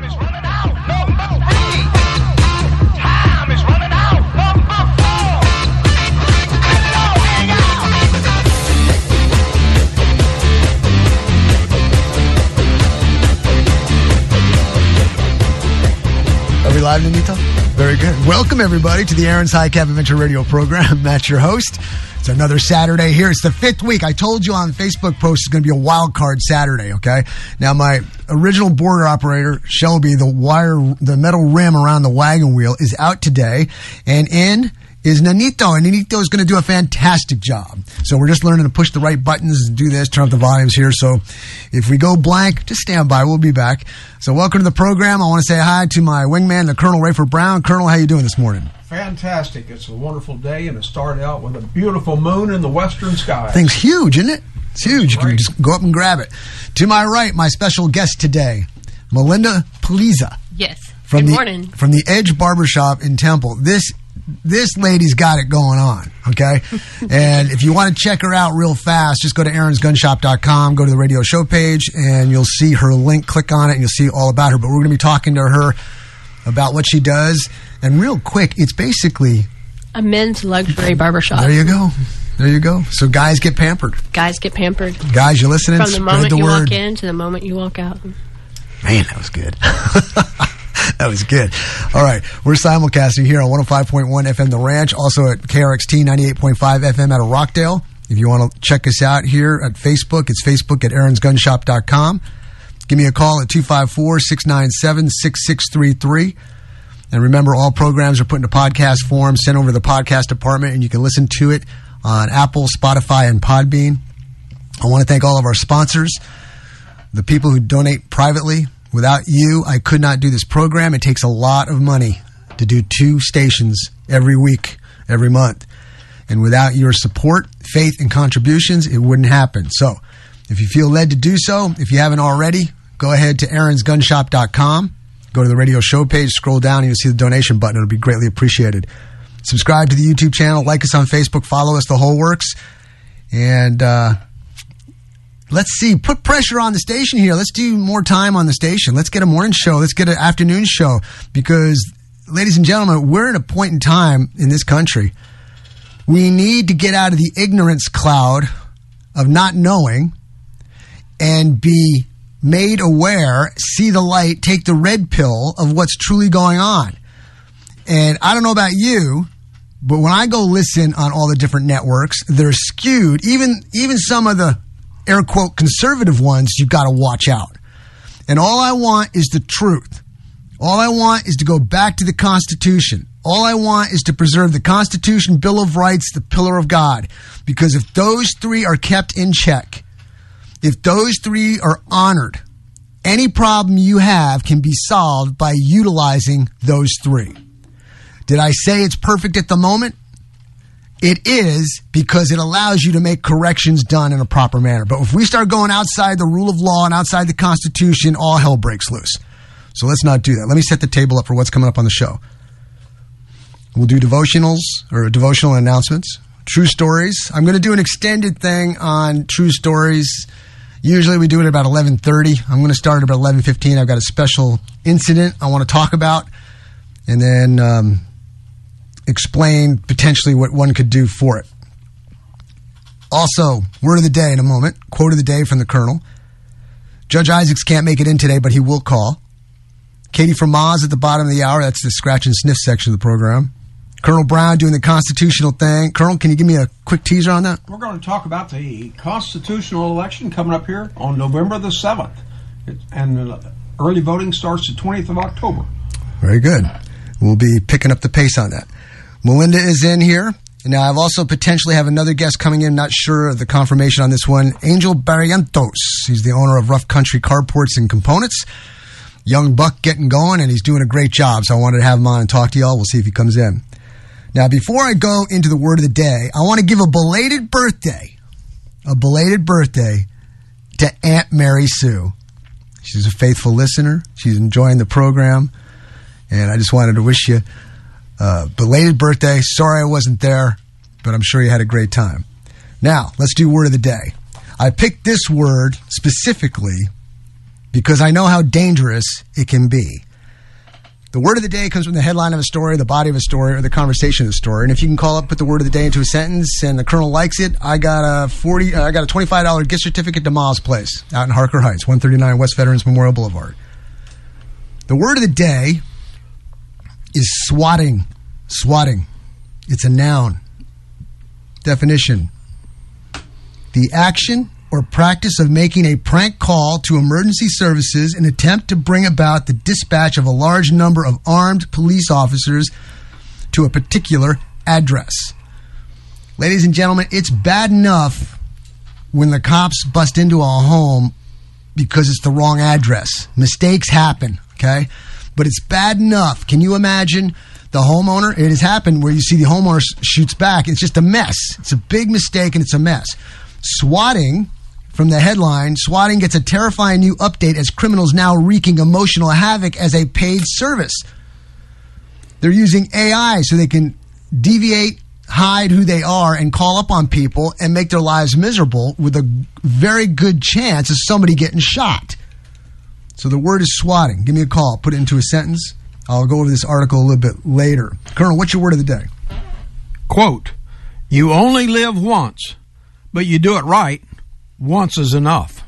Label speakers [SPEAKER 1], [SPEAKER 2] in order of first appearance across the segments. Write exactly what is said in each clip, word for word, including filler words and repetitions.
[SPEAKER 1] Live, Nanito? Very good. Welcome, everybody, to the Aaron's High Cap Adventure Radio program. Matt, your host. It's another Saturday here. It's the fifth week. I told you on Facebook post it's going to be a wild card Saturday, okay? Now, my original border operator, Shelby, the wire, the metal rim around the wagon wheel is out today, and in is Nanito, and Nanito is going to do a fantastic job. So we're just learning to push the right buttons and do this, turn up the volumes here. So if we go blank, just stand by. We'll be back. So welcome to the program. I want to say hi to my wingman, the Colonel Rayford Brown. Colonel, how you doing this morning?
[SPEAKER 2] Fantastic. It's a wonderful day, and it started out with a beautiful moon in the western sky.
[SPEAKER 1] Thing's huge, isn't it? It's huge. You can just go up and grab it. To my right, my special guest today, Melinda Paliza.
[SPEAKER 3] Yes.
[SPEAKER 1] From
[SPEAKER 3] Good
[SPEAKER 1] the,
[SPEAKER 3] morning. From
[SPEAKER 1] the Edge Barbershop in Temple. This This lady's got it going on, okay? And if you want to check her out real fast, just go to aarons gun shop dot com, go to the radio show page, and you'll see her link. Click on it, and you'll see all about her. But we're going to be talking to her about what she does. And real quick, it's basically
[SPEAKER 3] a men's luxury barbershop.
[SPEAKER 1] There you go. There you go. So guys get pampered.
[SPEAKER 3] Guys get pampered.
[SPEAKER 1] Guys, you listening?
[SPEAKER 3] From the moment
[SPEAKER 1] the
[SPEAKER 3] you
[SPEAKER 1] word.
[SPEAKER 3] walk in to the moment you walk out.
[SPEAKER 1] Man, that was good. That was good. All right. We're simulcasting here on one oh five point one F M The Ranch, also at K R X T ninety-eight point five F M out of Rockdale. If you want to check us out here at Facebook, it's Facebook at aarons gun shop dot com. Give me a call at two five four, six nine seven, six six three three. And remember, all programs are put into podcast form, sent over to the podcast department, and you can listen to it on Apple, Spotify, and Podbean. I want to thank all of our sponsors, the people who donate privately. Without you, I could not do this program. It takes a lot of money to do two stations every week, every month. And without your support, faith, and contributions, it wouldn't happen. So if you feel led to do so, if you haven't already, go ahead to aarons gun shop dot com. Go to the radio show page, scroll down, and you'll see the donation button. It'll be greatly appreciated. Subscribe to the YouTube channel, like us on Facebook, follow us, the whole works. And, uh... let's see, put pressure on the station here. Let's do more time on the station. Let's get a morning show. Let's get an afternoon show. Because, ladies and gentlemen, we're at a point in time in this country. We need to get out of the ignorance cloud of not knowing and be made aware, see the light, take the red pill of what's truly going on. And I don't know about you, but when I go listen on all the different networks, they're skewed. Even, even some of the air quote conservative ones, you've got to watch out. And all I want is the truth. All I want is to go back to the Constitution. All I want is to preserve the Constitution, Bill of Rights, the pillar of God. Because if those three are kept in check, if those three are honored, any problem you have can be solved by utilizing those three. Did I say it's perfect at the moment? It is, because it allows you to make corrections done in a proper manner. But if we start going outside the rule of law and outside the Constitution, all hell breaks loose. So let's not do that. Let me set the table up for what's coming up on the show. We'll do devotionals or devotional announcements, true stories. I'm going to do an extended thing on true stories. Usually we do it at about eleven thirty. I'm going to start at about eleven fifteen. I've got a special incident I want to talk about. And then um, explain potentially what one could do for it. Also, word of the day in a moment. Quote of the day from the Colonel. Judge Isaacs can't make it in today, but he will call. Katie from Maz at the bottom of the hour. That's the scratch and sniff section of the program. Colonel Brown doing the constitutional thing. Colonel, can you give me a quick teaser on that?
[SPEAKER 2] We're going to talk about the constitutional election coming up here on November the seventh. It, and uh, early voting starts the twentieth of October.
[SPEAKER 1] Very good. We'll be picking up the pace on that. Melinda is in here. Now, I've also potentially have another guest coming in. Not sure of the confirmation on this one. Angel Barrientos. He's the owner of Rough Country Carports and Components. Young buck getting going, and he's doing a great job. So I wanted to have him on and talk to y'all. We'll see if he comes in. Now, before I go into the word of the day, I want to give a belated birthday, a belated birthday to Aunt Mary Sue. She's a faithful listener. She's enjoying the program. And I just wanted to wish you a belated birthday. Sorry I wasn't there, but I'm sure you had a great time. Now, let's do word of the day. I picked this word specifically because I know how dangerous it can be. The word of the day comes from the headline of a story, the body of a story, or the conversation of a story. And if you can call up, put the word of the day into a sentence, and the Colonel likes it, I got a forty, uh, I got a twenty-five dollars gift certificate to Miles Place out in Harker Heights, one thirty-nine West Veterans Memorial Boulevard. The word of the day is swatting. Swatting. It's a noun. Definition: the action or practice of making a prank call to emergency services in an attempt to bring about the dispatch of a large number of armed police officers to a particular address. Ladies and gentlemen, it's bad enough when the cops bust into a home because it's the wrong address. Mistakes happen, okay? But it's bad enough. Can you imagine the homeowner? It has happened where you see the homeowner shoots back. It's just a mess. It's a big mistake and it's a mess. Swatting, from the headline, swatting gets a terrifying new update as criminals now wreaking emotional havoc as a paid service. They're using A I so they can deviate, hide who they are, and call up on people and make their lives miserable with a very good chance of somebody getting shot. So the word is swatting. Give me a call. Put it into a sentence. I'll go over this article a little bit later. Colonel, what's your word of the day?
[SPEAKER 2] Quote, you only live once, but you do it right. Once is enough.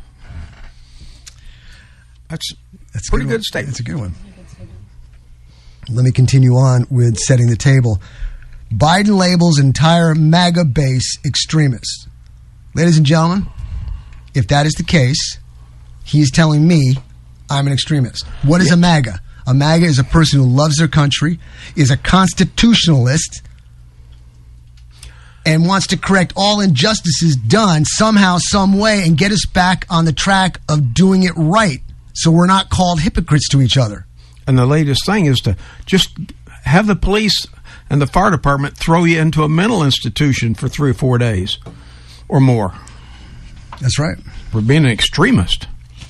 [SPEAKER 2] That's
[SPEAKER 1] That's a
[SPEAKER 2] pretty
[SPEAKER 1] good,
[SPEAKER 2] good
[SPEAKER 1] one.
[SPEAKER 2] statement.
[SPEAKER 1] That's a good one. Let me continue on with setting the table. Biden labels entire MAGA base extremists. Ladies and gentlemen, if that is the case, he's telling me I'm an extremist. What is
[SPEAKER 2] Yep.
[SPEAKER 1] a MAGA? A MAGA is a person who loves their country, is a constitutionalist, and wants to correct all injustices done somehow, some way, and get us back on the track of doing it right, so we're not called hypocrites to each other.
[SPEAKER 2] And the latest thing is to just have the police and the fire department throw you into a mental institution for three or four days or more
[SPEAKER 1] That's right.
[SPEAKER 2] for being an extremist.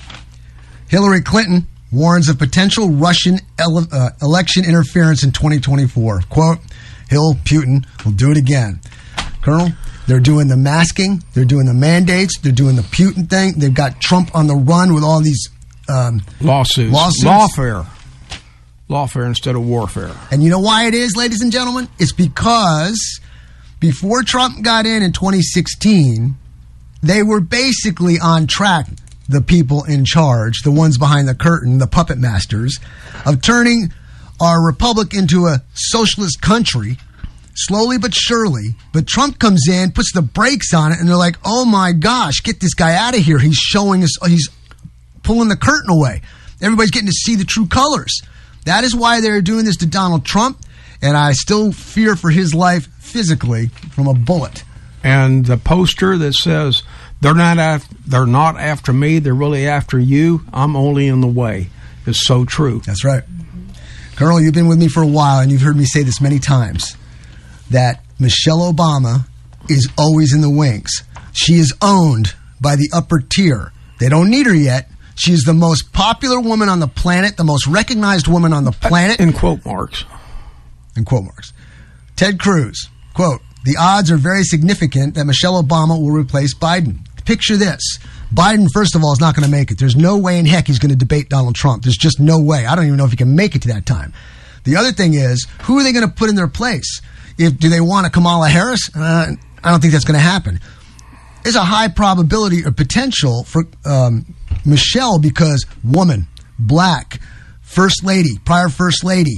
[SPEAKER 1] Hillary Clinton warns of potential Russian ele- uh, election interference in twenty twenty-four. Quote, Hill, Putin will do it again. Colonel, they're doing the masking, they're doing the mandates, they're doing the Putin thing. They've got Trump on the run with all these um,
[SPEAKER 2] Lawsuits.
[SPEAKER 1] lawsuits.
[SPEAKER 2] Lawfare. Lawfare instead of warfare.
[SPEAKER 1] And you know why it is, ladies and gentlemen? It's because before Trump got in in twenty sixteen, they were basically on track, the people in charge, the ones behind the curtain, the puppet masters, of turning our republic into a socialist country, slowly but surely. But Trump comes in, puts the brakes on it, and they're like, oh my gosh, get this guy out of here. He's showing us, he's pulling the curtain away. Everybody's getting to see the true colors. That is why they're doing this to Donald Trump, and I still fear for his life physically from a bullet.
[SPEAKER 2] And the poster that says, they're not af- they're not after me, they're really after you, I'm only in the way, is so true.
[SPEAKER 1] That's right. Colonel, you've been with me for a while, and you've heard me say this many times, that Michelle Obama is always in the wings. She is owned by the upper tier. They don't need her yet. She is the most popular woman on the planet, the most recognized woman on the planet.
[SPEAKER 2] In quote marks.
[SPEAKER 1] In quote marks. Ted Cruz, quote, the odds are very significant that Michelle Obama will replace Biden. Picture this. Biden, first of all, is not going to make it. There's no way in heck he's going to debate Donald Trump. There's just no way. I don't even know if he can make it to that time. The other thing is, who are they going to put in their place? If do they want a Kamala Harris? Uh, I don't think that's going to happen. There's a high probability or potential for um, Michelle because woman, black, first lady, prior first lady,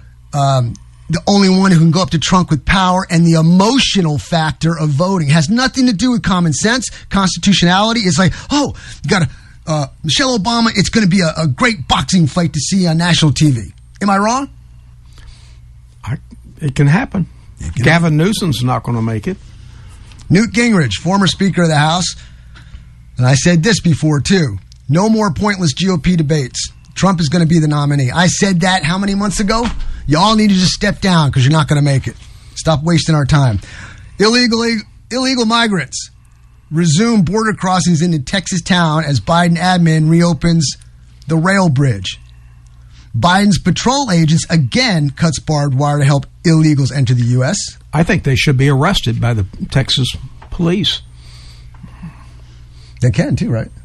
[SPEAKER 1] um, the only one who can go up to Trump with power, and the emotional factor of voting has nothing to do with common sense, constitutionality. It's like, oh, you got a, uh, Michelle Obama. It's going to be a, a great boxing fight to see on national T V. Am I wrong?
[SPEAKER 2] I, it can happen.
[SPEAKER 1] It can
[SPEAKER 2] Gavin Newsom's not going to make it.
[SPEAKER 1] Newt Gingrich, former Speaker of the House, and I said this before too, no more pointless G O P debates. Trump is going to be the nominee. I said that how many months ago? Y'all need to just step down because you're not going to make it. Stop wasting our time. Illegally, illegal migrants resume border crossings into Texas town as Biden admin reopens the rail bridge. Biden's patrol agents again cuts barbed wire to help illegals enter the U S.
[SPEAKER 2] I think they should be arrested by the Texas police.
[SPEAKER 1] They can too, right?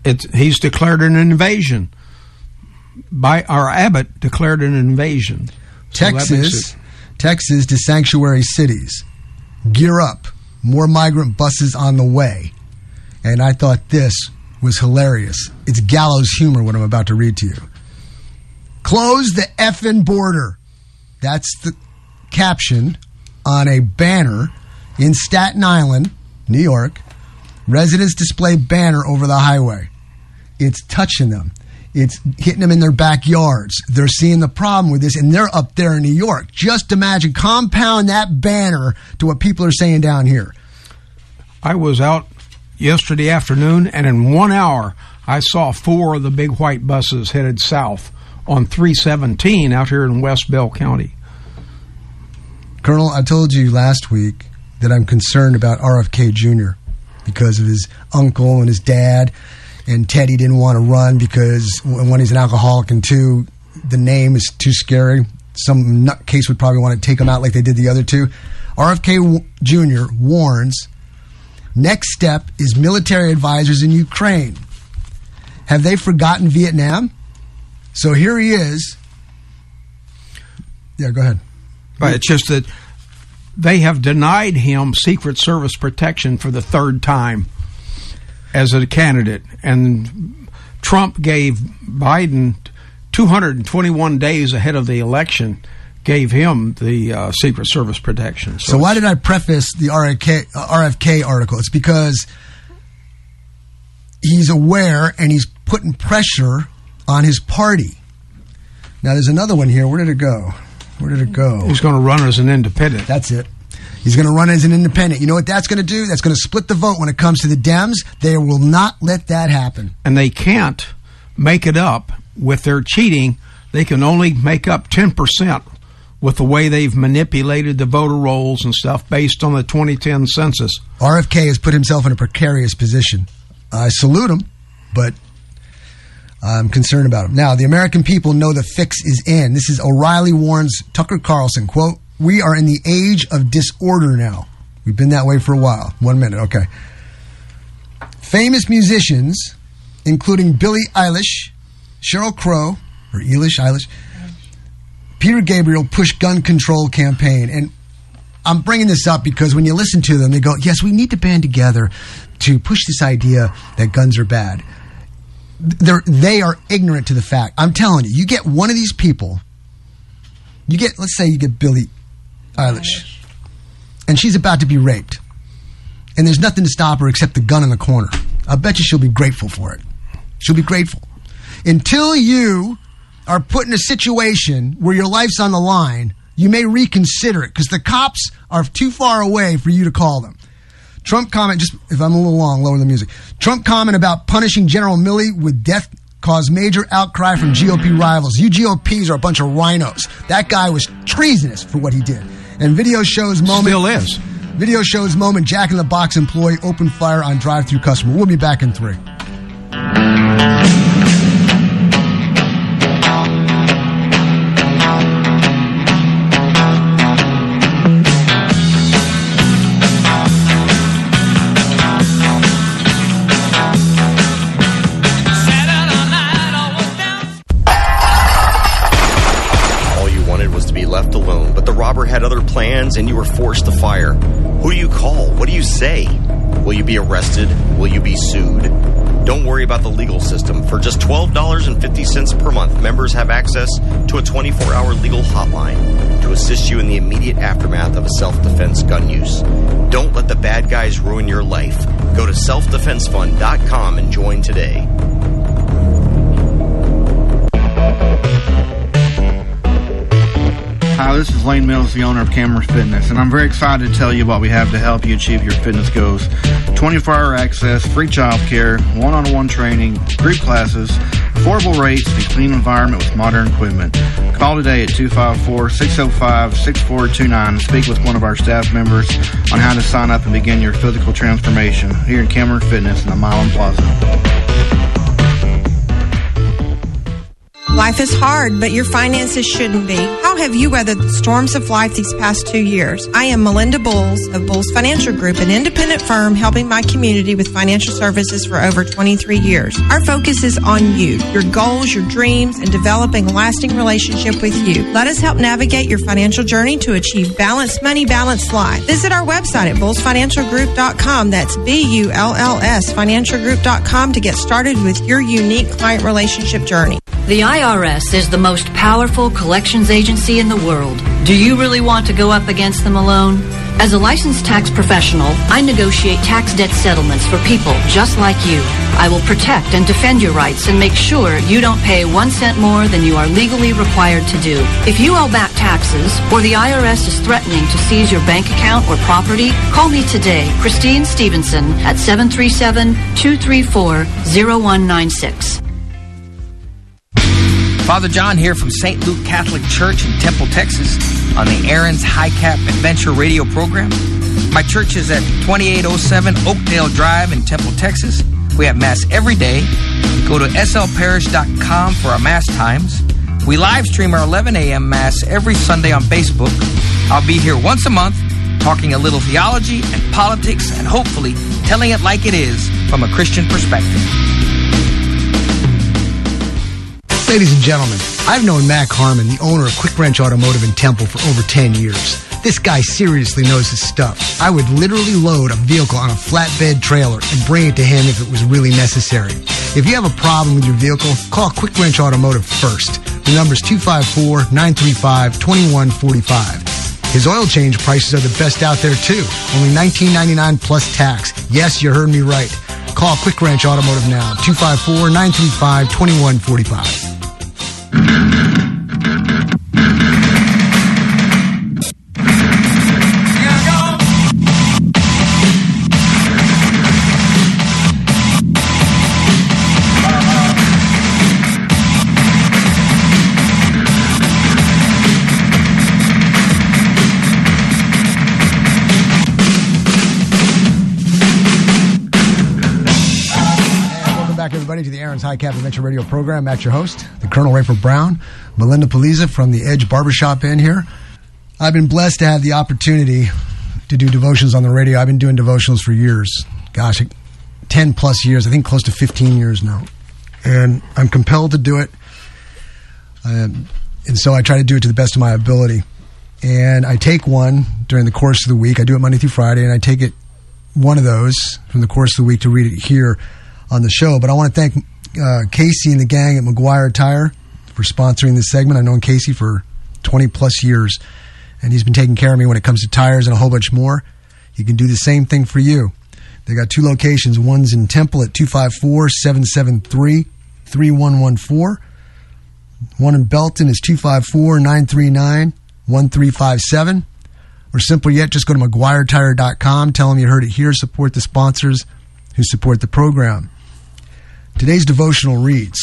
[SPEAKER 2] It's, he's declared an invasion. By our Abbott declared an invasion. So
[SPEAKER 1] Texas, Texas to sanctuary cities. Gear up. More migrant buses on the way. And I thought this was hilarious. It's gallows humor what I'm about to read to you. Close the effing border. That's the caption on a banner in Staten Island, New York. Residents display banner over the highway. It's touching them. It's hitting them in their backyards. They're seeing the problem with this, and they're up there in New York. Just imagine, compound that banner to what people are saying down here.
[SPEAKER 2] I was out yesterday afternoon, and in one hour, I saw four of the big white buses headed south on three seventeen out here in West Bell County.
[SPEAKER 1] Colonel, I told you last week that I'm concerned about R F K Junior because of his uncle and his dad. And Teddy didn't want to run because, one, he's an alcoholic, and two, the name is too scary. Some nutcase would probably want to take him out like they did the other two. R F K Junior warns, next step is military advisors in Ukraine. Have they forgotten Vietnam? So here he is. Yeah, go ahead.
[SPEAKER 2] But it's just that they have denied him Secret Service protection for the third time as a candidate, and Trump gave Biden two hundred twenty-one days ahead of the election, gave him the uh, Secret Service protection.
[SPEAKER 1] So, so why did I preface the R F K, uh, R F K article? It's because he's aware and he's putting pressure on his party. Now, there's another one here. Where did it go? Where did it go?
[SPEAKER 2] He's going to run as an independent.
[SPEAKER 1] That's it. He's going to run as an independent. You know what that's going to do? That's going to split the vote when it comes to the Dems. They will not let that happen.
[SPEAKER 2] And they can't make it up with their cheating. They can only make up ten percent with the way they've manipulated the voter rolls and stuff based on the twenty ten census.
[SPEAKER 1] R F K has put himself in a precarious position. I salute him, but I'm concerned about him. Now, the American people know the fix is in. This is O'Reilly warns Tucker Carlson, quote, "We are in the age of disorder now." We've been that way for a while. One minute, okay. Famous musicians, including Billie Eilish, Sheryl Crow, or Eilish, Eilish, Peter Gabriel, push gun control campaign. And I'm bringing this up because when you listen to them, they go, yes, we need to band together to push this idea that guns are bad. They're, they are ignorant to the fact. I'm telling you, you get one of these people, you get, let's say you get Billie Eilish, and she's about to be raped, and there's nothing to stop her except the gun in the corner. I bet you she'll be grateful for it. She'll be grateful. Until you are put in a situation where your life's on the line, you may reconsider it because the cops are too far away for you to call them. Trump comment, just if I'm a little long, lower the music. Trump comment about punishing General Milley with death caused major outcry from G O P rivals. You G O Ps are a bunch of rhinos. That guy was treasonous for what he did. And video shows moment.
[SPEAKER 2] Still is.
[SPEAKER 1] Video shows moment Jack in the Box employee opened fire on drive-through customer. We'll be back in three.
[SPEAKER 4] Had other plans and you were forced to fire. Who do you call? What do you say? Will you be arrested? Will you be sued? Don't worry about the legal system. For just twelve dollars and fifty cents per month, members have access to a twenty-four hour legal hotline to assist you in the immediate aftermath of a self-defense gun use. Don't let the bad guys ruin your life. Go to self defense fund dot com and join today.
[SPEAKER 5] Hi, this is Lane Mills, the owner of Cameron Fitness, and I'm very excited to tell you what we have to help you achieve your fitness goals. twenty-four hour access, free child care, one-on-one training, group classes, affordable rates, and a clean environment with modern equipment. Call today at two five four, six oh five, six four two nine and speak with one of our staff members on how to sign up and begin your physical transformation here in Cameron Fitness in the Milan Plaza.
[SPEAKER 6] Life is hard, but your finances shouldn't be. How have you weathered the storms of life these past two years? I am Melinda Bowles of Bowles Financial Group, an independent firm helping my community with financial services for over twenty-three years. Our focus is on you, your goals, your dreams, and developing a lasting relationship with you. Let us help navigate your financial journey to achieve balanced money, balanced life. Visit our website at bulls financial group dot com. That's B U L L S financial group dot com to get started with your unique client relationship journey.
[SPEAKER 7] The I R S is the most powerful collections agency in the world. Do you really want to go up against them alone? As a licensed tax professional, I negotiate tax debt settlements for people just like you. I will protect and defend your rights and make sure you don't pay one cent more than you are legally required to do. If you owe back taxes or the I R S is threatening to seize your bank account or property, call me today, Christine Stevenson, at seven three seven, two three four, zero one nine six.
[SPEAKER 8] Father John here from Saint Luke Catholic Church in Temple, Texas, on the Aaron's High Cap Adventure radio program. My church is at twenty-eight oh seven Oakdale Drive in Temple, Texas. We have Mass every day. Go to s l parish dot com for our Mass times. We live stream our eleven a.m. Mass every Sunday on Facebook. I'll be here once a month talking a little theology and politics and hopefully telling it like it is from a Christian perspective.
[SPEAKER 1] Ladies and gentlemen, I've known Mac Harmon, the owner of Quick Wrench Automotive in Temple, for over ten years. This guy seriously knows his stuff. I would literally load a vehicle on a flatbed trailer and bring it to him if it was really necessary. If you have a problem with your vehicle, call Quick Wrench Automotive first. The number is two five four, nine three five, two one four five. His oil change prices are the best out there, too. Only nineteen ninety-nine dollars plus tax. Yes, you heard me right. Call Quick Wrench Automotive now, two five four, nine three five, two one four five. Everybody to the Aaron's High Cap Adventure Radio program. Matt, your host, the Colonel Rayford Brown, Melinda Paliza from the Edge Barbershop in here. I've been blessed to have the opportunity to do devotions on the radio. I've been doing devotionals for years. Gosh, ten plus years. I think close to fifteen years now. And I'm compelled to do it. Um, and so I try to do it to the best of my ability. And I take one during the course of the week. I do it Monday through Friday, and I take it one of those from the course of the week to read it here on the show. But I want to thank uh, Casey and the gang at McGuire Tire for sponsoring this segment. I've known Casey for twenty plus years, and he's been taking care of me when it comes to tires and a whole bunch more. He can do the same thing for you. They got two locations. One's in Temple at two five four, seven seven three, three one one four. One in Belton is two five four, nine three nine, one three five seven. Or simpler yet, just go to McGuire Tire dot com. Tell them you heard it here. Support the sponsors who support the program. Today's devotional reads,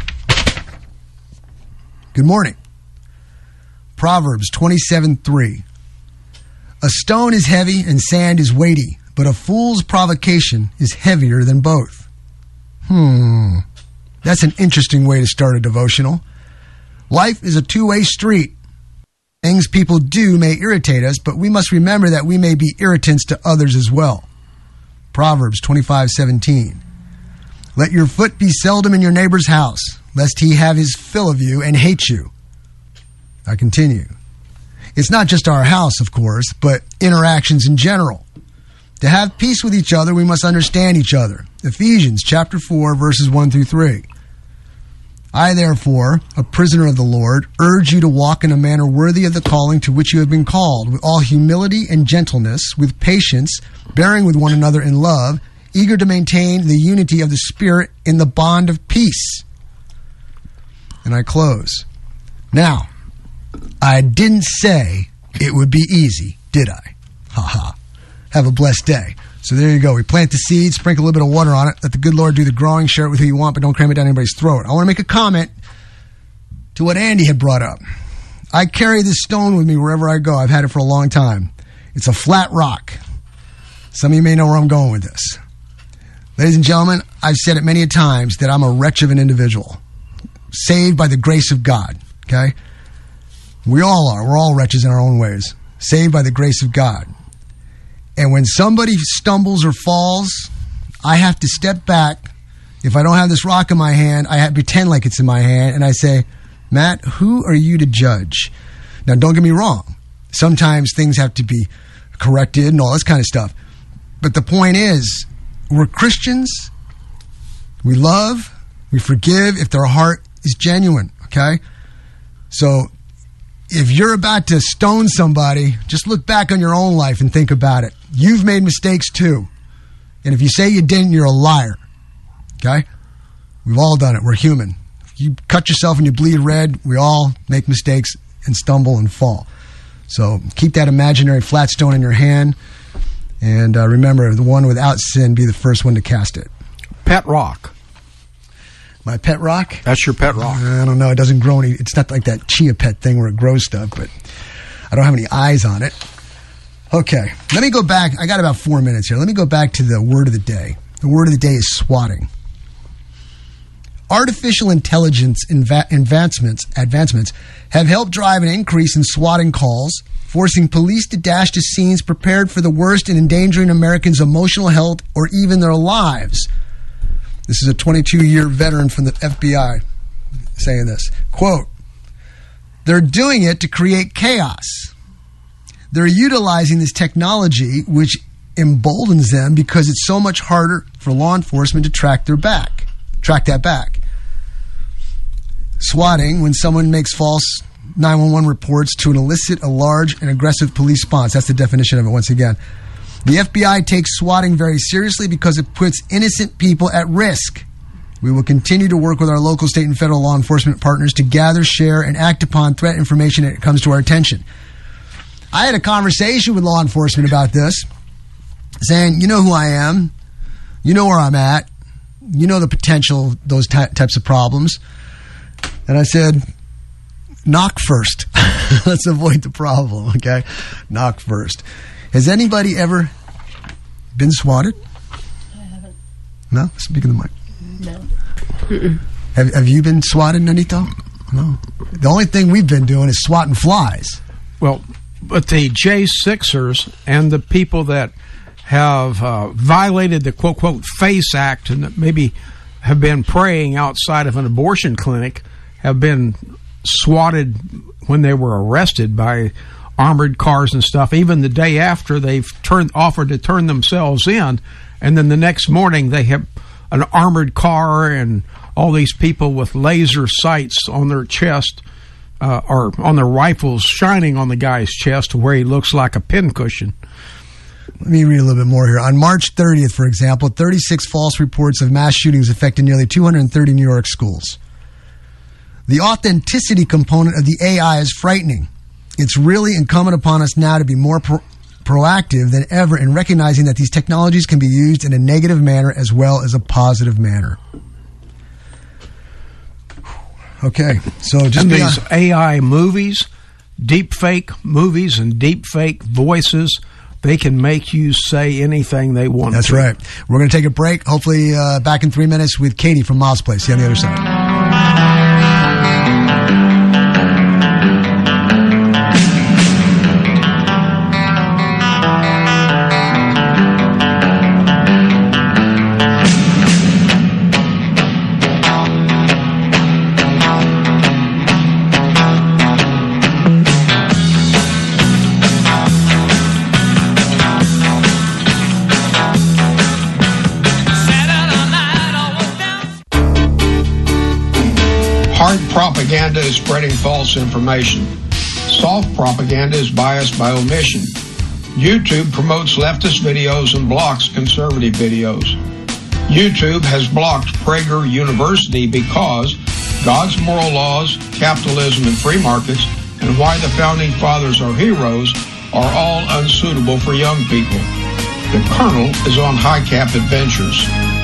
[SPEAKER 1] good morning. Proverbs twenty-seven three. A stone is heavy and sand is weighty, but a fool's provocation is heavier than both. Hmm. That's an interesting way to start a devotional. Life is a two-way street. Things people do may irritate us, but we must remember that we may be irritants to others as well. Proverbs twenty-five seventeen. Let your foot be seldom in your neighbor's house, lest he have his fill of you and hate you. I continue. It's not just our house, of course, but interactions in general. To have peace with each other, we must understand each other. Ephesians chapter four, verses one through three. I, therefore, a prisoner of the Lord, urge you to walk in a manner worthy of the calling to which you have been called, with all humility and gentleness, with patience, bearing with one another in love, eager to maintain the unity of the Spirit in the bond of peace. And I close. Now, I didn't say it would be easy, did I? Ha ha. Have a blessed day. So there you go. We plant the seed, sprinkle a little bit of water on it, let the good Lord do the growing, share it with who you want, but don't cram it down anybody's throat. I want to make a comment to what Andy had brought up. I carry this stone with me wherever I go. I've had it for a long time. It's a flat rock. Some of you may know where I'm going with this. Ladies and gentlemen, I've said it many a times that I'm a wretch of an individual. saved by the grace of God, okay? We all are. We're all wretches in our own ways. Saved by the grace of God. And when somebody stumbles or falls, I have to step back. If I don't have this rock in my hand, I have to pretend like it's in my hand, and I say, Matt, who are you to judge? Now, don't get me wrong. Sometimes things have to be corrected and all this kind of stuff. But the point is, we're Christians. We love. We forgive if their heart is genuine, okay? So if you're about to stone somebody, just look back on your own life and think about it. You've made mistakes too. And if you say you didn't, you're a liar, okay? We've all done it. We're human. If you cut yourself and you bleed red, we all make mistakes and stumble and fall. So keep that imaginary flat stone in your hand. And uh, remember, the one without sin, be the first one to cast it.
[SPEAKER 2] Pet rock.
[SPEAKER 1] My pet rock?
[SPEAKER 2] That's your pet rock.
[SPEAKER 1] I don't know. It doesn't grow any. It's not like that chia pet thing where it grows stuff, but I don't have any eyes on it. Okay. Let me go back. I got about four minutes here. Let me go back to the word of the day. The word of the day is swatting. Artificial intelligence inva- advancements, advancements have helped drive an increase in swatting calls, forcing police to dash to scenes prepared for the worst and endangering Americans' emotional health or even their lives. This is a twenty-two-year veteran from the F B I saying this. Quote, they're doing it to create chaos. They're utilizing this technology, which emboldens them because it's so much harder for law enforcement to track their back, track that back. Swatting, when someone makes false nine one one reports to elicit a large and aggressive police response. That's the definition of it once again. The F B I takes swatting very seriously because it puts innocent people at risk. We will continue to work with our local, state, and federal law enforcement partners to gather, share, and act upon threat information that comes to our attention. I had a conversation with law enforcement about this, saying, you know who I am, you know where I'm at, you know the potential of those ty- types of problems. And I said, knock first. Let's avoid the problem, okay? Knock first. Has anybody ever been swatted?
[SPEAKER 3] I haven't.
[SPEAKER 1] No? Speak of the mic.
[SPEAKER 3] No.
[SPEAKER 1] Have, have you been swatted, Nandito? No. The only thing we've been doing is swatting flies.
[SPEAKER 2] Well, but the J sixers and the people that have uh, violated the quote-quote FACE Act and that maybe have been praying outside of an abortion clinic have been swatted when they were arrested by armored cars and stuff, even the day after they've turned offered to turn themselves in, and then the next morning they have an armored car and all these people with laser sights on their chest uh, or on their rifles shining on the guy's chest where he looks like a pincushion.
[SPEAKER 1] Let me read a little bit more here. On March thirtieth, for example, thirty-six false reports of mass shootings affected nearly two hundred thirty New York schools. The authenticity component of the A I is frightening. It's really incumbent upon us now to be more pro- proactive than ever in recognizing that these technologies can be used in a negative manner as well as a positive manner. Okay, so just
[SPEAKER 2] and
[SPEAKER 1] be
[SPEAKER 2] these
[SPEAKER 1] on-
[SPEAKER 2] A I movies, deep fake movies and deep fake voices, they can make you say anything they want.
[SPEAKER 1] That's
[SPEAKER 2] to.
[SPEAKER 1] right. We're going to take a break. Hopefully uh, back in three minutes with Katie from Miles Place. See you on the other side.
[SPEAKER 9] Hard propaganda is spreading false information. Soft propaganda is biased by omission. YouTube promotes leftist videos and blocks conservative videos. YouTube has blocked Prager University because God's moral laws, capitalism, and free markets, and why the Founding Fathers are heroes, are all unsuitable for young people. The Colonel is on High Cap Adventures.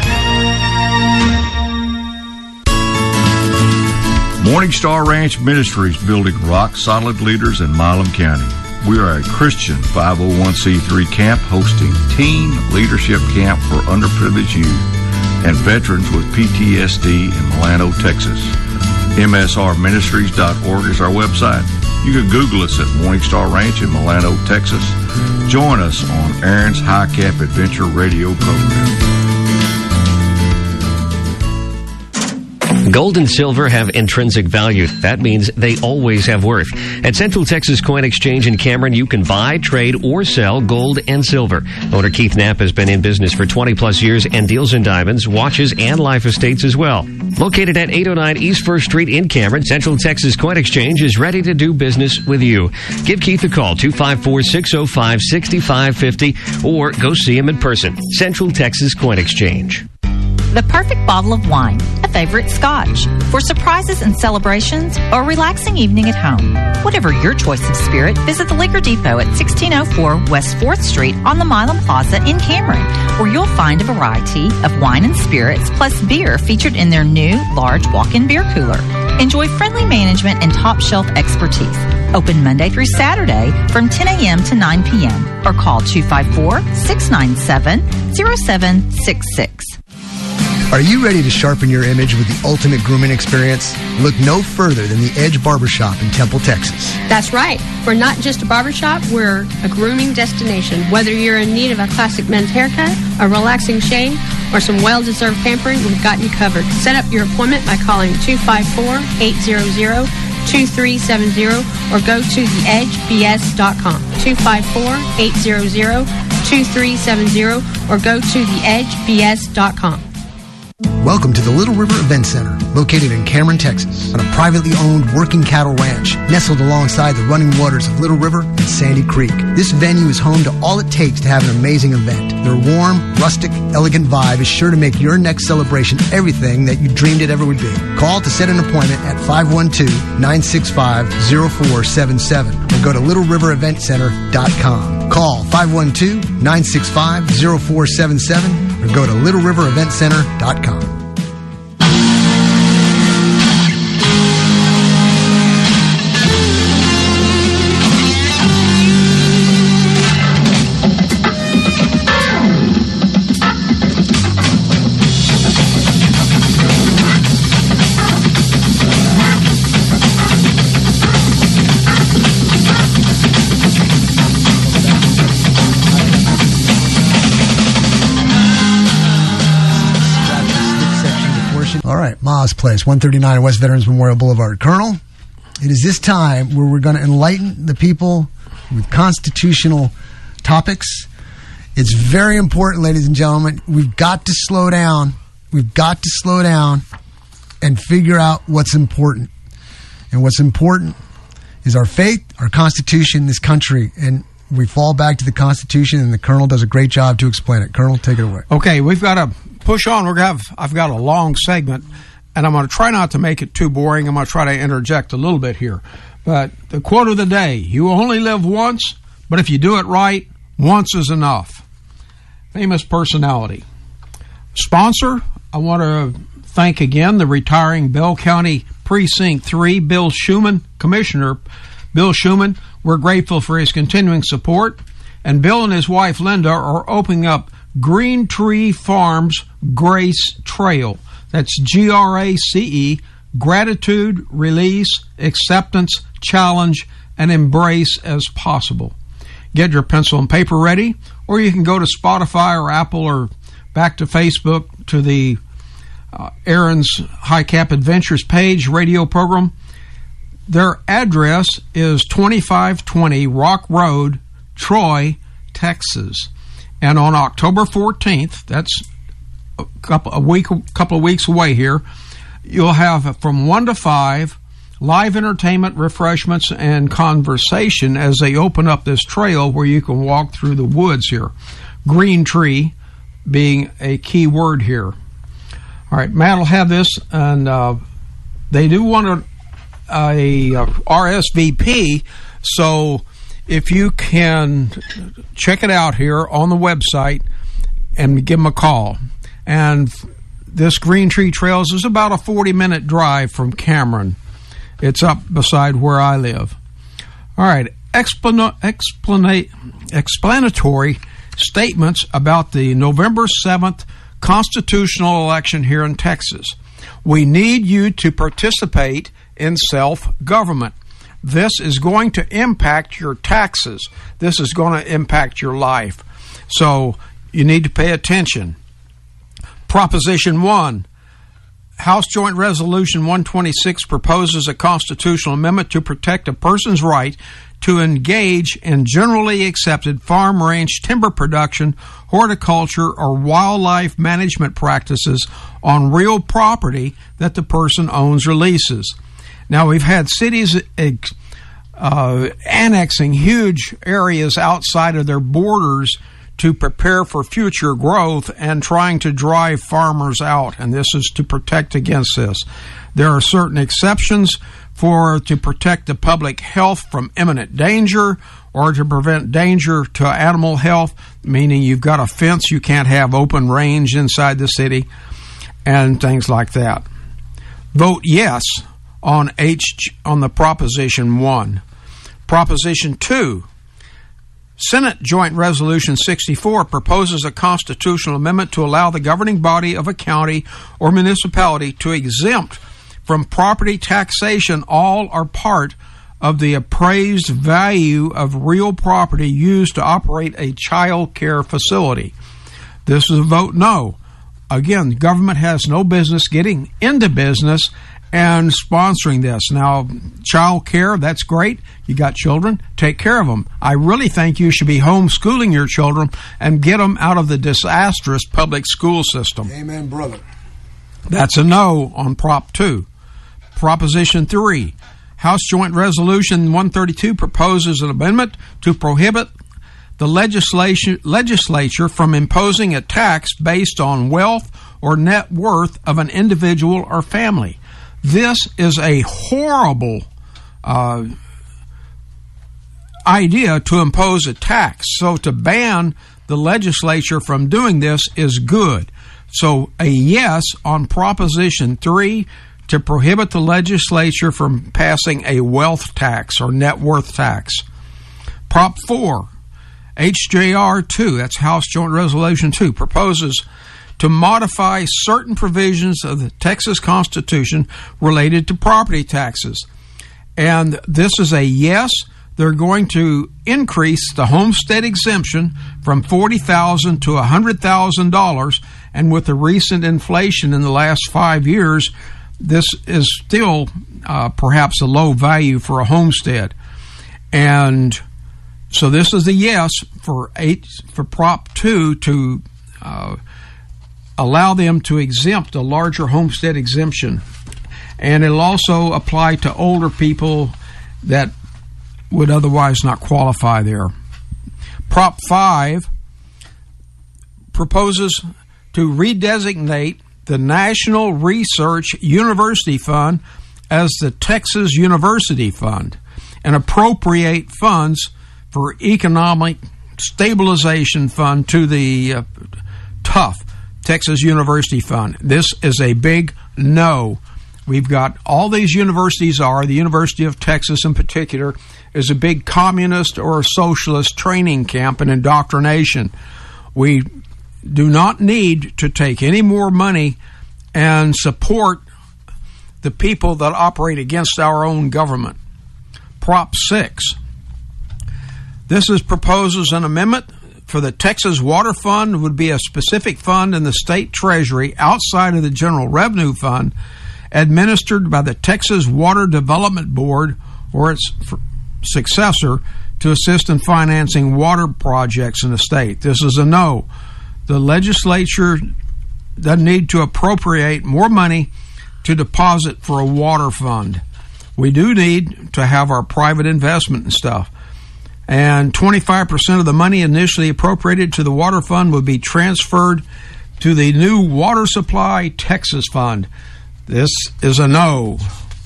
[SPEAKER 10] Morning Star Ranch Ministries, building rock-solid leaders in Milam County. We are a Christian five oh one c three camp hosting teen leadership camp for underprivileged youth and veterans with P T S D in Milano, Texas. M S R ministries dot org is our website. You can Google us at Morning Star Ranch in Milano, Texas. Join us on Aaron's High Cap Adventure radio program.
[SPEAKER 11] Gold and silver have intrinsic value. That means they always have worth. At Central Texas Coin Exchange in Cameron, you can buy, trade, or sell gold and silver. Owner Keith Knapp has been in business for twenty plus years and deals in diamonds, watches, and life estates as well. Located at eight oh nine East First Street in Cameron, Central Texas Coin Exchange is ready to do business with you. Give Keith a call, two five four, six oh five, six five five oh, or go see him in person. Central Texas Coin Exchange.
[SPEAKER 12] The perfect bottle of wine, a favorite scotch, for surprises and celebrations, or a relaxing evening at home. Whatever your choice of spirit, visit the Liquor Depot at sixteen oh four West fourth Street on the Milam Plaza in Cameron, where you'll find a variety of wine and spirits, plus beer featured in their new large walk-in beer cooler. Enjoy friendly management and top-shelf expertise. Open Monday through Saturday from ten a.m. to nine p.m. or call two five four, six nine seven, oh seven six six.
[SPEAKER 1] Are you ready to sharpen your image with the ultimate grooming experience? Look no further than the Edge Barbershop in Temple, Texas.
[SPEAKER 3] That's right. We're not just a barbershop, we're a grooming destination. Whether you're in need of a classic men's haircut, a relaxing shave, or some well-deserved pampering, we've got you covered. Set up your appointment by calling two five four, eight hundred, two three seven zero or go to the edge b s dot com. two five four, eight hundred, two three seven zero or go to the edge b s dot com.
[SPEAKER 1] Welcome to the Little River Event Center, located in Cameron, Texas, on a privately owned working cattle ranch nestled alongside the running waters of Little River and Sandy Creek. This venue is home to all it takes to have an amazing event. Their warm, rustic, elegant vibe is sure to make your next celebration everything that you dreamed it ever would be. Call to set an appointment at five one two, nine six five, zero four seven seven or go to little river event center dot com. Call five one two, nine six five, zero four seven seven or go to little river event center dot com. Ma's Place, one thirty-nine West Veterans Memorial Boulevard. Colonel, it is this time where we're going to enlighten the people with constitutional topics. It's very important, ladies and gentlemen. We've got to slow down. We've got to slow down and figure out what's important. And what's important is our faith, our Constitution, this country. And we fall back to the Constitution, and the Colonel does a great job to explain it. Colonel, take it away.
[SPEAKER 2] Okay, we've got to push on. We're gonna have, I've got a long segment, and I'm going to try not to make it too boring. I'm going to try to interject a little bit here. But the quote of the day, you only live once, but if you do it right, once is enough. Famous personality. Sponsor, I want to thank again the retiring Bell County Precinct three, Bill Schuman, Commissioner Bill Schuman. We're grateful for his continuing support. And Bill and his wife Linda are opening up Green Tree Farms Grace Trail. That's G R A C E, gratitude, release, acceptance, challenge, and embrace as possible. Get your pencil and paper ready, or you can go to Spotify or Apple or back to Facebook to the uh, Aaron's High Cap Adventures page, radio program. Their address is twenty-five twenty Rock Road, Troy, Texas. And on October fourteenth, that's a couple a week, couple of weeks away here, you'll have from one to five live entertainment, refreshments, and conversation as they open up this trail where you can walk through the woods here. Green Tree being a key word here. All right, Matt will have this, and uh, they do want a, a, a R S V P, so if you can check it out here on the website and give them a call. And this Green Tree Trails is about a forty-minute drive from Cameron. It's up beside where I live. All right, Explana- explana- explanatory statements about the November seventh constitutional election here in Texas. We need you to participate in self-government. This is going to impact your taxes. This is going to impact your life. So you need to pay attention. Proposition one, House Joint Resolution one twenty-six proposes a constitutional amendment to protect a person's right to engage in generally accepted farm range timber production, horticulture, or wildlife management practices on real property that the person owns or leases. Now, we've had cities uh, annexing huge areas outside of their borders to prepare for future growth and trying to drive farmers out, and this is to protect against this. There are certain exceptions for to protect the public health from imminent danger or to prevent danger to animal health, meaning you've got a fence, you can't have open range inside the city, and things like that. Vote yes on H on the Proposition one. Proposition two, Senate Joint Resolution sixty-four proposes a constitutional amendment to allow the governing body of a county or municipality to exempt from property taxation all or part of the appraised value of real property used to operate a child care facility. This is a vote no. Again, government has no business getting into business and sponsoring this. Now, child care, that's great. You got children, take care of them. I really think you should be homeschooling your children and get them out of the disastrous public school system.
[SPEAKER 1] Amen, brother.
[SPEAKER 2] That's a no on Prop two. Proposition three, House Joint Resolution one thirty-two proposes an amendment to prohibit the legislation, legislature from imposing a tax based on wealth or net worth of an individual or family. This is a horrible uh, idea to impose a tax. So to ban the legislature from doing this is good. So a yes on Proposition three, to prohibit the legislature from passing a wealth tax or net worth tax. Prop four, H J R two, that's House Joint Resolution two, proposes to modify certain provisions of the Texas Constitution related to property taxes. And this is a yes. They're going to increase the homestead exemption from forty thousand dollars to one hundred thousand dollars, and with the recent inflation in the last five years, this is still uh, perhaps a low value for a homestead. And so this is a yes for eight for Prop two to uh, allow them to exempt a larger homestead exemption. And it'll also apply to older people that would otherwise not qualify there. Prop five proposes to redesignate the National Research University Fund as the Texas University Fund and appropriate funds for Economic Stabilization Fund to the uh, T U F, Texas University Fund. This is a big no. We've got all these universities are, the University of Texas in particular, is a big communist or socialist training camp and indoctrination. We do not need to take any more money and support the people that operate against our own government. Prop six. This is proposes an amendment for the Texas Water Fund would be a specific fund in the state treasury outside of the General Revenue Fund, administered by the Texas Water Development Board or its successor to assist in financing water projects in the state. This is a no. The legislature doesn't need to appropriate more money to deposit for a water fund. We do need to have our private investment and stuff. And twenty-five percent of the money initially appropriated to the water fund would be transferred to the new Water Supply Texas Fund. This is a no.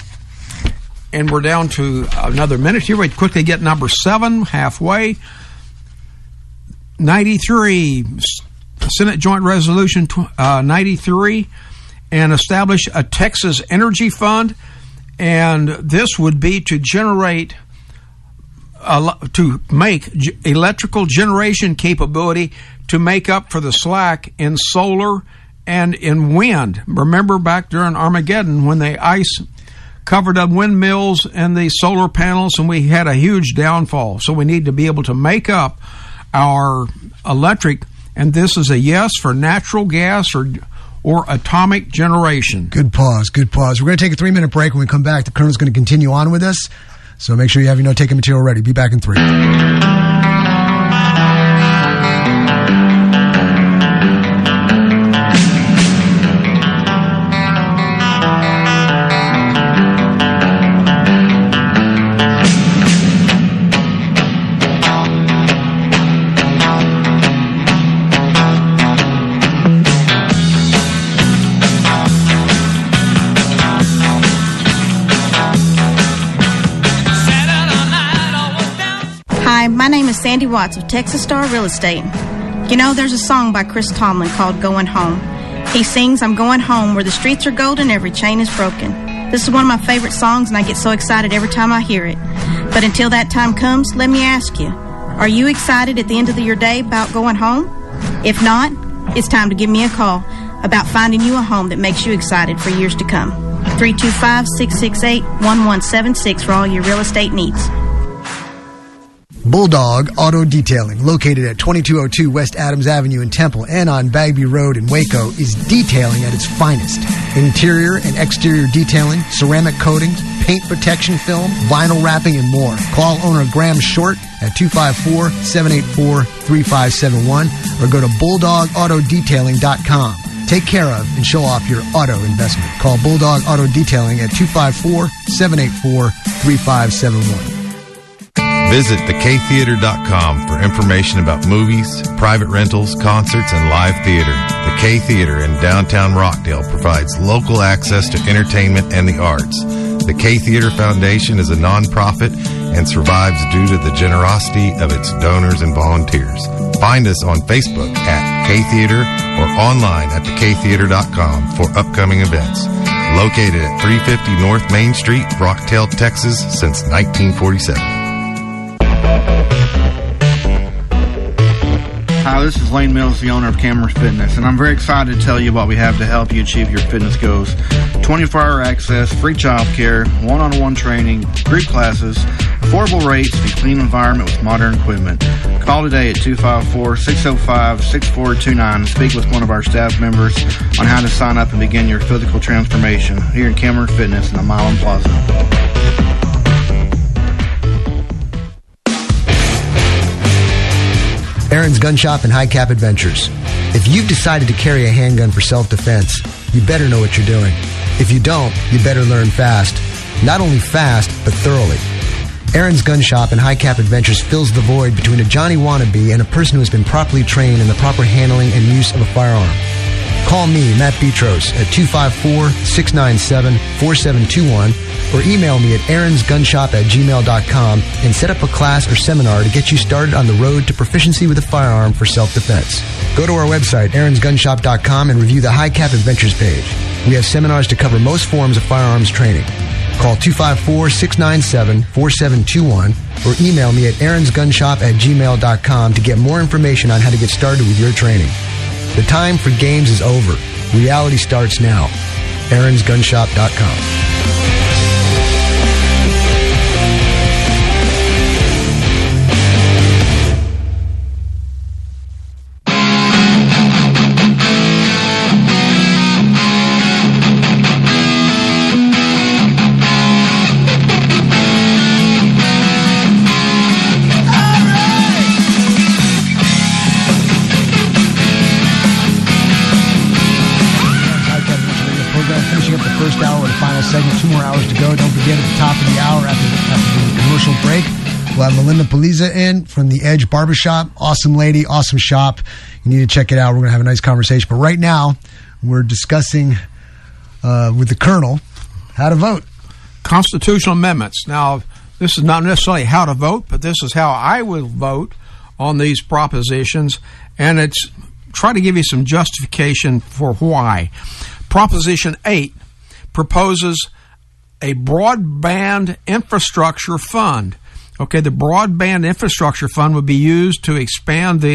[SPEAKER 2] And we're down to another minute here. We'd quickly get number seven, halfway. ninety-three, Senate Joint Resolution uh, ninety-three, and establish a Texas Energy Fund. And this would be to generate, uh, to make g- electrical generation capability to make up for the slack in solar and in wind. Remember back during Armageddon when the ice covered up windmills and the solar panels, and we had a huge downfall. So we need to be able to make up our electric, and this is a yes for natural gas or or atomic generation.
[SPEAKER 1] Good pause, good pause. We're going to take a three-minute break. When we come back, the Colonel's going to continue on with us. So make sure you have your note-taking material ready. Be back in three.
[SPEAKER 13] My name is Sandy Watts of Texas Star Real Estate. You know, there's a song by Chris Tomlin called Going Home. He sings, I'm going home where the streets are golden, every chain is broken. This is one of my favorite songs, and I get so excited every time I hear it. But until that time comes, let me ask you, are you excited at the end of your day about going home? If not, it's time to give me a call about finding you a home that makes you excited for years to come. three two five, six six eight, one one seven six for all your real estate needs.
[SPEAKER 1] Bulldog Auto Detailing, located at twenty-two oh two West Adams Avenue in Temple and on Bagby Road in Waco, is detailing at its finest. Interior and exterior detailing, ceramic coatings, paint protection film, vinyl wrapping, and more. Call owner Graham Short at two five four, seven eight four, three five seven one or go to bulldog auto detailing dot com. Take care of and show off your auto investment. Call Bulldog Auto Detailing at two five four, seven eight four, three five seven one.
[SPEAKER 14] Visit the k theater dot com for information about movies, private rentals, concerts, and live theater. The K Theater in downtown Rockdale provides local access to entertainment and the arts. The K Theater Foundation is a nonprofit and survives due to the generosity of its donors and volunteers. Find us on Facebook at K Theater or online at the k theater dot com for upcoming events. Located at three fifty North Main Street, Rockdale, Texas, since nineteen forty-seven.
[SPEAKER 5] Hi, this is Lane Mills, the owner of Cameras Fitness, and I'm very excited to tell you what we have to help you achieve your fitness goals. twenty-four hour access, free child care, one-on-one training, group classes, affordable rates, and a clean environment with modern equipment. Call today at two five four, six oh five, six four two nine and speak with one of our staff members on how to sign up and begin your physical transformation here in Cameras Fitness in the Milan Plaza.
[SPEAKER 1] Aaron's Gun Shop and High Cap Adventures. If you've decided to carry a handgun for self-defense, you better know what you're doing. If you don't, you better learn fast. Not only fast, but thoroughly. Aaron's Gun Shop and High Cap Adventures fills the void between a Johnny wannabe and a person who has been properly trained in the proper handling and use of a firearm. Call me, Matt Petros, at two five four, six nine seven, four seven two one or email me at aaronsgunshop at gmail dot com and set up a class or seminar to get you started on the road to proficiency with a firearm for self-defense. Go to our website, aarons gun shop dot com, and review the High Cap Adventures page. We have seminars to cover most forms of firearms training. Call two five four, six nine seven, four seven two one or email me at aaronsgunshop at gmail dot com to get more information on how to get started with your training. The time for games is over. Reality starts now. aarons gun shop dot com. Segment, two more hours to go. Don't forget, at the top of the hour after, after the commercial break, we'll have Melinda Paliza in from the Edge Barbershop. Awesome lady, awesome shop. You need to check it out. We're going to have a nice conversation. But right now, we're discussing uh, with the Colonel how to vote.
[SPEAKER 2] Constitutional amendments. Now, this is not necessarily how to vote, but this is how I will vote on these propositions. And it's try to give you some justification for why. Proposition eight proposes a broadband infrastructure fund. Okay, the broadband infrastructure fund would be used to expand the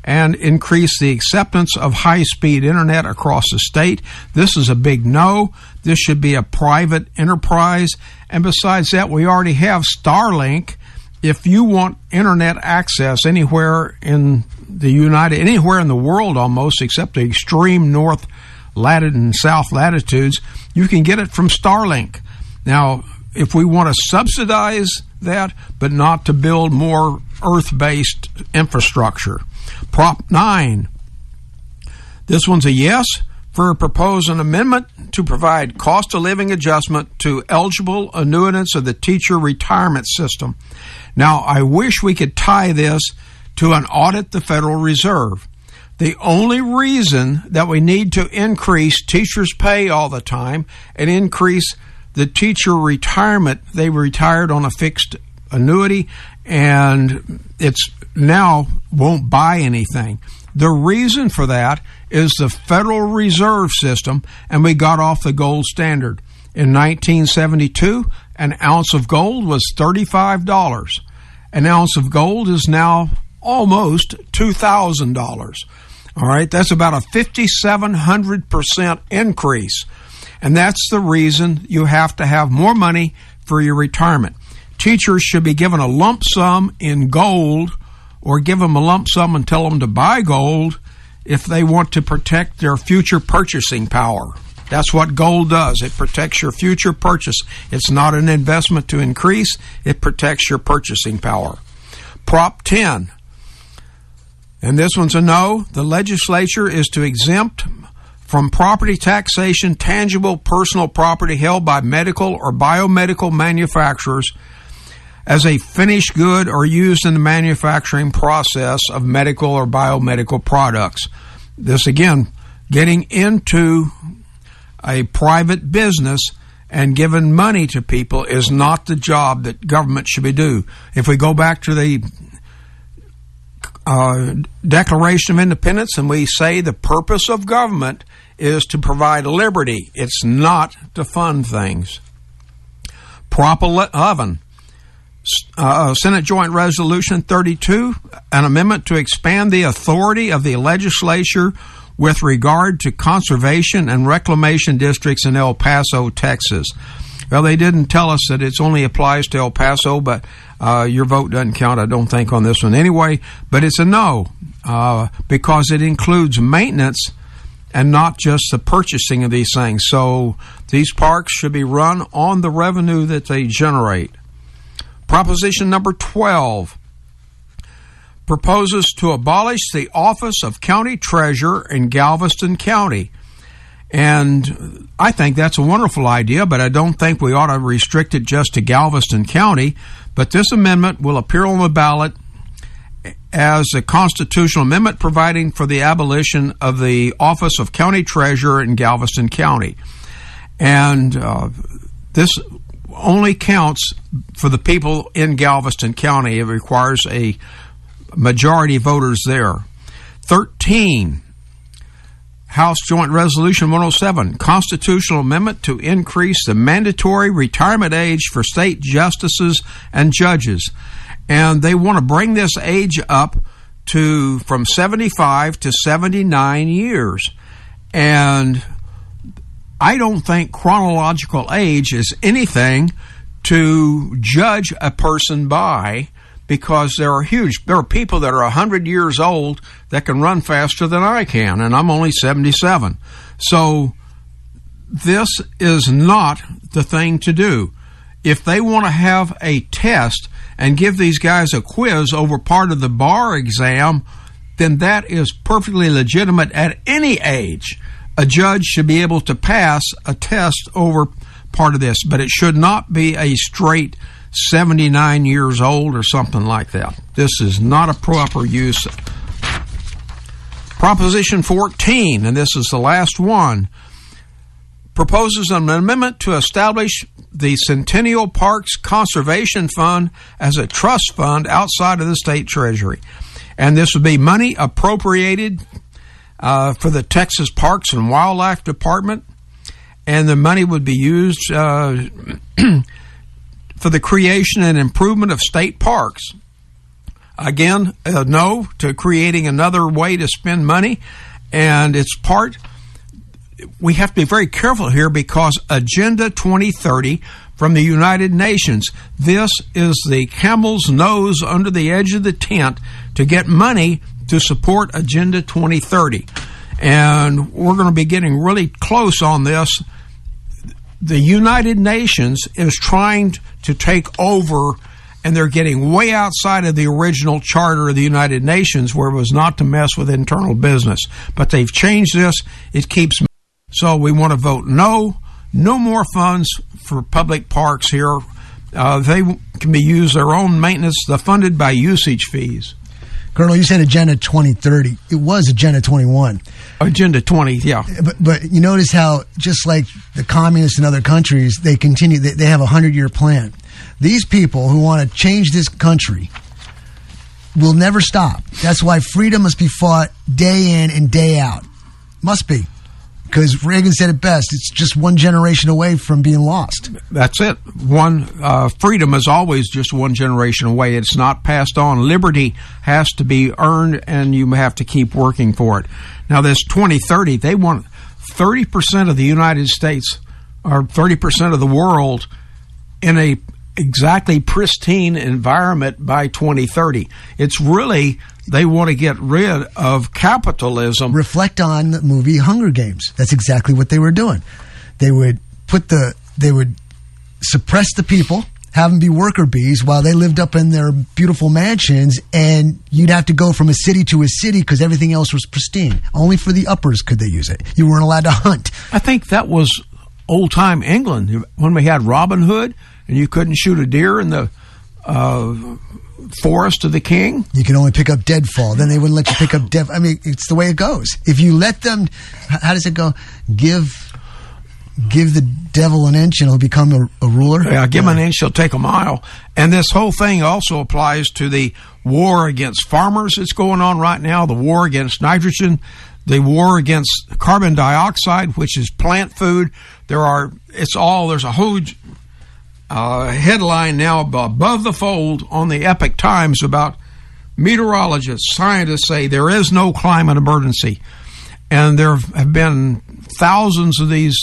[SPEAKER 2] and increase the acceptance of high-speed internet across the state. This is a big no. This should be a private enterprise. And besides that, we already have Starlink. If you want internet access anywhere in the United, anywhere in the world almost, except the extreme north latitude and south latitudes, you can get it from Starlink. Now, if we want to subsidize that, but not to build more Earth-based infrastructure. Prop nine. This one's a yes for propose an amendment to provide cost of living adjustment to eligible annuitants of the teacher retirement system. Now, I wish we could tie this to an audit the Federal Reserve. The only reason that we need to increase teachers' pay all the time and increase the teacher retirement, they retired on a fixed annuity, and it's now won't buy anything. The reason for that is the Federal Reserve System, and we got off the gold standard. In nineteen seventy-two, an ounce of gold was thirty-five dollars. An ounce of gold is now almost two thousand dollars. All right, that's about a five thousand seven hundred percent increase. And that's the reason you have to have more money for your retirement. Teachers should be given a lump sum in gold, or give them a lump sum and tell them to buy gold if they want to protect their future purchasing power. That's what gold does. It protects your future purchase. It's not an investment to increase. It protects your purchasing power. Prop ten. And this one's a no. The legislature is to exempt from property taxation tangible personal property held by medical or biomedical manufacturers as a finished good or used in the manufacturing process of medical or biomedical products. This, again, getting into a private business and giving money to people is not the job that government should be doing. If we go back to the uh, Declaration of Independence and we say the purpose of government is to provide liberty, it's not to fund things. Prop eleven. Uh, Senate Joint Resolution thirty-two, an amendment to expand the authority of the legislature with regard to conservation and reclamation districts in El Paso, Texas. Well, they didn't tell us that it only applies to El Paso, but uh, your vote doesn't count, I don't think, on this one anyway. But it's a no, uh, because it includes maintenance and not just the purchasing of these things. So these parks should be run on the revenue that they generate. Proposition number twelve proposes to abolish the office of county treasurer in Galveston County. And I think that's a wonderful idea, but I don't think we ought to restrict it just to Galveston County. But this amendment will appear on the ballot as a constitutional amendment providing for the abolition of the office of county treasurer in Galveston County. And uh, this only counts for the people in Galveston County. It requires a majority of voters there. thirteen, House Joint Resolution one oh seven, constitutional amendment to increase the mandatory retirement age for state justices and judges. And they want to bring this age up to from seventy-five to seventy-nine years. And I don't think chronological age is anything to judge a person by, because there are huge, there are people that are one hundred years old that can run faster than I can, and I'm only seventy-seven. So this is not the thing to do. If they want to have a test and give these guys a quiz over part of the bar exam, then that is perfectly legitimate at any age. A judge should be able to pass a test over part of this, but it should not be a straight seventy-nine years old or something like that. This is not a proper use. Proposition fourteen, and this is the last one, proposes an amendment to establish the Centennial Parks Conservation Fund as a trust fund outside of the state treasury. And this would be money appropriated uh, for the Texas Parks and Wildlife Department, and the money would be used uh, for the creation and improvement of state parks. again, a no to creating another way to spend money. And it's part, we have to be very careful here because Agenda twenty thirty from the United Nations, this is the camel's nose under the edge of the tent to get money to support Agenda twenty thirty. And we're going to be getting really close on this. The United Nations is trying to take over, and they're getting way outside of the original charter of the United Nations, where it was not to mess with internal business. But they've changed this. It keeps. So we want to vote no. No more funds for public parks here. Uh, they can be used their own maintenance. They're funded by usage fees.
[SPEAKER 1] Colonel, you said Agenda twenty thirty. It was Agenda twenty-one.
[SPEAKER 2] Agenda twenty, yeah.
[SPEAKER 1] But but you notice how, just like the communists in other countries, they continue. They, they have a hundred-year plan. These people who want to change this country will never stop. That's why freedom must be fought day in and day out. Must be. Because Reagan said it best, it's just one generation away from being lost.
[SPEAKER 2] That's it. One uh, freedom is always just one generation away. It's not passed on. Liberty has to be earned, and you have to keep working for it. Now, this twenty thirty, they want thirty percent of the United States, or thirty percent of the world, in a exactly pristine environment by twenty thirty. It's really, they want to get rid of capitalism.
[SPEAKER 1] Reflect on the movie Hunger Games. That's exactly what they were doing. They would put the, they would suppress the people, have them be worker bees while they lived up in their beautiful mansions, and you'd have to go from a city to a city because everything else was pristine. Only for the uppers could they use it. You weren't allowed to hunt.
[SPEAKER 2] I think that was old-time England when we had Robin Hood, and you couldn't shoot a deer in the uh, forest of the king.
[SPEAKER 1] You can only pick up deadfall. Then they wouldn't let you pick up dead. I mean, it's the way it goes. If you let them, how does it go? Give, give the devil an inch, and he'll become a, a ruler.
[SPEAKER 2] Yeah, give yeah. him an inch, he'll take a mile. And this whole thing also applies to the war against farmers that's going on right now. The war against nitrogen. The war against carbon dioxide, which is plant food. There are, it's all, there's a huge uh, headline now above the fold on the Epic Times about meteorologists, scientists say there is no climate emergency. And there have been thousands of these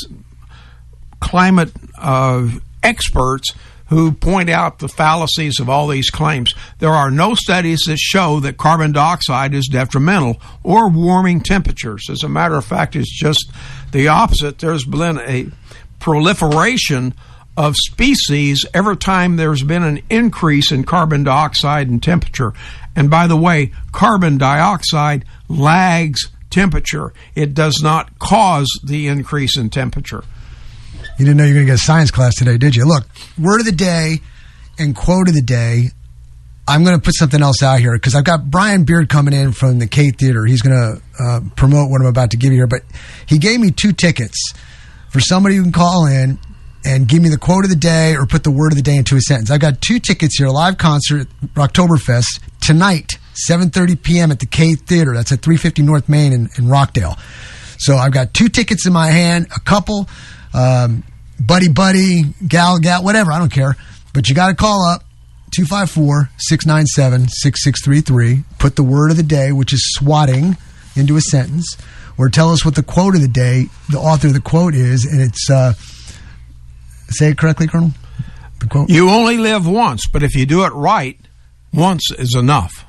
[SPEAKER 2] climate uh, experts who point out the fallacies of all these claims. There are no studies that show that carbon dioxide is detrimental or warming temperatures. As a matter of fact, it's just the opposite. There's been a proliferation of species every time there's been an increase in carbon dioxide and temperature. And by the way, carbon dioxide lags temperature. It does not cause the increase in temperature.
[SPEAKER 1] You didn't know you were going to get a science class today, did you? Look, word of the day and quote of the day. I'm going to put something else out here because I've got Brian Beard coming in from the K Theater. He's going to uh, promote what I'm about to give you here. But he gave me two tickets for somebody who can call in and give me the quote of the day or put the word of the day into a sentence. I've got two tickets here, live concert, Rocktoberfest, tonight, seven thirty p.m. at the K Theater. That's at three fifty North Main in, in Rockdale. So I've got two tickets in my hand, a couple, um, buddy, buddy, gal, gal, whatever. I don't care. But you got to call up two five four, six nine seven, six six three three. Put the word of the day, which is swatting, into a sentence. Or tell us what the quote of the day, the author of the quote is. And it's, uh, say it correctly, Colonel? The quote?
[SPEAKER 2] You only live once, but if you do it right, once is enough.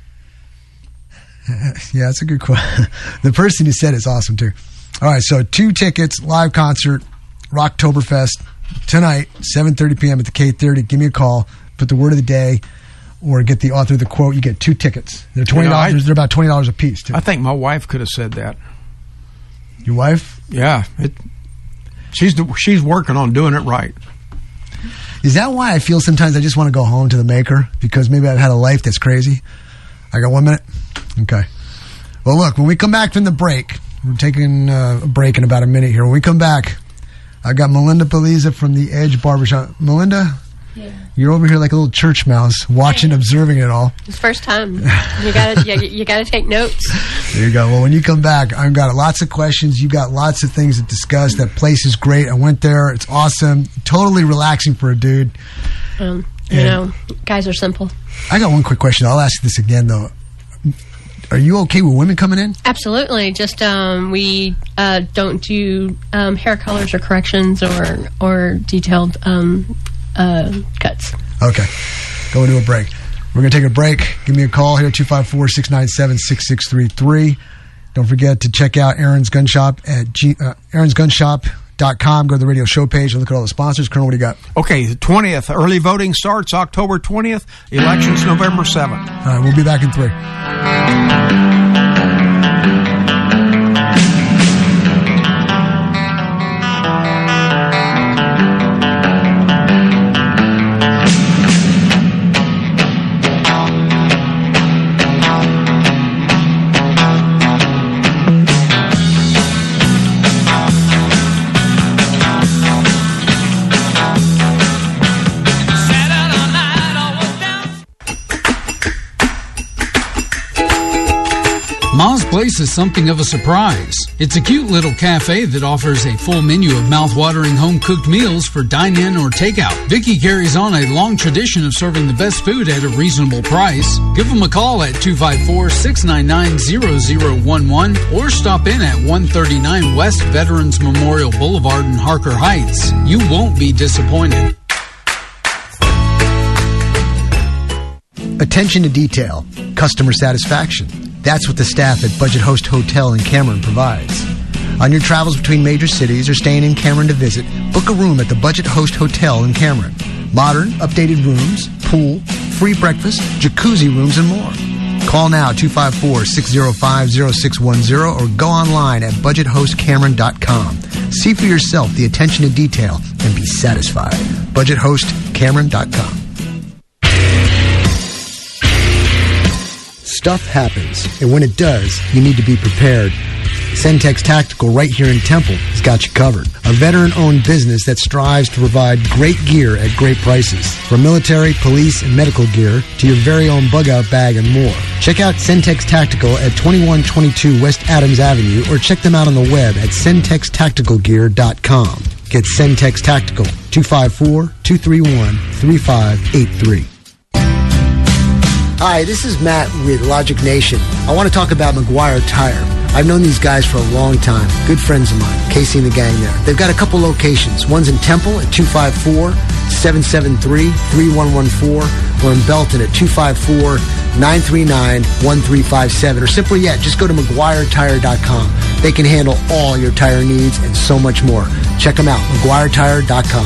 [SPEAKER 1] Yeah, that's a good quote. The person who said it's awesome, too. All right, so two tickets, live concert, Rocktoberfest, tonight, seven thirty p.m. at the K Theater. Give me a call, put the word of the day, or get the author of the quote. You get two tickets. They're twenty dollars. You know, I, they're about twenty dollars a piece, too.
[SPEAKER 2] I think my wife could have said that.
[SPEAKER 1] Your wife?
[SPEAKER 2] Yeah. It, she's she's working on doing it right.
[SPEAKER 1] Is that why I feel sometimes I just want to go home to the maker? Because maybe I've had a life that's crazy? I got one minute? Okay. Well, look, when we come back from the break, we're taking uh, a break in about a minute here. When we come back, I got Melinda Paliza from the Edge Barbershop. Melinda, yeah. You're over here like a little church mouse, watching, observing it all.
[SPEAKER 3] It's first time. You gotta, you, you gotta take notes.
[SPEAKER 1] There you go. Well, when you come back, I've got lots of questions. You got lots of things to discuss. That place is great. I went there. It's awesome. Totally relaxing for a dude.
[SPEAKER 3] Um, You
[SPEAKER 1] And-
[SPEAKER 3] know, guys are simple.
[SPEAKER 1] I got one quick question. I'll ask this again, though. Are you okay with women coming in?
[SPEAKER 3] Absolutely. Just um, we uh, don't do um, hair colors or corrections or or detailed um, uh, cuts.
[SPEAKER 1] Okay. Going to a break. We're going to take a break. Give me a call here, two five four, six nine seven, six six three three. Don't forget to check out Aaron's Gun Shop at G, uh, aaron's gun shop dot com. Go to the radio show page and look at all the sponsors. Colonel, what do you got?
[SPEAKER 2] Okay, the twentieth. Early voting starts October twentieth. Elections November seventh.
[SPEAKER 1] All right, we'll be back in three.
[SPEAKER 15] Ma's Place is something of a surprise. It's a cute little cafe that offers a full menu of mouth-watering home-cooked meals for dine-in or takeout. Vicky carries on a long tradition of serving the best food at a reasonable price. Give them a call at two five four, six nine nine, zero zero one one or stop in at one thirty-nine West Veterans Memorial Boulevard in Harker Heights. You won't be disappointed.
[SPEAKER 1] Attention to detail, customer satisfaction. That's what the staff at Budget Host Hotel in Cameron provides. On your travels between major cities or staying in Cameron to visit, book a room at the Budget Host Hotel in Cameron. Modern, updated rooms, pool, free breakfast, jacuzzi rooms, and more. Call now, two five four, six zero five, zero six one zero or go online at budget host cameron dot com. See for yourself the attention to detail and be satisfied. budget host cameron dot com. Stuff happens, and when it does, you need to be prepared. Centex Tactical right here in Temple has got you covered. A veteran-owned business that strives to provide great gear at great prices. From military, police, and medical gear to your very own bug-out bag and more. Check out Centex Tactical at twenty-one twenty-two West Adams Avenue or check them out on the web at centex tactical gear dot com. Get Centex Tactical, two five four, two three one, three five eight three. Hi, this is Matt with Logic Nation. I want to talk about McGuire Tire. I've known these guys for a long time. Good friends of mine. Casey and the gang there. They've got a couple locations. One's in Temple at two five four, seven seven three, three one one four or in Belton at two five four, nine three nine, one three five seven. Or simply yet, just go to McGuire Tire dot com. They can handle all your tire needs and so much more. Check them out, McGuire Tire dot com.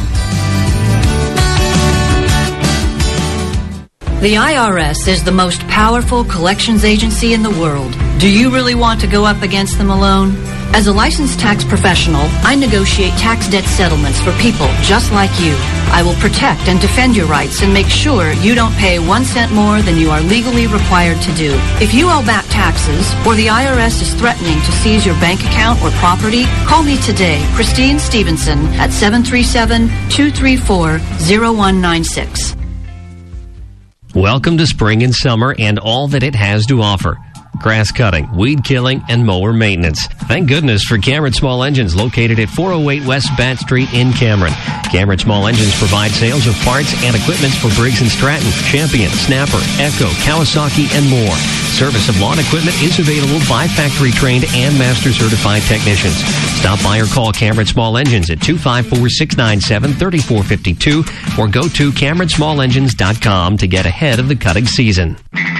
[SPEAKER 7] The I R S is the most powerful collections agency in the world. Do you really want to go up against them alone? As a licensed tax professional, I negotiate tax debt settlements for people just like you. I will protect and defend your rights and make sure you don't pay one cent more than you are legally required to do. If you owe back taxes or the I R S is threatening to seize your bank account or property, call me today, Christine Stevenson, at seven three seven, two three four, zero one nine six.
[SPEAKER 11] Welcome to spring and summer and all that it has to offer. Grass cutting, weed killing, and mower maintenance. Thank goodness for Cameron Small Engines, located at four oh eight West Bat Street in Cameron. Cameron Small Engines provide sales of parts and equipment for Briggs and Stratton, Champion, Snapper, Echo, Kawasaki, and more. Service of lawn equipment is available by factory-trained and master-certified technicians. Stop by or call Cameron Small Engines at two five four, six nine seven, three four five two or go to cameron small engines dot com to get ahead of the cutting season.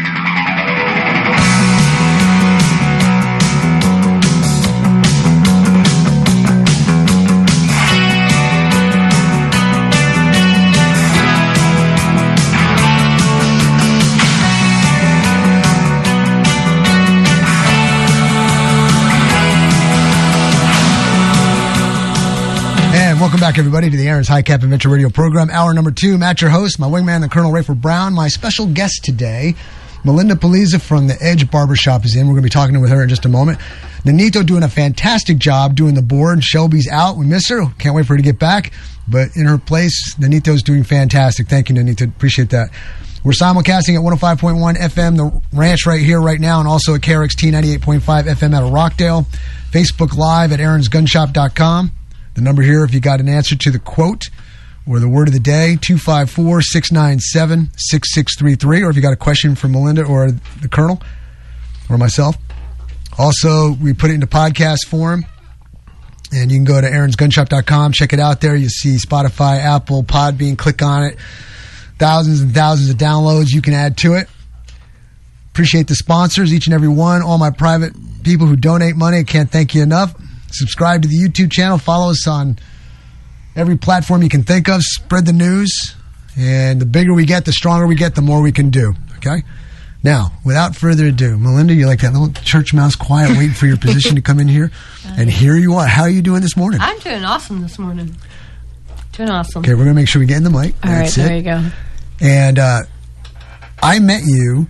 [SPEAKER 1] Welcome back, everybody, to the Aaron's High Cap Adventure Radio program. Hour number two. Matt, your host, my wingman, the Colonel Rayford Brown. My special guest today, Melinda Paliza from the Edge Barbershop, is in. We're going to be talking with her in just a moment. Nanito doing a fantastic job doing the board. Shelby's out. We miss her. Can't wait for her to get back. But in her place, Nanito's doing fantastic. Thank you, Nanito. Appreciate that. We're simulcasting at one oh five point one F M, the ranch right here, right now, and also at K R X T ninety-eight point five F M out of Rockdale. Facebook Live at aarons gun shop dot com. The number here, if you got an answer to the quote, or the word of the day, two five four, six nine seven, six six three three, or if you got a question for Melinda or the Colonel or myself. Also, we put it into podcast form, and you can go to aarons gun shop dot com, check it out there. You see Spotify, Apple, Podbean, click on it. Thousands and thousands of downloads you can add to it. Appreciate the sponsors, each and every one. All my private people who donate money, I can't thank you enough. Subscribe to the YouTube channel. Follow us on every platform you can think of. Spread the news. And the bigger we get, the stronger we get, the more we can do. Okay? Now, without further ado, Melinda, you're like that little church mouse, quiet, waiting for your position to come in here. And here you are. How are you doing this morning?
[SPEAKER 3] I'm doing awesome this morning. Doing awesome.
[SPEAKER 1] Okay, we're going to make sure we get in the mic.
[SPEAKER 3] All
[SPEAKER 1] That's
[SPEAKER 3] right, there
[SPEAKER 1] it.
[SPEAKER 3] you go.
[SPEAKER 1] And uh, I met you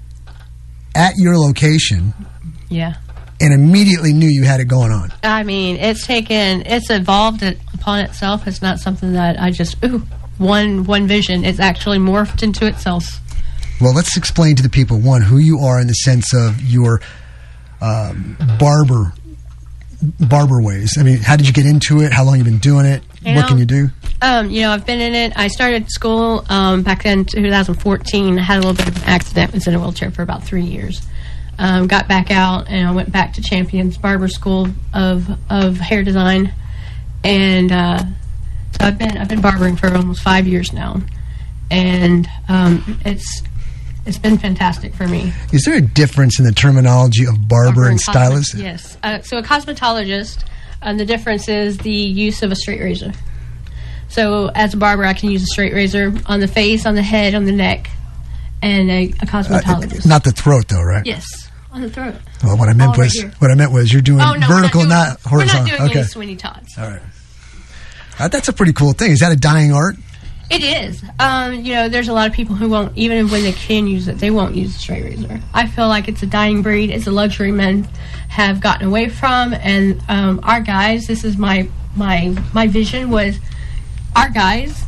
[SPEAKER 1] at your location
[SPEAKER 3] Yeah.
[SPEAKER 1] and immediately knew you had it going on.
[SPEAKER 3] I mean, it's taken, it's evolved it upon itself. It's not something that I just, ooh, one one vision. It's actually morphed into itself.
[SPEAKER 1] Well, let's explain to the people, one, who you are in the sense of your um, barber barber ways. I mean, how did you get into it? How long have you been doing it?
[SPEAKER 3] You
[SPEAKER 1] what
[SPEAKER 3] know,
[SPEAKER 1] can you do?
[SPEAKER 3] Um, you know, I've been in it. I started school um, back then, two thousand fourteen. I had a little bit of an accident. Was in a wheelchair for about three years. Um, got back out, and I went back to Champions Barber School of of hair design, and uh, so I've been I've been barbering for almost five years now, and um, it's it's been fantastic for me.
[SPEAKER 1] Is there a difference in the terminology of barber and stylist?
[SPEAKER 3] Yes. Uh, so a cosmetologist, um, the difference is the use of a straight razor. So as a barber, I can use a straight razor on the face, on the head, on the neck, and a, a cosmetologist.
[SPEAKER 1] Uh, not the throat, though, right?
[SPEAKER 3] Yes, on the throat.
[SPEAKER 1] Well, what I meant
[SPEAKER 3] All right
[SPEAKER 1] was
[SPEAKER 3] here.
[SPEAKER 1] what I meant was you're doing
[SPEAKER 3] Oh, no,
[SPEAKER 1] vertical,
[SPEAKER 3] we're not,
[SPEAKER 1] not
[SPEAKER 3] doing,
[SPEAKER 1] horizontal.
[SPEAKER 3] We're not doing
[SPEAKER 1] okay.
[SPEAKER 3] any Sweeney Todds.
[SPEAKER 1] All right. Uh, that's a pretty cool thing. Is that a dying art?
[SPEAKER 3] It is. Um, you know, there's a lot of people who won't, even when they can use it, they won't use a straight razor. I feel like it's a dying breed. It's a luxury men have gotten away from, and um, our guys, this is my my my vision was, our guys,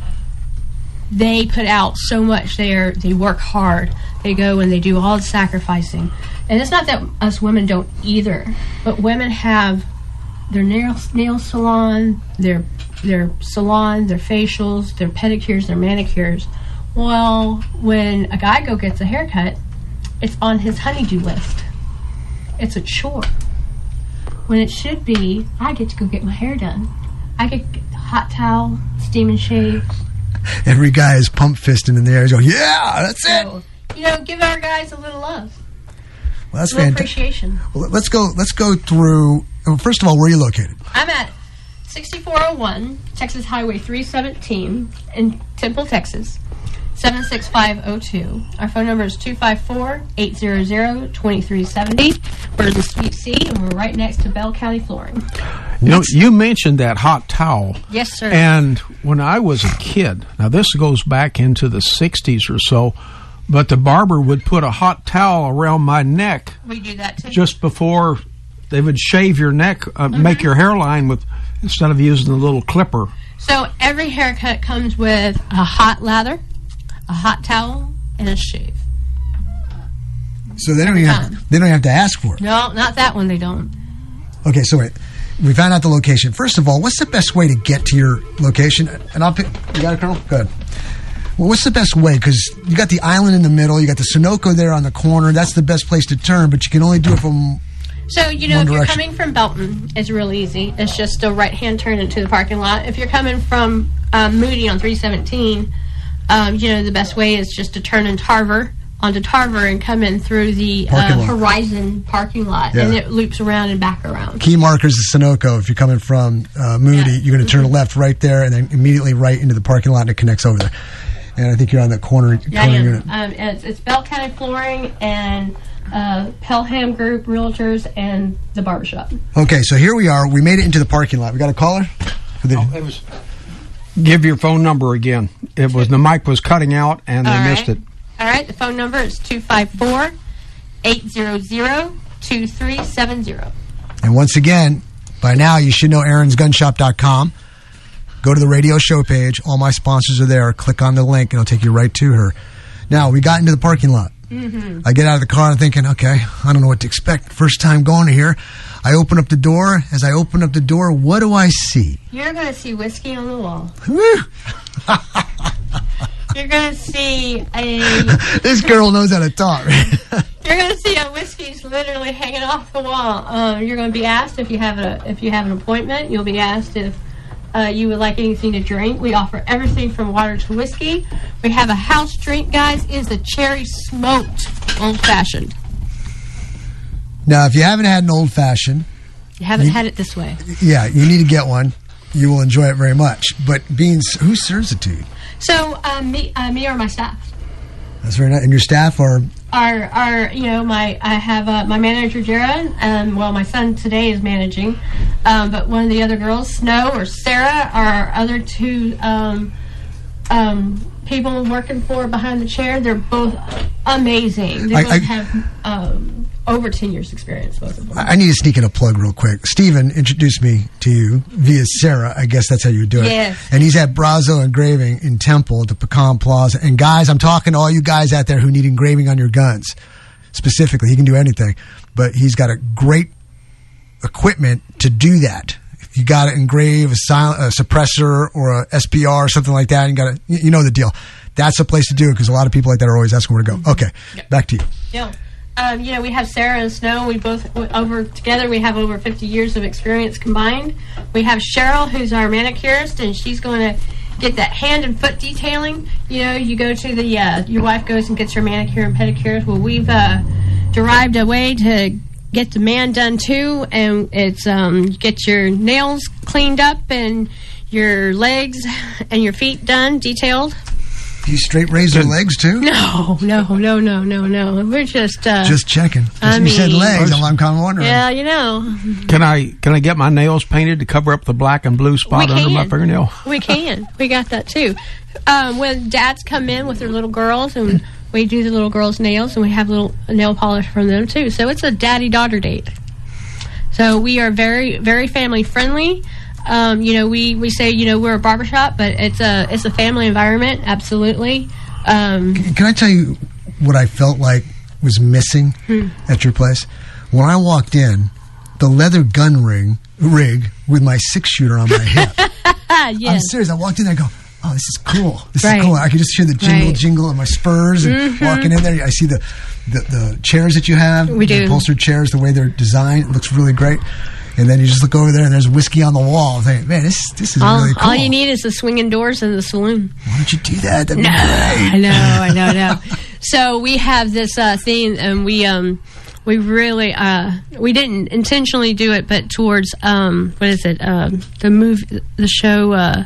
[SPEAKER 3] they put out so much. They are, they work hard. They go and they do all the sacrificing. And it's not that us women don't either, but women have their nail nail salon, their their salon, their facials, their pedicures, their manicures. Well, when a guy go gets a haircut, it's on his honeydew list. It's a chore. When it should be, I get to go get my hair done. I get a hot towel, steam and shave.
[SPEAKER 1] Every guy is pump fisting in the air. He's going, yeah, that's
[SPEAKER 3] So,
[SPEAKER 1] it.
[SPEAKER 3] you know, give our guys a little love.
[SPEAKER 1] Well, that's
[SPEAKER 3] a little
[SPEAKER 1] fantastic.
[SPEAKER 3] appreciation.
[SPEAKER 1] Well, let's go. Let's go through. Well, first of all, where are you located?
[SPEAKER 3] I'm at sixty-four oh one Texas Highway three seventeen in Temple, Texas, seven six five oh two. Our phone number is two five four, eight hundred, twenty-three seventy. We're in the Suite C, and we're right next to Bell County Flooring.
[SPEAKER 2] You know, you mentioned that hot towel.
[SPEAKER 3] Yes, sir.
[SPEAKER 2] And when I was a kid, now this goes back into the sixties or so, but the barber would put a hot towel around my neck
[SPEAKER 3] We do that too.
[SPEAKER 2] just before they would shave your neck, uh,
[SPEAKER 3] Mhm.
[SPEAKER 2] make your hairline with, instead of using the little clipper.
[SPEAKER 3] So every haircut comes with a hot lather, a hot towel, and a shave.
[SPEAKER 1] So they don't
[SPEAKER 3] Every
[SPEAKER 1] even
[SPEAKER 3] time.
[SPEAKER 1] have, they don't have to ask for it.
[SPEAKER 3] No, not that one. They don't.
[SPEAKER 1] Okay, so wait. We found out the location. First of all, what's the best way to get to your location? And I'll pick. You got it, Colonel? Good. Well, what's the best way? Because you got the island in the middle. You got the Sunoco there on the corner. That's the best place to turn, but you can only do it from.
[SPEAKER 3] So, you know,
[SPEAKER 1] One
[SPEAKER 3] if you're
[SPEAKER 1] direction.
[SPEAKER 3] coming from Belton, it's real easy. It's just a right-hand turn into the parking lot. If you're coming from um, Moody on three seventeen, um, you know, the best way is just to turn in Tarver, onto Tarver, and come in through the
[SPEAKER 1] Parking
[SPEAKER 3] uh,
[SPEAKER 1] lot.
[SPEAKER 3] Horizon parking lot.
[SPEAKER 1] Yeah.
[SPEAKER 3] And it loops around and back around.
[SPEAKER 1] Key markers is Sunoco. If you're coming from uh, Moody, you're going to turn left right there and then immediately right into the parking lot and it connects over there. And I think you're on the corner,
[SPEAKER 3] Yeah, I
[SPEAKER 1] corner
[SPEAKER 3] am.
[SPEAKER 1] unit.
[SPEAKER 3] Um, it's, it's Bell County Flooring and uh, Pelham Group Realtors and the barbershop.
[SPEAKER 1] Okay, so here we are. We made it into the parking lot. We got a caller? For the,
[SPEAKER 2] it was, give your phone number again. It was the mic was cutting out and they
[SPEAKER 3] All
[SPEAKER 2] missed
[SPEAKER 3] right.
[SPEAKER 2] it.
[SPEAKER 3] All right, the phone number is two five four, eight hundred, two three seven zero.
[SPEAKER 1] And once again, by now you should know aarons gun shop dot com. Go to the radio show page. All my sponsors are there. Click on the link and it'll take you right to her. Now, we got into the parking lot.
[SPEAKER 3] Mm-hmm.
[SPEAKER 1] I get out of the car and thinking, okay, I don't know what to expect. First time going to here. I open up the door. As I open up the door, what do I see?
[SPEAKER 3] You're going to see whiskey on the wall.
[SPEAKER 1] Woo!
[SPEAKER 3] You're going to see a...
[SPEAKER 1] This girl knows how to talk.
[SPEAKER 3] You're going to see a whiskey's literally hanging off the wall. Um, you're going to be asked if you have a if you have an appointment. You'll be asked if uh, you would like anything to drink. We offer everything from water to whiskey. We have a house drink, guys. Is the cherry smoked old fashioned.
[SPEAKER 1] Now, if you haven't had an old fashioned,
[SPEAKER 3] You haven't
[SPEAKER 1] you,
[SPEAKER 3] had it this way.
[SPEAKER 1] Yeah, you need to get one. You will enjoy it very much. But being who serves it to you?
[SPEAKER 3] So um, me, uh, me or my staff.
[SPEAKER 1] That's very nice. And your staff are.
[SPEAKER 3] Our, our, you know, my I have uh, my manager Jared, and well, my son today is managing, um, but one of the other girls, Snow or Sarah, are our other two um, um, people working for behind the chair. They're both amazing. They
[SPEAKER 1] I,
[SPEAKER 3] both
[SPEAKER 1] I,
[SPEAKER 3] have um, over ten years experience, both of them.
[SPEAKER 1] I need to sneak in a plug real quick. Steven introduced me to you via Sarah. I guess that's how you do it.
[SPEAKER 3] Yes.
[SPEAKER 1] And he's at Brazo Engraving in Temple at the Pecan Plaza. And guys, I'm talking to all you guys out there who need engraving on your guns. Specifically, he can do anything. But he's got a great equipment to do that. If you got to engrave a, silent, a suppressor or a S P R or something like that, you got to, you know the deal. That's the place to do it because a lot of people like that are always asking where to go. Okay,
[SPEAKER 3] Yep.
[SPEAKER 1] back to you.
[SPEAKER 3] Yeah. Um, you know, we have Sarah and Snow. We both, over together, we have over fifty years of experience combined. We have Cheryl, who's our manicurist, and she's going to get that hand and foot detailing. You know, you go to the, uh, your wife goes and gets her manicure and pedicure. Well, we've uh, derived a way to get the man done too, and it's um, get your nails cleaned up and your legs and your feet done, detailed.
[SPEAKER 1] You straight razor legs too?
[SPEAKER 3] No, no, no, no, no, no. We're just uh,
[SPEAKER 1] just checking.
[SPEAKER 3] I
[SPEAKER 1] you
[SPEAKER 3] mean,
[SPEAKER 1] said legs. I'm kind of wondering.
[SPEAKER 3] Yeah, you know.
[SPEAKER 2] Can I can I get my nails painted to cover up the black and blue spot
[SPEAKER 3] We
[SPEAKER 2] under my
[SPEAKER 3] can.
[SPEAKER 2] fingernail?
[SPEAKER 3] We can. We got that too. Um, when dads come in with their little girls, and we do the little girls' nails, and we have little nail polish from them too. So it's a daddy-daughter date. So we are very, very family friendly. Um, you know, we, we say, you know, we're a barbershop, but it's a it's a family environment, absolutely. Um,
[SPEAKER 1] Can I tell you what I felt like was missing
[SPEAKER 3] Hmm.
[SPEAKER 1] at your place? When I walked in, the leather gun ring rig with my six shooter on my hip. I'm
[SPEAKER 3] yes.
[SPEAKER 1] serious. I walked in there and I go, oh, this is cool. This
[SPEAKER 3] Right.
[SPEAKER 1] is cool. I could just hear the jingle,
[SPEAKER 3] Right.
[SPEAKER 1] jingle of my spurs. And
[SPEAKER 3] Mhm.
[SPEAKER 1] walking in there, I see the, the, the chairs that you have.
[SPEAKER 3] We
[SPEAKER 1] the
[SPEAKER 3] do.
[SPEAKER 1] upholstered chairs, the way they're designed. It looks really great. And then you just look over there and there's whiskey on the wall. I think, man, this, this is
[SPEAKER 3] all,
[SPEAKER 1] really cool.
[SPEAKER 3] all you need is the swinging doors in the saloon.
[SPEAKER 1] Why don't you do that? That'd
[SPEAKER 3] No,
[SPEAKER 1] be great.
[SPEAKER 3] I know, I know, I know. So we have this uh, thing, and we um, we really uh, we didn't intentionally do it, but towards um, what is it? Um, the move, the show. Uh,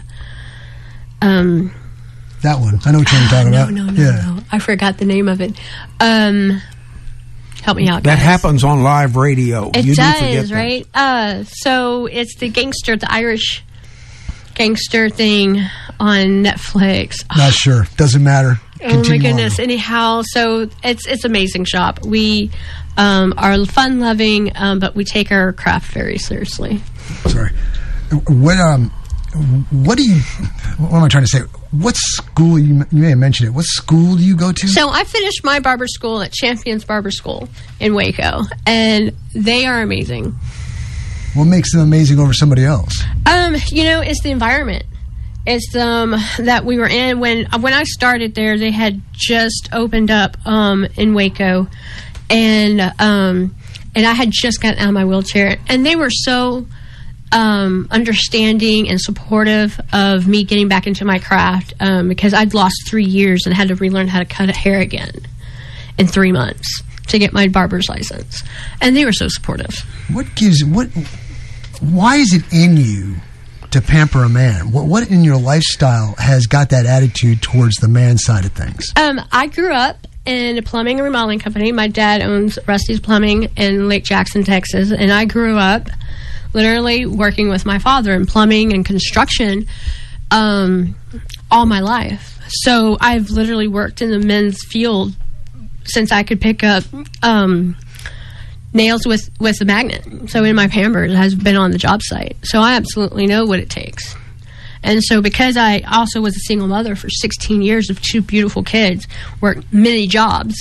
[SPEAKER 3] um,
[SPEAKER 1] That one. I know what you're talking
[SPEAKER 3] no,
[SPEAKER 1] about.
[SPEAKER 3] no, no,
[SPEAKER 1] yeah.
[SPEAKER 3] no. I forgot the name of it. Um, help me out,
[SPEAKER 2] That
[SPEAKER 3] guys.
[SPEAKER 2] happens on live radio.
[SPEAKER 3] It
[SPEAKER 2] you do forget
[SPEAKER 3] does,
[SPEAKER 2] that.
[SPEAKER 3] right? Uh, so it's the gangster, the Irish gangster thing on Netflix.
[SPEAKER 1] Not sure. Doesn't matter.
[SPEAKER 3] Oh my
[SPEAKER 1] Continue on.
[SPEAKER 3] goodness! Anyhow, so it's it's amazing shop. We um, are fun loving, um, but we take our craft very seriously.
[SPEAKER 1] Sorry. What um, what do you? What am I trying to say? What school you, you may have mentioned it? What school do you go to?
[SPEAKER 3] So I finished my barber school at Champions Barber School in Waco, and they are amazing.
[SPEAKER 1] What makes them amazing over somebody else?
[SPEAKER 3] Um, you know, it's the environment. It's um that we were in when when I started there. They had just opened up um in Waco, and um and I had just gotten out of my wheelchair, and they were so um understanding and supportive of me getting back into my craft, um because I'd lost three years and had to relearn how to cut hair again in three months to get my barber's license, and they were so supportive.
[SPEAKER 1] What gives what? Why is it in you to pamper a man? What, what in your lifestyle has got that attitude towards the man side of things?
[SPEAKER 3] Um, I grew up in a plumbing and remodeling company. My dad owns Rusty's Plumbing in Lake Jackson, Texas, and I grew up literally working with my father in plumbing and construction um, all my life. So I've literally worked in the men's field since I could pick up um, nails with, with a magnet. So in my Pampers has been on the job site. So I absolutely know what it takes. And so because I also was a single mother for sixteen years of two beautiful kids, worked many jobs,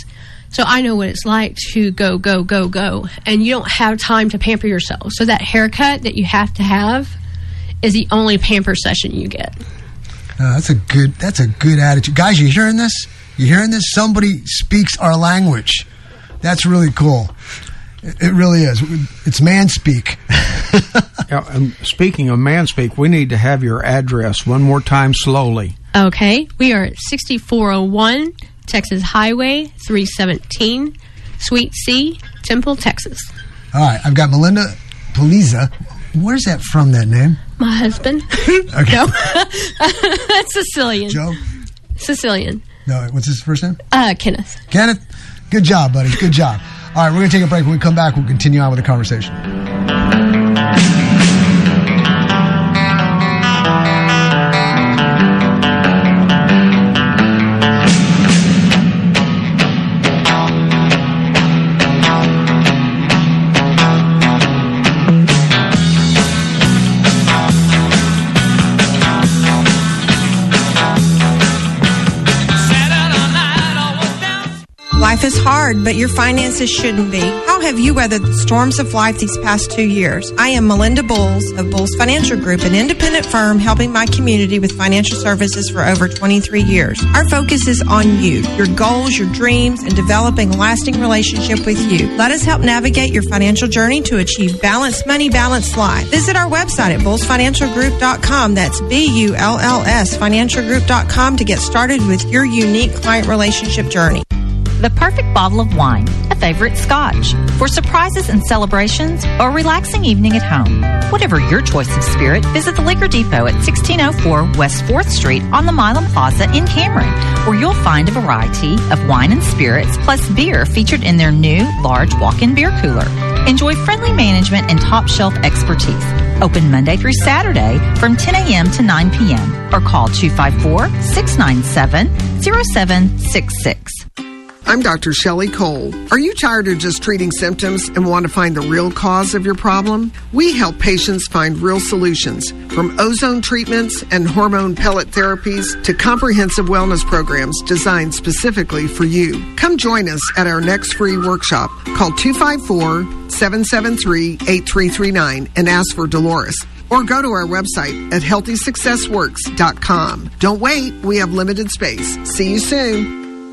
[SPEAKER 3] So I know what it's like to go, go, go, go, and you don't have time to pamper yourself. So that haircut that you have to have is the only pamper session you get.
[SPEAKER 1] Uh, that's a good. That's a good attitude, guys. You hearing this? You hearing this? Somebody speaks our language. That's really cool. It, it really is. It's man speak.
[SPEAKER 2] Yeah, and speaking of man speak, we need to have your address one more time slowly.
[SPEAKER 3] Okay, we are at sixty-four oh one Texas Highway three seventeen, Suite C, Temple, Texas.
[SPEAKER 1] All right, I've got Melinda Poliza. Where's that from, that name?
[SPEAKER 3] My husband.
[SPEAKER 1] Okay.
[SPEAKER 3] No. That's Sicilian.
[SPEAKER 1] Joe?
[SPEAKER 3] Sicilian.
[SPEAKER 1] No, what's his first name?
[SPEAKER 3] Uh, Kenneth.
[SPEAKER 1] Kenneth? Good job, buddy. Good job. All right, we're going to take a break. When we come back, we'll continue on with the conversation.
[SPEAKER 6] Life is hard, but your finances shouldn't be. How have you weathered the storms of life these past two years? I am Melinda Bowles of Bowles Financial Group, an independent firm helping my community with financial services for over twenty-three years. Our focus is on you, your goals, your dreams, and developing a lasting relationship with you. Let us help navigate your financial journey to achieve balanced money, balanced life. Visit our website at bulls financial group dot com. That's B U L L S financial group dot com to get started with your unique client relationship journey.
[SPEAKER 12] The perfect bottle of wine, a favorite scotch, for surprises and celebrations or a relaxing evening at home. Whatever your choice of spirit, visit the Liquor Depot at sixteen oh four West fourth Street on the Milam Plaza in Cameron, where you'll find a variety of wine and spirits plus beer featured in their new large walk-in beer cooler. Enjoy friendly management and top-shelf expertise. Open Monday through Saturday from ten a.m. to nine p.m. or call two five four, six nine seven, oh seven six six.
[SPEAKER 16] I'm Doctor Shelley Cole. Are you tired of just treating symptoms and want to find the real cause of your problem? We help patients find real solutions, from ozone treatments and hormone pellet therapies to comprehensive wellness programs designed specifically for you. Come join us at our next free workshop. Call two five four, seven seven three, eight three three nine and ask for Dolores. Or go to our website at healthy success works dot com. Don't wait, we have limited space. See you soon.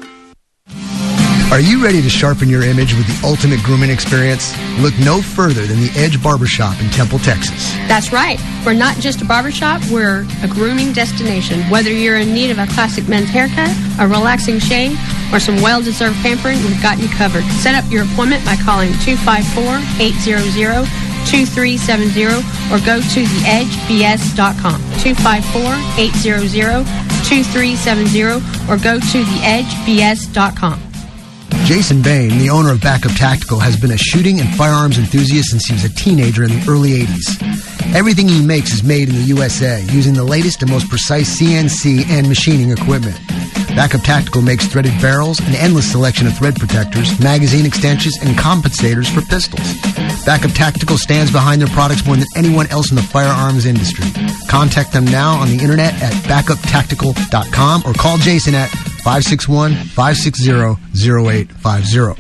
[SPEAKER 1] Are you ready to sharpen your image with the ultimate grooming experience? Look no further than the Edge Barbershop in Temple, Texas.
[SPEAKER 3] That's right. We're not just a barbershop, we're a grooming destination. Whether you're in need of a classic men's haircut, a relaxing shave, or some well-deserved pampering, we've got you covered. Set up your appointment by calling two five four, eight hundred, two three seven zero or go to the edge b s dot com. two five four, eight hundred, two three seven zero or go to the edge b s dot com.
[SPEAKER 1] Jason Bain, the owner of Backup Tactical, has been a shooting and firearms enthusiast since he was a teenager in the early eighties. Everything he makes is made in the U S A using the latest and most precise C N C and machining equipment. Backup Tactical makes threaded barrels, an endless selection of thread protectors, magazine extensions, and compensators for pistols. Backup Tactical stands behind their products more than anyone else in the firearms industry. Contact them now on the internet at backup tactical dot com or call Jason at five six one, five six zero, zero eight five zero.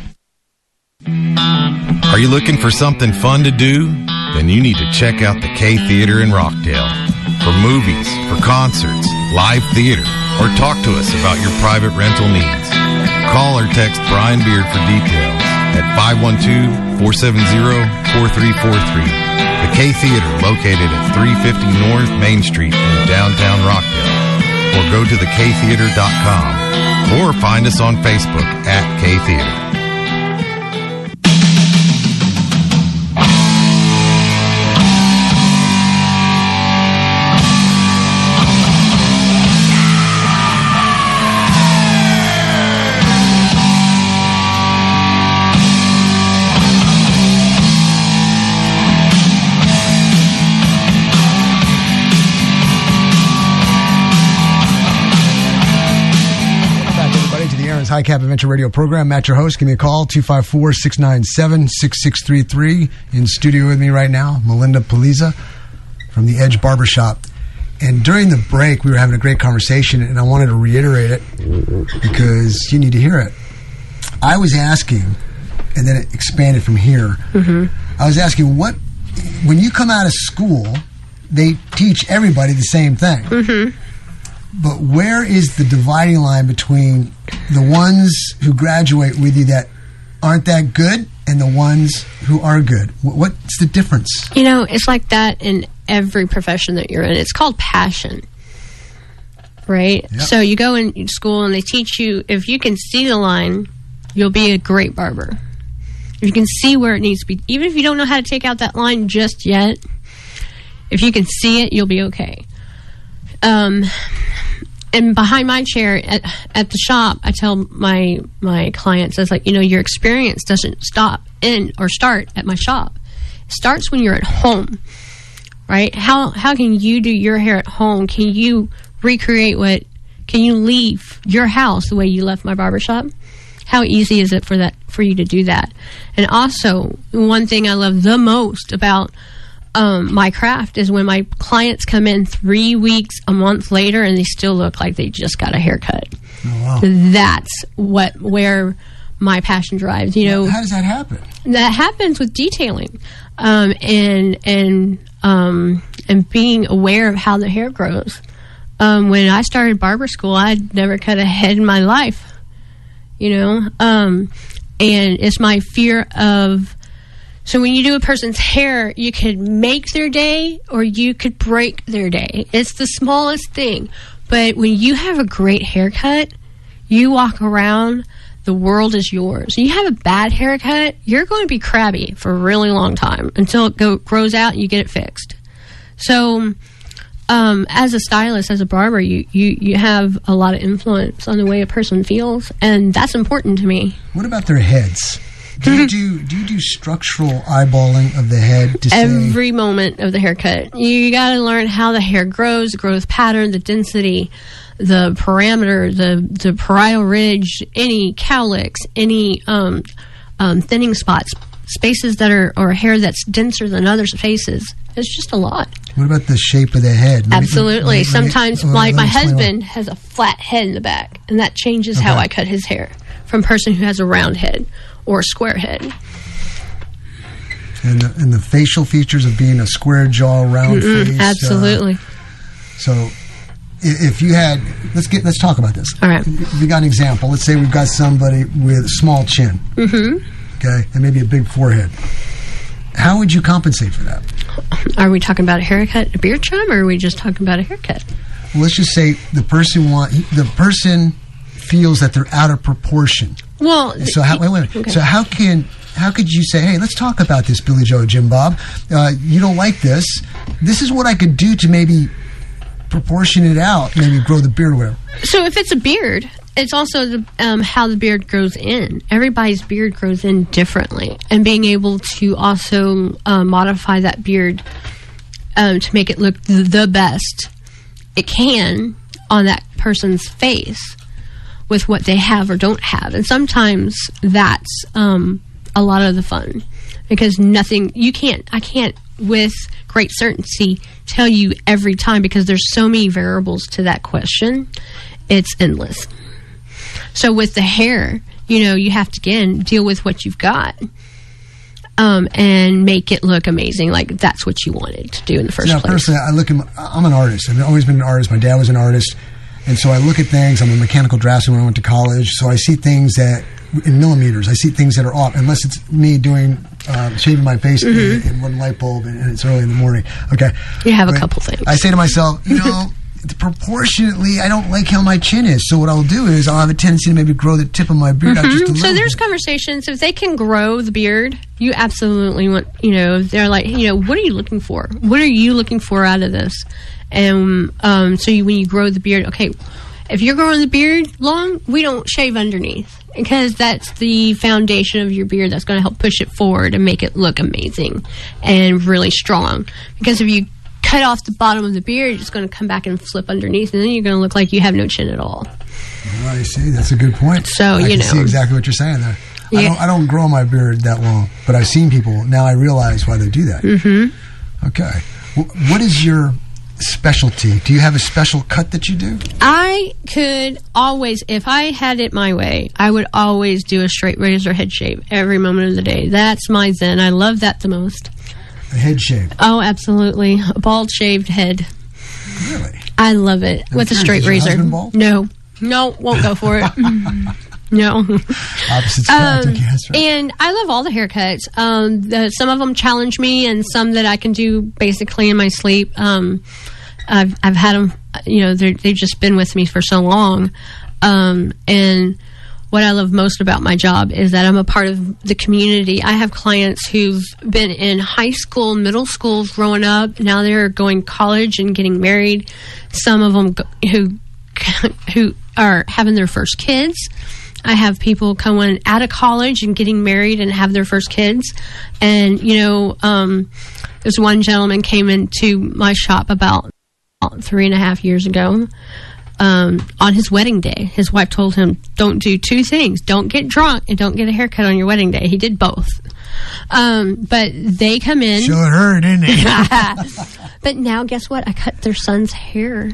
[SPEAKER 14] Are you looking for something fun to do? Then you need to check out the K Theater in Rockdale. For movies, for concerts, live theater, or talk to us about your private rental needs. Call or text Brian Beard for details at five one two, four seven zero, four three four three. The K Theater, located at three fifty North Main Street in downtown Rockdale. Or go to the k theater dot com or find us on Facebook at K Theater.
[SPEAKER 1] High Cap Adventure Radio program. Matt, your host. Give me a call, two five four, six nine seven, six six three three. In studio with me right now, Melinda Poliza from the Edge Barbershop. And during the break, we were having a great conversation, and I wanted to reiterate it because you need to hear it. I was asking, and then it expanded from here.
[SPEAKER 3] Mm-hmm.
[SPEAKER 1] I was asking, what when you come out of school, they teach everybody the same thing.
[SPEAKER 3] Mm-hmm.
[SPEAKER 1] But where is the dividing line between the ones who graduate with you that aren't that good and the ones who are good? What's the difference?
[SPEAKER 3] You know, it's like that in every profession that you're in. It's called passion, right?
[SPEAKER 1] Yep.
[SPEAKER 3] So you go in school and they teach you, if you can see the line, you'll be a great barber. If you can see where it needs to be, even if you don't know how to take out that line just yet, if you can see it, you'll be okay. Um, and behind my chair at, at the shop, I tell my my clients, I was like, you know, your experience doesn't stop in or start at my shop. It starts when you're at home, right? How how can you do your hair at home? Can you recreate what? Can you leave your house the way you left my barbershop? How easy is it for that for you to do that? And also, one thing I love the most about um, my craft is when my clients come in three weeks, a month later, and they still look like they just got a haircut.
[SPEAKER 1] Oh, wow.
[SPEAKER 3] That's what where my passion drives. You know,
[SPEAKER 1] how does that happen?
[SPEAKER 3] That happens with detailing, um, and and um, and being aware of how the hair grows. Um, when I started barber school, I'd never cut a head in my life. You know, um, and it's my fear of. So when you do a person's hair, you could make their day or you could break their day. It's the smallest thing. But when you have a great haircut, you walk around, the world is yours. You have a bad haircut, you're going to be crabby for a really long time until it go, grows out and you get it fixed. So um, as a stylist, as a barber, you, you, you have a lot of influence on the way a person feels, and that's important to me.
[SPEAKER 1] What about their heads? Do you do do you do structural eyeballing of the head to
[SPEAKER 3] every
[SPEAKER 1] say,
[SPEAKER 3] moment of the haircut? You got to learn how the hair grows, the growth pattern, the density, the parameter, the the parietal ridge, any cowlicks, any um, um, thinning spots, spaces that are or hair that's denser than other spaces. It's just a lot.
[SPEAKER 1] What about the shape of the head? Let
[SPEAKER 3] Absolutely.
[SPEAKER 1] Me, let me,
[SPEAKER 3] Sometimes
[SPEAKER 1] let me,
[SPEAKER 3] my,
[SPEAKER 1] let
[SPEAKER 3] my
[SPEAKER 1] me
[SPEAKER 3] husband has a flat head in the back, and that changes
[SPEAKER 1] okay.
[SPEAKER 3] how I cut his hair from a person who has a round head or a square head.
[SPEAKER 1] And the, and the facial features of being a square jaw, round
[SPEAKER 3] Mm-mm,
[SPEAKER 1] face.
[SPEAKER 3] Absolutely.
[SPEAKER 1] Uh, so, if you had, let's get, let's talk about this.
[SPEAKER 3] All right.
[SPEAKER 1] We got an example. Let's say we've got somebody with a small chin.
[SPEAKER 3] Mm-hmm.
[SPEAKER 1] Okay, and maybe a big forehead. How would you compensate for that?
[SPEAKER 3] Are we talking about a haircut, a beard trim, or are we just talking about a haircut?
[SPEAKER 1] Well, let's just say the person want the person feels that they're out of proportion.
[SPEAKER 3] Well,
[SPEAKER 1] so how, wait, wait, wait.
[SPEAKER 3] Okay.
[SPEAKER 1] So how can how could you say, hey, let's talk about this, Billy Joe, Jim Bob? Uh, you don't like this. This is what I could do to maybe proportion it out, maybe grow the beard or whatever.
[SPEAKER 3] So if it's a beard, it's also the, um, how the beard grows in. Everybody's beard grows in differently, and being able to also uh, modify that beard um, to make it look th- the best it can on that person's face with what they have or don't have. And sometimes that's um, a lot of the fun, because nothing, you can't, I can't with great certainty tell you every time, because there's so many variables to that question. It's endless. So with the hair, you know, you have to, again, deal with what you've got um, and make it look amazing. Like that's what you wanted to do in the first
[SPEAKER 1] now,
[SPEAKER 3] place.
[SPEAKER 1] Personally, I look at my, I'm an artist. I've always been an artist. My dad was an artist. And so I look at things. I'm a mechanical draftsman when I went to college. So I see things that, in millimeters, I see things that are off. Unless it's me doing, uh, shaving my face mm-hmm. in, in one light bulb and, and it's early in the morning. Okay.
[SPEAKER 3] You have
[SPEAKER 1] but
[SPEAKER 3] a couple things.
[SPEAKER 1] I say to myself, you know, proportionately, I don't like how my chin is. So what I'll do is I'll have a tendency to maybe grow the tip of my beard
[SPEAKER 3] mm-hmm.
[SPEAKER 1] out just a little
[SPEAKER 3] So there's
[SPEAKER 1] bit.
[SPEAKER 3] conversations. If they can grow the beard, you absolutely want, you know, they're like, you know, what are you looking for? What are you looking for out of this? And um, so you, when you grow the beard, okay, if you're growing the beard long, we don't shave underneath, because that's the foundation of your beard that's going to help push it forward and make it look amazing and really strong. Because if you cut off the bottom of the beard, it's going to come back and flip underneath, and then you're going to look like you have no chin at all.
[SPEAKER 1] Oh, I see. That's a good point.
[SPEAKER 3] So,
[SPEAKER 1] I
[SPEAKER 3] you
[SPEAKER 1] can
[SPEAKER 3] know.
[SPEAKER 1] see exactly what you're saying there.
[SPEAKER 3] Yeah.
[SPEAKER 1] I don't, I don't grow my beard that long, but I've seen people. Now I realize why they do that.
[SPEAKER 3] Mm-hmm.
[SPEAKER 1] Okay. W- what is your specialty. Do you have a special cut that you do?
[SPEAKER 3] I could always, if I had it my way, I would always do a straight razor head shave every moment of the day. That's my zen. I love that the most.
[SPEAKER 1] A head shave?
[SPEAKER 3] Oh, absolutely. A bald shaved head.
[SPEAKER 1] Really?
[SPEAKER 3] I love it.
[SPEAKER 1] I'm
[SPEAKER 3] with
[SPEAKER 1] curious,
[SPEAKER 3] a straight
[SPEAKER 1] is your
[SPEAKER 3] razor.
[SPEAKER 1] husband bald?
[SPEAKER 3] No. No, won't go for it. No.
[SPEAKER 1] Opposites
[SPEAKER 3] Um,
[SPEAKER 1] attract, yes, right.
[SPEAKER 3] and I love all the haircuts. Um, the, some of them challenge me, and some that I can do basically in my sleep. Um, I've I've had them. You know, they're- they've just been with me for so long. Um, and what I love most about my job is that I'm a part of the community. I have clients who've been in high school, middle school, growing up. Now they're going to college and getting married. Some of them go, who who are having their first kids. I have people coming out of college and getting married and have their first kids. And, you know, um, there's one gentleman came into my shop about three and a half years ago um, on his wedding day. His wife told him, don't do two things. Don't get drunk and don't get a haircut on your wedding day. He did both. Um, but they come in.
[SPEAKER 1] Sure hurt, didn't it?
[SPEAKER 3] But now, guess what? I cut their son's hair.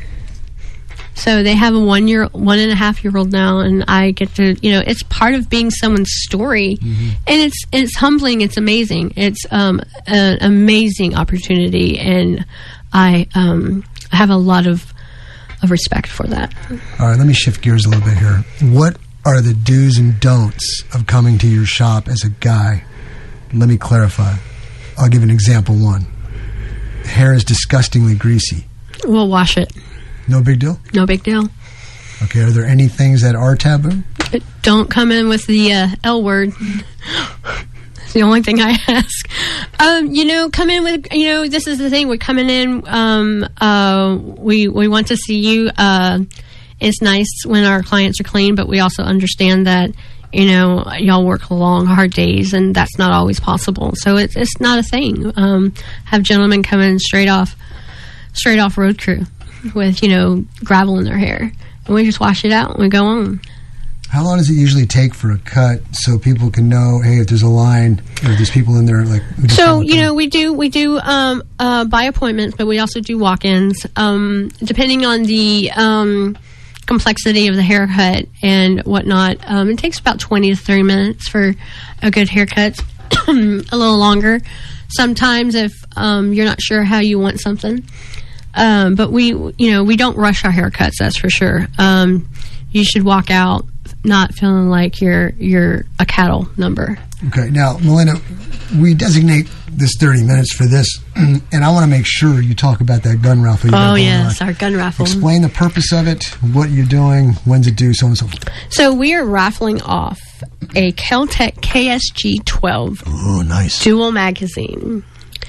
[SPEAKER 3] So they have a one year, one and a half year old now, and I get to, you know, it's part of being someone's story,
[SPEAKER 1] Mm-hmm.
[SPEAKER 3] and it's it's humbling. It's amazing. It's um, an amazing opportunity, and I um, have a lot of of respect for that.
[SPEAKER 1] All right, let me shift gears a little bit here. What are the do's and don'ts of coming to your shop as a guy? Let me clarify. I'll give an example one. Hair is disgustingly greasy.
[SPEAKER 3] We'll wash it.
[SPEAKER 1] No big deal?
[SPEAKER 3] No big deal.
[SPEAKER 1] Okay, are there any things that are taboo?
[SPEAKER 3] Don't come in with the uh, L word. It's the only thing I ask. Um, you know, come in with, you know, this is the thing. We're coming in. Um, uh, we, we want to see you. Uh, it's nice when our clients are clean, but we also understand that, you know, y'all work long, hard days, and that's not always possible. So it's, it's not a thing. Um, have gentlemen come in straight off, straight off road crew with, you know, gravel in their hair. And we just wash it out and we go on.
[SPEAKER 1] How long does it usually take for a cut so people can know, hey, if there's a line or if there's people in there, like... we can
[SPEAKER 3] So,
[SPEAKER 1] follow
[SPEAKER 3] you
[SPEAKER 1] them?
[SPEAKER 3] know, we do we do um, uh, by appointments, but we also do walk-ins. Um, depending on the um, complexity of the haircut and whatnot, um, it takes about twenty to thirty minutes for a good haircut. A little longer. Sometimes if um, you're not sure how you want something. Um, but we, you know, we don't rush our haircuts, that's for sure. Um, you should walk out not feeling like you're you're a cattle number.
[SPEAKER 1] Okay, now, Melinda, we designate this thirty minutes for this, and I want to make sure you talk about that gun raffle. you got
[SPEAKER 3] Oh,
[SPEAKER 1] going
[SPEAKER 3] yes,
[SPEAKER 1] on.
[SPEAKER 3] our gun raffle.
[SPEAKER 1] Explain the purpose of it, what you're doing, when's it due, so on and so forth.
[SPEAKER 3] So we are raffling off a Kel-Tec K S G twelve
[SPEAKER 1] Oh, nice.
[SPEAKER 3] dual magazine.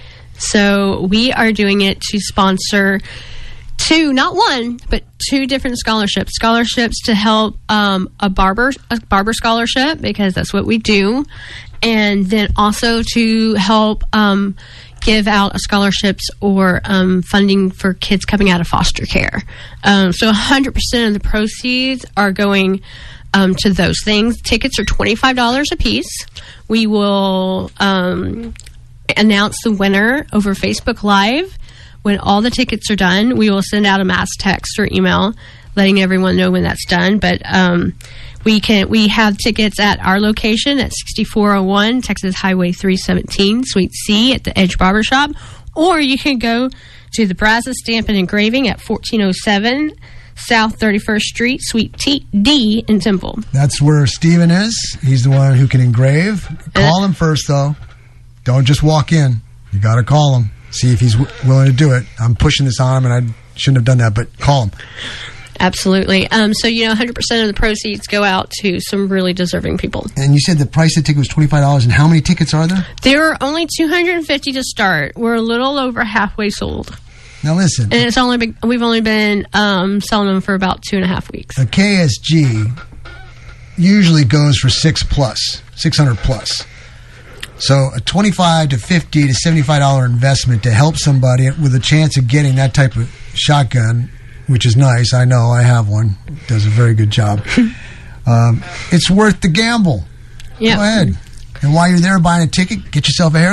[SPEAKER 3] So we are doing it to sponsor two, not one, but two different scholarships. Scholarships to help um, a barber, a barber scholarship, because that's what we do, and then also to help um, give out scholarships or um, funding for kids coming out of foster care. Um, so one hundred percent of the proceeds are going um, to those things. Tickets are twenty-five dollars a piece. We will um, announce the winner over Facebook Live. When all the tickets are done, we will send out a mass text or email letting everyone know when that's done. But um, we can we have tickets at our location at sixty-four oh one Texas Highway three seventeen, Suite C at the Edge Barbershop. Or you can go to the Brazos Stamp and Engraving at fourteen oh seven South thirty-first Street, Suite T- D in Temple.
[SPEAKER 1] That's where Steven is. He's the one who can engrave. Call him first, though. Don't just walk in. You got to call him. See if he's w- willing to do it. I'm pushing this on him, and I shouldn't have done that, but call him.
[SPEAKER 3] Absolutely. Um, so, you know, one hundred percent of the proceeds go out to some really deserving people.
[SPEAKER 1] And you said the price of the ticket was twenty-five dollars, and how many tickets are there?
[SPEAKER 3] There are only two hundred fifty to start. We're a little over halfway sold.
[SPEAKER 1] Now, listen.
[SPEAKER 3] And it's only been, we've only been um, selling them for about two and a half weeks.
[SPEAKER 1] A K S G usually goes for six plus, six hundred plus. So a twenty-five to fifty to seventy-five dollars investment to help somebody with a chance of getting that type of shotgun, which is nice. I know I have one. It does a very good job. um, it's worth the gamble.
[SPEAKER 3] Yeah.
[SPEAKER 1] Go ahead. And while you're there buying a ticket, get yourself a haircut.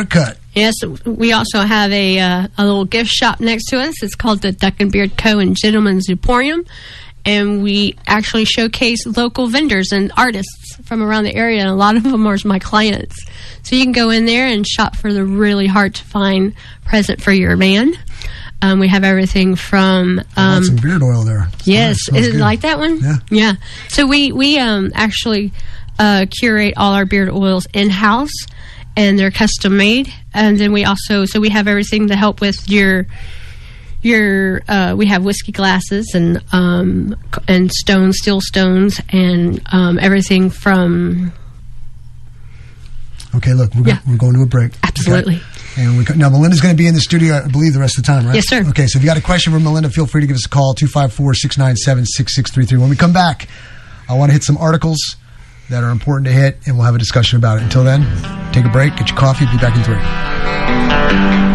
[SPEAKER 3] Yes, we also have a uh, a little gift shop next to us. It's called the Duck and Beard Co. and Gentleman's Emporium, and we actually showcase local vendors and artists from around the area, and a lot of them are my clients. So you can go in there and shop for the really hard-to-find present for your man. Um, we have everything from... Um,
[SPEAKER 1] some beard oil there. It's
[SPEAKER 3] yes.
[SPEAKER 1] nice.
[SPEAKER 3] Is it
[SPEAKER 1] Good.
[SPEAKER 3] like that one?
[SPEAKER 1] Yeah.
[SPEAKER 3] Yeah. So we, we um, actually uh, curate all our beard oils in-house, and they're custom made. And then we also... So we have everything to help with your... Your uh, we have whiskey glasses and um, and stones, steel stones, and um, everything from...
[SPEAKER 1] Okay, look, we're,
[SPEAKER 3] Yeah.
[SPEAKER 1] go- we're going to a break.
[SPEAKER 3] Absolutely.
[SPEAKER 1] Okay? And we co- now Melinda's going to be in the studio, I believe, the rest of the time, right?
[SPEAKER 3] Yes, sir.
[SPEAKER 1] Okay, so if you got a question for Melinda, feel free to give us a call, two five four, six nine seven, six six three three. When we come back, I want to hit some articles that are important to hit, and we'll have a discussion about it. Until then, take a break, get your coffee, be back in three.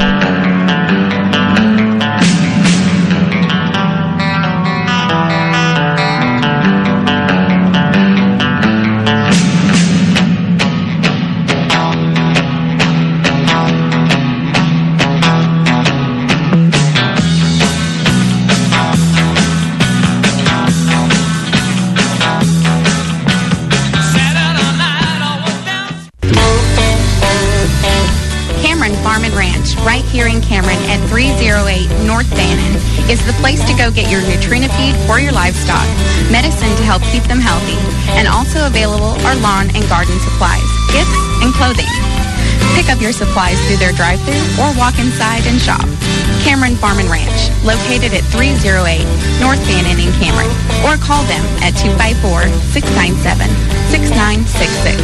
[SPEAKER 17] Cameron Farm and Ranch, right here in Cameron at three oh eight North Bannon, is the place to go get your Nutrina feed for your livestock, medicine to help keep them healthy, and also available are lawn and garden supplies, gifts, and clothing. Pick up your supplies through their drive-thru or walk inside and shop. Cameron Farm and Ranch, located at three oh eight North Bannon in Cameron, or call them at two five four, six nine seven, six nine six six.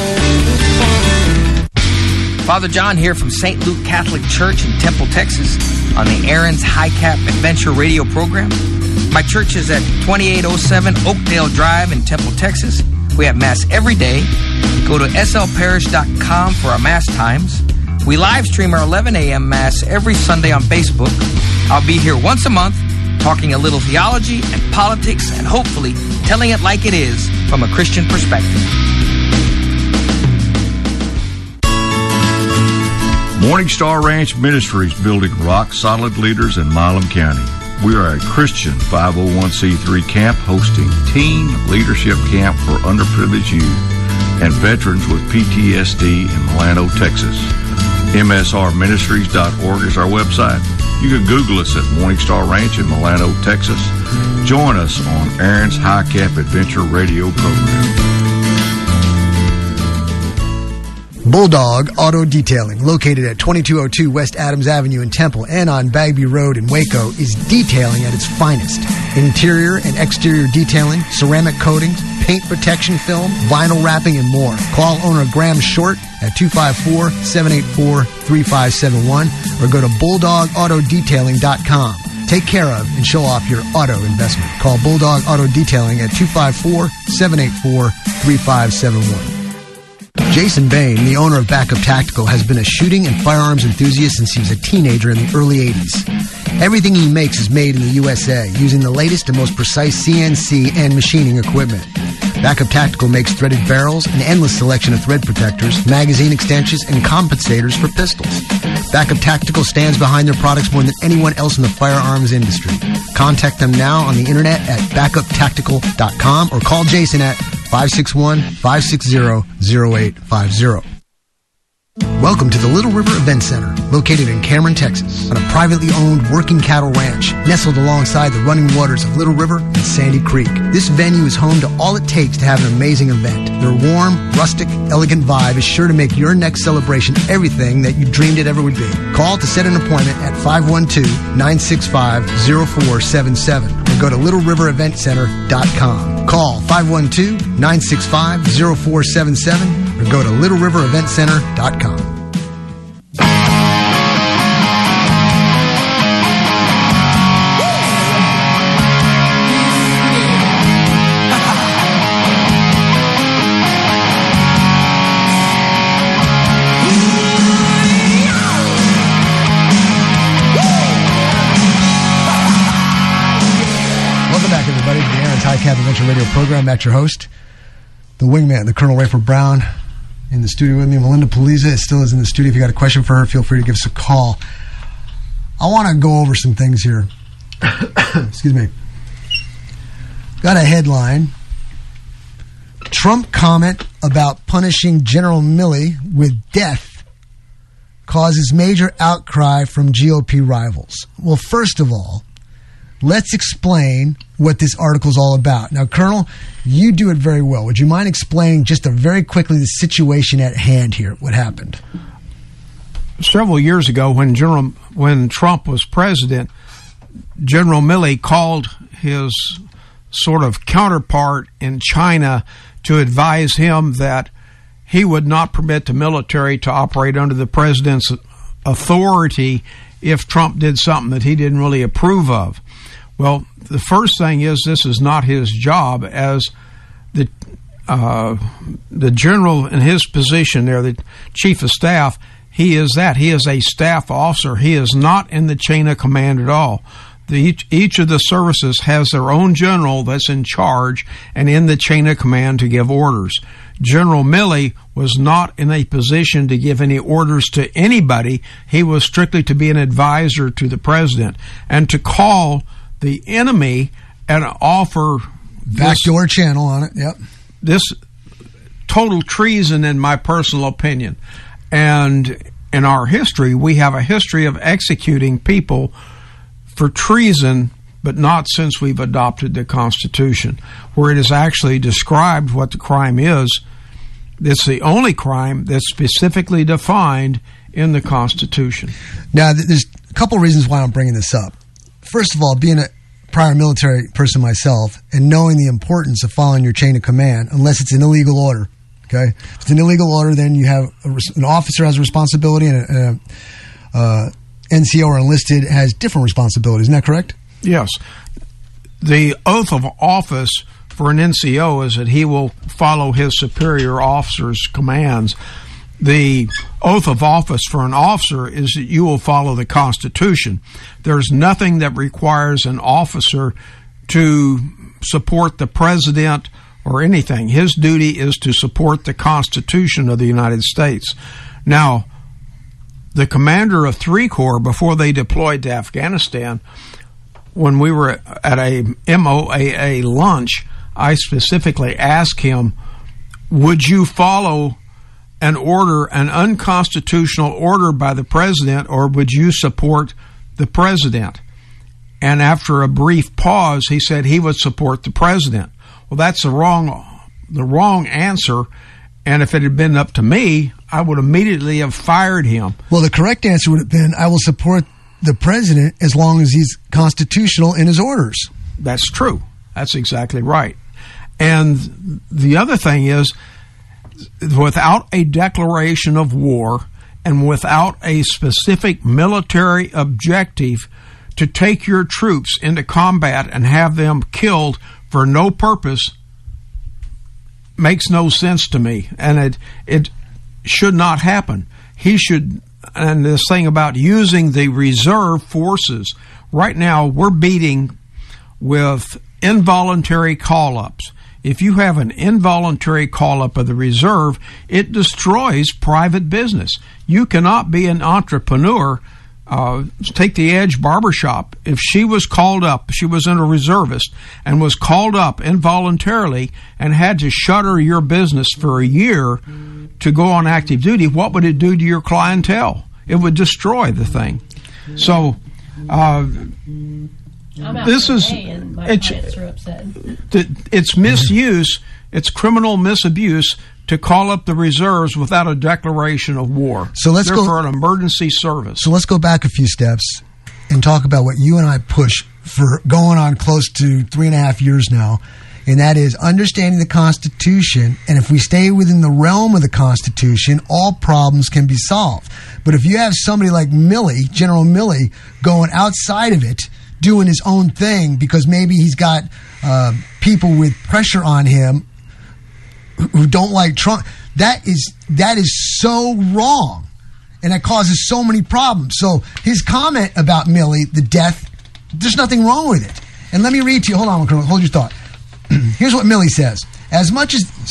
[SPEAKER 8] Father John here from Saint Luke Catholic Church in Temple, Texas, on the Aaron's High Cap Adventure radio program. My church is at twenty-eight oh seven Oakdale Drive in Temple, Texas. We have Mass every day. Go to s l parish dot com for our Mass times. We live stream our eleven a.m. Mass every Sunday on Facebook. I'll be here once a month, talking a little theology and politics, and hopefully telling it like it is from a Christian perspective.
[SPEAKER 10] Morning Star Ranch Ministries, building rock-solid leaders in Milam County. We are a Christian five oh one c three camp hosting teen leadership camp for underprivileged youth and veterans with P T S D in Milano, Texas. M S R ministries dot org is our website. You can Google us at Morning Star Ranch in Milano, Texas. Join us on Aaron's High Cap Adventure radio program.
[SPEAKER 1] Bulldog Auto Detailing, located at twenty-two oh two West Adams Avenue in Temple and on Bagby Road in Waco, is detailing at its finest. Interior and exterior detailing, ceramic coatings, paint protection film, vinyl wrapping, and more. Call owner Graham Short at two five four, seven eight four, three five seven one or go to bulldog auto detailing dot com. Take care of and show off your auto investment. Call Bulldog Auto Detailing at two five four, seven eight four, three five seven one. Jason Bain, the owner of Backup Tactical, has been a shooting and firearms enthusiast since he was a teenager in the early eighties. Everything he makes is made in the U S A, using the latest and most precise C N C and machining equipment. Backup Tactical makes threaded barrels, an endless selection of thread protectors, magazine extensions, and compensators for pistols. Backup Tactical stands behind their products more than anyone else in the firearms industry. Contact them now on the internet at backup tactical dot com or call Jason at five six one, five six zero, zero eight five zero. Welcome to the Little River Event Center, located in Cameron, Texas, on a privately owned working cattle ranch nestled alongside the running waters of Little River and Sandy Creek. This venue is home to all it takes to have an amazing event. Their warm, rustic, elegant vibe is sure to make your next celebration everything that you dreamed it ever would be. Call to set an appointment at five one two, nine six five, zero four seven seven or go to little river event center dot com. Call five one two, nine six five, zero four seven seven or go to little river event center dot com. Everybody, to the Aaron's High Cap Adventure Radio program. Matt, your host, the wingman, the Colonel Rayford Brown. in the studio with me. Melinda Poliza still is in the studio. If you got a question for her, feel free to give us a call. I want to go over some things here. Excuse me. Got a headline. Trump comment about punishing General Milley with death causes major outcry from G O P rivals. Well, first of all, let's explain what this article is all about. Now, Colonel, you do it very well. Would you mind explaining just a very quickly the situation at hand here, what happened?
[SPEAKER 2] Several years ago, when General when Trump was president, General Milley called his sort of counterpart in China to advise him that he would not permit the military to operate under the president's authority if Trump did something that he didn't really approve of. Well, the first thing is this is not his job as the uh, the general in his position there, the chief of staff. He is that. He is a staff officer. He is not in the chain of command at all. The, each, each of the services has their own general that's in charge and in the chain of command to give orders. General Milley was not in a position to give any orders to anybody. He was strictly to be an advisor to the president and to call the enemy and offer
[SPEAKER 1] backdoor channel on it. Yep.
[SPEAKER 2] This total treason, in my personal opinion. And in our history, we have a history of executing people for treason, but not since we've adopted the Constitution, where it is actually described what the crime is. It's the only crime that's specifically defined in the Constitution.
[SPEAKER 1] Now, there's a couple reasons why I'm bringing this up. First of all, being a prior military person myself and knowing the importance of following your chain of command, unless it's an illegal order. Okay, if it's an illegal order, then you have a, an officer has a responsibility, and a, a, a N C O or enlisted has different responsibilities. Isn't that correct?
[SPEAKER 2] Yes. The oath of office for an N C O is that he will follow his superior officer's commands. The oath of office for an officer is that you will follow the Constitution. There's nothing that requires an officer to support the president or anything. His duty is to support the Constitution of the United States. Now, the commander of three corps, before they deployed to Afghanistan, when we were at a M O A A lunch, I specifically asked him, would you follow an order, an unconstitutional order by the president, or would you support the president? And after a brief pause, he said he would support the president. Well, that's the wrong, the wrong answer. And if it had been up to me, I would immediately have fired him.
[SPEAKER 1] Well, the correct answer would have been, I will support the president as long as he's constitutional in his orders.
[SPEAKER 2] That's true. That's exactly right. And the other thing is, without a declaration of war and without a specific military objective to take your troops into combat and have them killed for no purpose, makes no sense to me, and it it should not happen. He should, and this thing about using the reserve forces, right now we're beating with involuntary call-ups. If you have an involuntary call-up of the reserve, it destroys private business. You cannot be an entrepreneur. Uh, take the Edge Barbershop. If she was called up, she was in a reservist, and was called up involuntarily and had to shutter your business for a year to go on active duty, what would it do to your clientele? It would destroy the thing. So, uh, this is, it's, it's misuse, it's criminal misabuse to call up the reserves without a declaration of war.
[SPEAKER 1] So let's
[SPEAKER 2] They're
[SPEAKER 1] go
[SPEAKER 2] for an emergency service.
[SPEAKER 1] So let's go back a few steps and talk about what you and I push for going on close to three and a half years now, and that is understanding the Constitution. And if we stay within the realm of the Constitution, all problems can be solved. But if you have somebody like Milley, General Milley, going outside of it, doing his own thing because maybe he's got uh, people with pressure on him who don't like Trump, that is that is so wrong, and that causes so many problems. So his comment about Milley, the death, there's nothing wrong with it. And let me read to you. Hold on, Colonel. Hold your thought. Here's what Milley says: As much as sorry,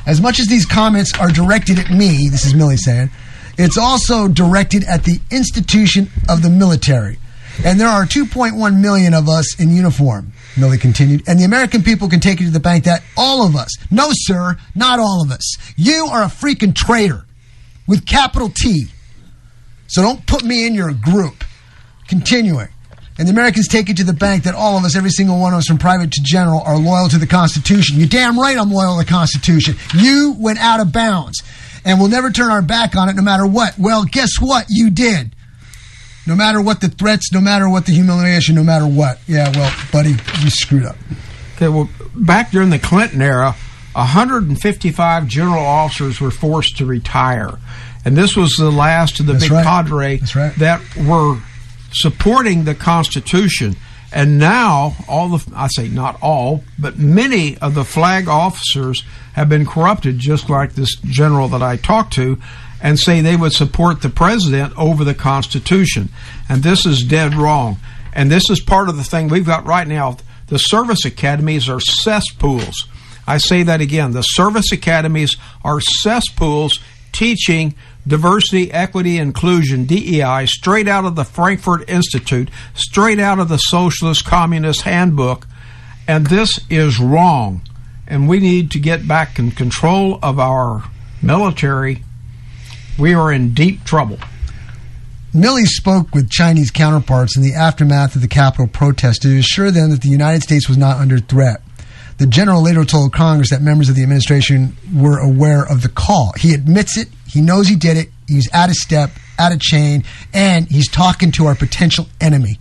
[SPEAKER 1] As much as these comments are directed at me, this is Millie saying, it's also directed at the institution of the military. And there are two point one million of us in uniform, Millie continued. And the American people can take it to the bank that all of us, no sir, not all of us, you are a freaking traitor with capital T. So don't put me in your group. Continuing. And the Americans take it to the bank that all of us, every single one of us from private to general, are loyal to the Constitution. You're damn right I'm loyal to the Constitution. You went out of bounds. And we'll never turn our back on it no matter what. Well, guess what? You did. No matter what the threats, no matter what the humiliation, no matter what. Yeah, well, buddy, you screwed up.
[SPEAKER 2] Okay, well, back during the Clinton era, one hundred fifty-five general officers were forced to retire. And this was the last of the
[SPEAKER 1] That's
[SPEAKER 2] big
[SPEAKER 1] right.
[SPEAKER 2] cadre
[SPEAKER 1] That's right.
[SPEAKER 2] that were supporting the Constitution. And now, all the, I say not all, but many of the flag officers have been corrupted, just like this general that I talked to, and say they would support the president over the Constitution. And this is dead wrong. And this is part of the thing we've got right now. The service academies are cesspools. I say that again. The service academies are cesspools teaching diversity, equity, inclusion, D E I, straight out of the Frankfurt Institute, straight out of the Socialist Communist Handbook. And this is wrong. And we need to get back in control of our military. We are in deep trouble.
[SPEAKER 1] Milley spoke with Chinese counterparts in the aftermath of the Capitol protest to assure them that the United States was not under threat. The general later told Congress that members of the administration were aware of the call. He admits it. He knows he did it. He's out of step, out of chain, and he's talking to our potential enemy.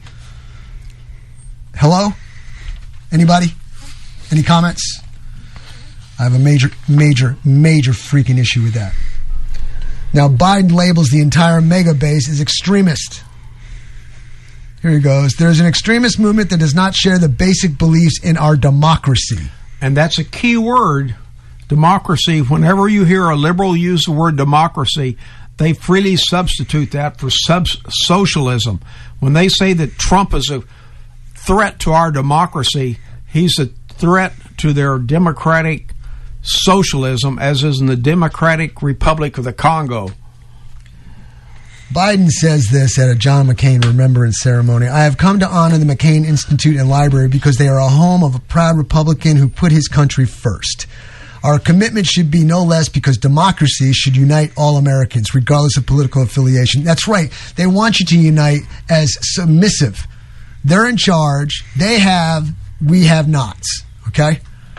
[SPEAKER 1] Hello? Anybody? Any comments? I have a major, major, major freaking issue with that. Now, Biden labels the entire mega base as extremist. Here he goes. There's an extremist movement that does not share the basic beliefs in our democracy.
[SPEAKER 2] And that's a key word, democracy. Whenever you hear a liberal use the word democracy, they freely substitute that for sub- socialism. When they say that Trump is a threat to our democracy, he's a threat to their democratic socialism, as is in the Democratic Republic of the Congo.
[SPEAKER 1] Biden says this at a John McCain remembrance ceremony. I have come to honor the McCain Institute and Library because they are a home of a proud Republican who put his country first. Our commitment should be no less because democracy should unite all Americans, regardless of political affiliation. That's right. They want you to unite as submissive. They're in charge. They have, we have nots. Okay?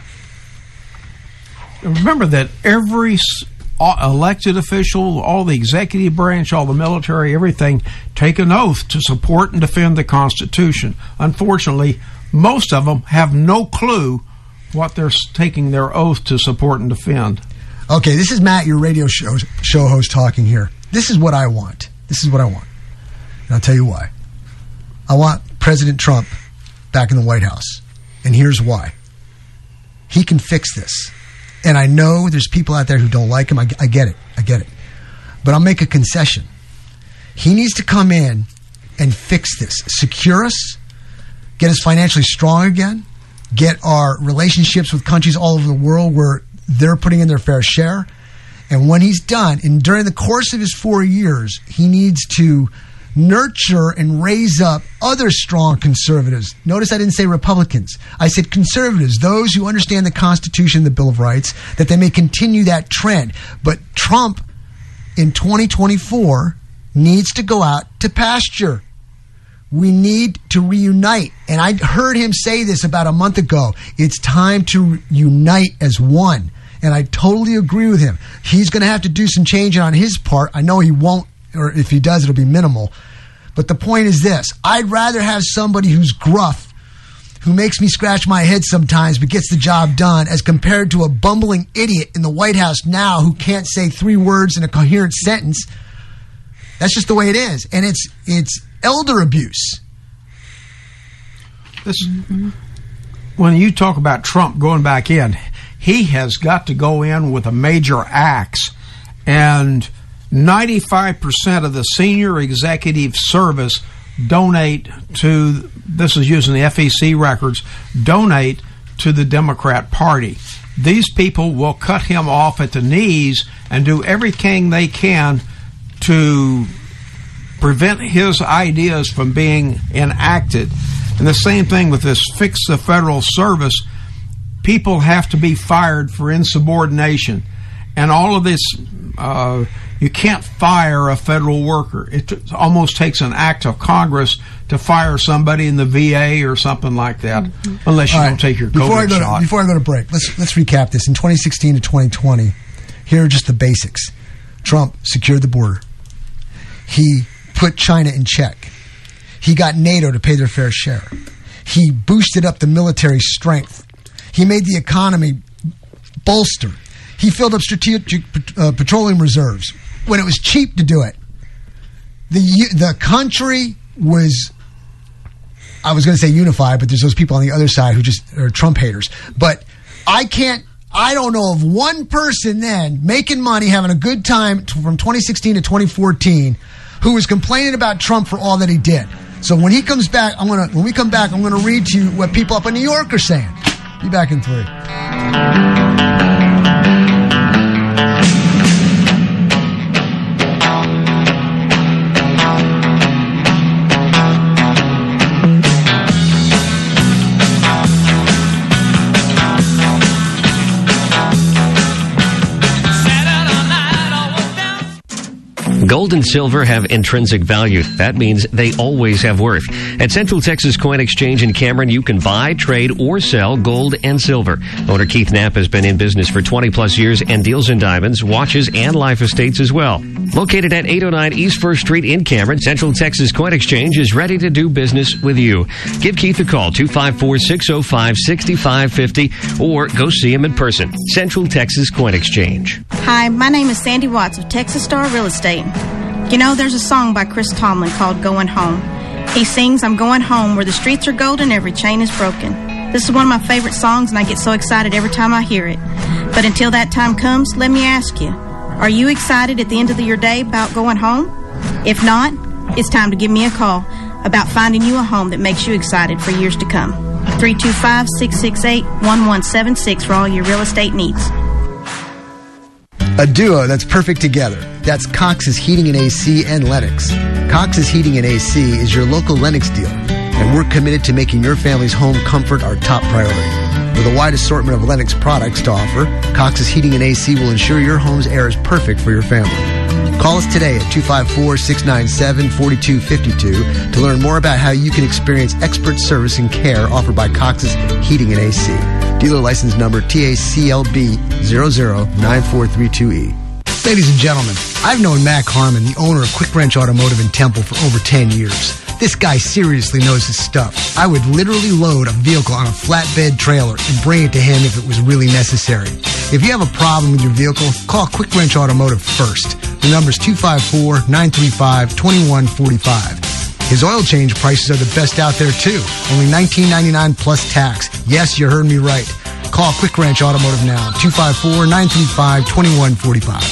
[SPEAKER 2] Remember that every elected official, all the executive branch, all the military, everything, take an oath to support and defend the Constitution. Unfortunately, most of them have no clue what they're taking their oath to support and defend.
[SPEAKER 1] Okay, this is Matt, your radio show, show host, talking here. This is what I want. This is what I want. And I'll tell you why. I want President Trump back in the White House. And here's why. He can fix this. And I know there's people out there who don't like him. I, I get it. I get it. But I'll make a concession. He needs to come in and fix this. Secure us. Get us financially strong again. Get our relationships with countries all over the world where they're putting in their fair share. And when he's done, and during the course of his four years, he needs to nurture and raise up other strong conservatives. Notice I didn't say Republicans. I said conservatives, those who understand the Constitution, the Bill of Rights, that they may continue that trend. But Trump, in twenty twenty-four, needs to go out to pasture. We need to reunite. And I heard him say this about a month ago. It's time to unite as one. And I totally agree with him. He's going to have to do some changing on his part. I know he won't, or if he does, it'll be minimal. But the point is this. I'd rather have somebody who's gruff, who makes me scratch my head sometimes but gets the job done, as compared to a bumbling idiot in the White House now who can't say three words in a coherent sentence. That's just the way it is. And it's it's elder abuse.
[SPEAKER 2] This, when you talk about Trump going back in, he has got to go in with a major axe. And ninety-five percent of the senior executive service donate to, this is using the F E C records, donate to the Democrat Party. these people will cut him off at the knees and do everything they can to prevent his ideas from being enacted. And the same thing with this fix the federal service. People have to be fired for insubordination. And all of this, uh, you can't fire a federal worker. It t- almost takes an act of Congress to fire somebody in the V A or something like that, mm-hmm. unless you
[SPEAKER 1] All
[SPEAKER 2] don't
[SPEAKER 1] right.
[SPEAKER 2] take your
[SPEAKER 1] before
[SPEAKER 2] COVID
[SPEAKER 1] I go
[SPEAKER 2] shot.
[SPEAKER 1] To, before I go to break, let's let's recap this. In twenty sixteen to twenty twenty, here are just the basics. Trump secured the border. He put China in check. He got NATO to pay their fair share. He boosted up the military strength. He made the economy bolster. He filled up strategic uh, petroleum reserves when it was cheap to do it. The the country was, I was going to say unified, but there's those people on the other side who just are Trump haters. But I can't, I don't know of one person then making money, having a good time t- from twenty sixteen to twenty fourteen who was complaining about Trump for all that he did. So when he comes back, I'm gonna when we come back, I'm gonna read to you what people up in New York are saying. Be back in three.
[SPEAKER 11] Gold and silver have intrinsic value. That means they always have worth. At Central Texas Coin Exchange in Cameron, you can buy, trade, or sell gold and silver. Owner Keith Knapp has been in business for twenty plus years and deals in diamonds, watches, and life estates as well. Located at eight oh nine East First Street in Cameron, Central Texas Coin Exchange is ready to do business with you. Give Keith a call, two five four, six oh five, six five five oh, or go see him in person. Central Texas Coin Exchange.
[SPEAKER 13] Hi, my name is Sandy Watts of Texas Star Real Estate. You know, there's a song by Chris Tomlin called Going Home. He sings, I'm going home where the streets are golden, every chain is broken. This is one of my favorite songs, and I get so excited every time I hear it. But until that time comes, let me ask you, are you excited at the end of your day about going home? If not, it's time to give me a call about finding you a home that makes you excited for years to come. three two five, six six eight, one one seven six for all your real estate needs.
[SPEAKER 1] A duo that's perfect together. That's Cox's Heating and A C and Lennox. Cox's Heating and A C is your local Lennox dealer, and we're committed to making your family's home comfort our top priority. With a wide assortment of Lennox products to offer, Cox's Heating and A C will ensure your home's air is perfect for your family. Call us today at two five four, six nine seven, four two five two to learn more about how you can experience expert service and care offered by Cox's Heating and A C. Dealer license number T A C L B zero zero nine four three two E. Ladies and gentlemen, I've known Mac Harmon, the owner of Quick Wrench Automotive in Temple, for over ten years. This guy seriously knows his stuff. I would literally load a vehicle on a flatbed trailer and bring it to him if it was really necessary. If you have a problem with your vehicle, call Quick Wrench Automotive first. The number's two five four, nine three five, two one four five. His oil change prices are the best out there, too. Only nineteen ninety-nine dollars plus tax. Yes, you heard me right. Call Quick Wrench Automotive now, two five four, nine three five, two one four five.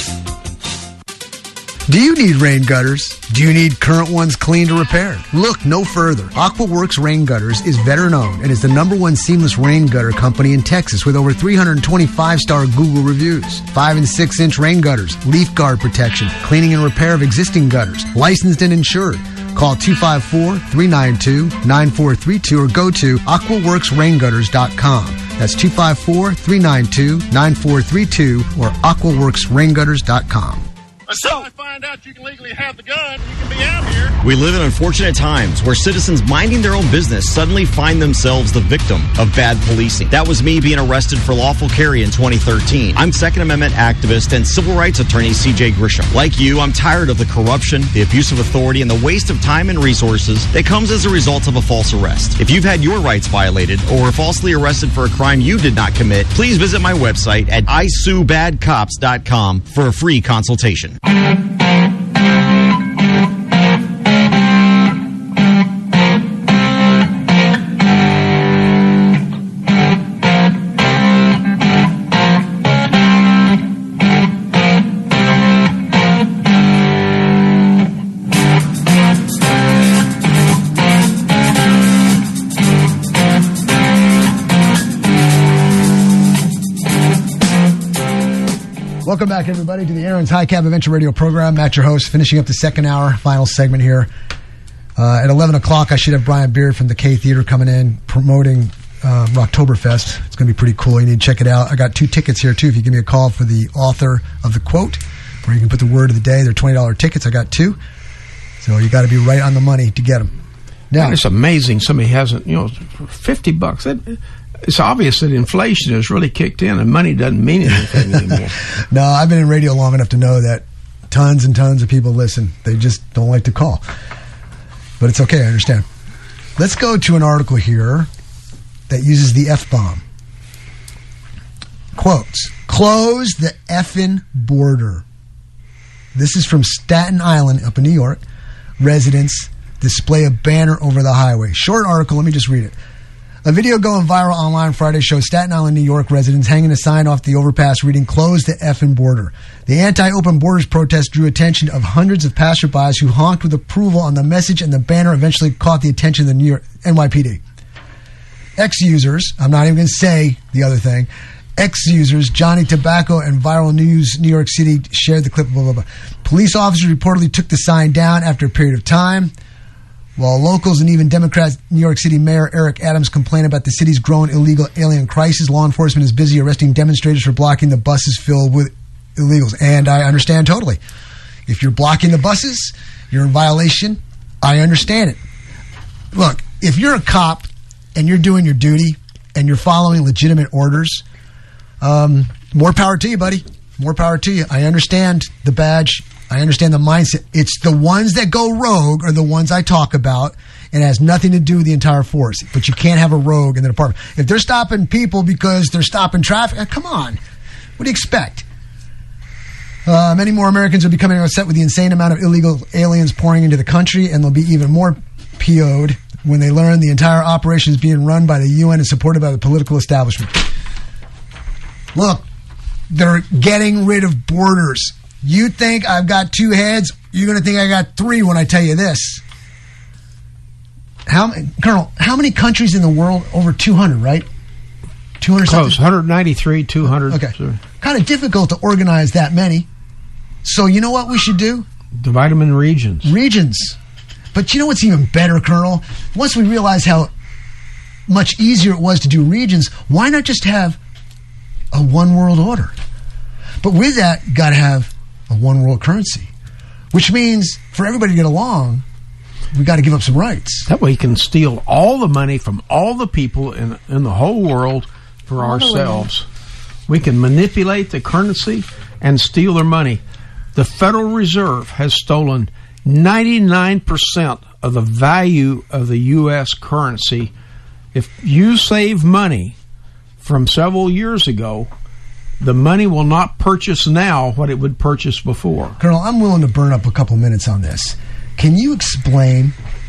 [SPEAKER 1] Do you need rain gutters? Do you need current ones cleaned or repaired? Look no further. AquaWorks Rain Gutters is veteran-owned and is the number one seamless rain gutter company in Texas with over three hundred twenty-five star Google reviews. Five and six inch rain gutters, leaf guard protection, cleaning and repair of existing gutters, licensed and insured. Call two five four, three nine two, nine four three two or go to aqua works rain gutters dot com. That's two five four, three nine two, nine four three two or aqua works rain gutters dot com.
[SPEAKER 18] Until I find out you can legally have the gun, you can be out here.
[SPEAKER 4] We live in unfortunate times where citizens minding their own business suddenly find themselves the victim of bad policing. That was me being arrested for lawful carry in twenty thirteen. I'm Second Amendment activist and civil rights attorney C J Grisham. Like you, I'm tired of the corruption, the abuse of authority, and the waste of time and resources that comes as a result of a false arrest. If you've had your rights violated or were falsely arrested for a crime you did not commit, please visit my website at i sue bad cops dot com for a free consultation.
[SPEAKER 1] Welcome back, everybody, to the Aaron's High Cap Adventure Radio program. Matt, your host, finishing up the second hour, final segment here. Uh, at eleven o'clock, I should have Brian Beard from the K Theater coming in, promoting uh, Rocktoberfest. It's going to be pretty cool. You need to check it out. I got two tickets here, too, if you give me a call for the author of the quote, where you can put the word of the day. They're twenty dollars tickets. I got two. So you got to be right on the money to get them. Now,
[SPEAKER 2] it's amazing somebody hasn't, you know, for fifty bucks. It, it's obvious that inflation has really kicked in and money doesn't mean anything anymore.
[SPEAKER 1] No, I've been in radio long enough to know that tons and tons of people listen. They just don't like to call. But it's okay, I understand. Let's go to an article here that uses the F-bomb. Quotes, close the effing border. This is from Staten Island up in New York. Residents display a banner over the highway. Short article, let me just read it. A video going viral online Friday shows Staten Island, New York residents hanging a sign off the overpass reading, close the effing border. The anti-open borders protest drew attention of hundreds of passerbys who honked with approval on the message, and the banner eventually caught the attention of the New York N Y P D. Ex-users, I'm not even going to say the other thing, ex-users Johnny Tobacco and Viral News New York City shared the clip, blah, blah, blah. Police officers reportedly took the sign down after a period of time. While locals and even Democrat New York City Mayor Eric Adams complain about the city's growing illegal alien crisis, law enforcement is busy arresting demonstrators for blocking the buses filled with illegals. And I understand totally. If you're blocking the buses, you're in violation. I understand it. Look, if you're a cop and you're doing your duty and you're following legitimate orders, um, more power to you, buddy. More power to you. I understand the badge. I understand the mindset. It's the ones that go rogue are the ones I talk about, and it has nothing to do with the entire force. But you can't have a rogue in the department. If they're stopping people because they're stopping traffic, come on. What do you expect? Uh, many more Americans are becoming upset with the insane amount of illegal aliens pouring into the country, and they'll be even more P O'd when they learn the entire operation is being run by the U N and supported by the political establishment. Look, they're getting rid of borders. You think I've got two heads? You're going to think I got three when I tell you this. How, Colonel, how many countries in the world? Over two hundred, right? two hundred
[SPEAKER 2] Close, one ninety-three, two hundred.
[SPEAKER 1] Okay. So. Kind of difficult to organize that many. So you know what we should do?
[SPEAKER 2] Divide them in regions.
[SPEAKER 1] Regions. But you know what's even better, Colonel? Once we realize how much easier it was to do regions, why not just have a one world order? But with that, got to have a one world currency, which means for everybody to get along, we got to give up some rights.
[SPEAKER 2] That way, you can steal all the money from all the people in in the whole world for all ourselves. We can manipulate the currency and steal their money. The Federal Reserve has stolen ninety-nine percent of the value of the U S currency. If you save money from several years ago, the money will not purchase now what it would purchase before.
[SPEAKER 1] Colonel, I'm willing to burn up a couple minutes on this. Can you explain,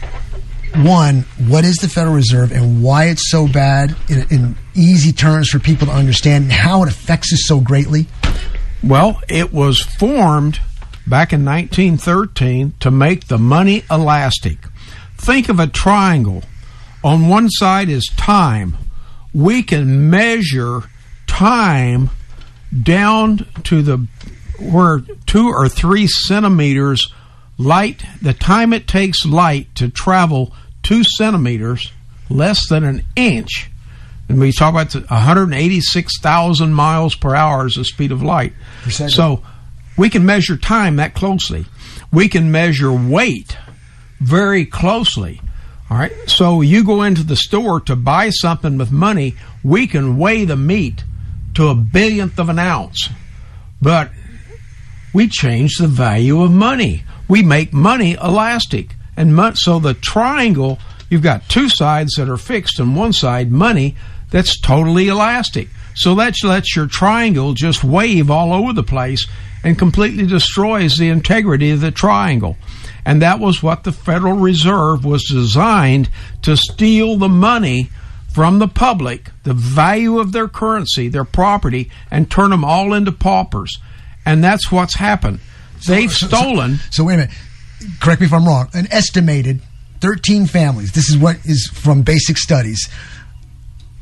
[SPEAKER 1] one, what is the Federal Reserve and why it's so bad in, in easy terms for people to understand, and how it affects us so greatly?
[SPEAKER 2] Well, it was formed back in nineteen thirteen to make the money elastic. Think of a triangle. On one side is time. We can measure time down to the where two or three centimeters light, the time it takes light to travel two centimeters, less than an inch. And we talk about one hundred eighty-six thousand miles per hour is the speed of light. So we can measure time that closely. We can measure weight very closely. All right. So you go into the store to buy something with money, we can weigh the meat to a billionth of an ounce. But we change the value of money. We make money elastic. And mo- so the triangle, you've got two sides that are fixed and one side, money, that's totally elastic. So that lets your triangle just wave all over the place and completely destroys the integrity of the triangle. And that was what the Federal Reserve was designed to steal the money from the public, the value of their currency, their property, and turn them all into paupers. And that's what's happened. They've
[SPEAKER 1] so,
[SPEAKER 2] stolen...
[SPEAKER 1] So, so wait a minute. Correct me if I'm wrong. An estimated thirteen families, this is what is from basic studies,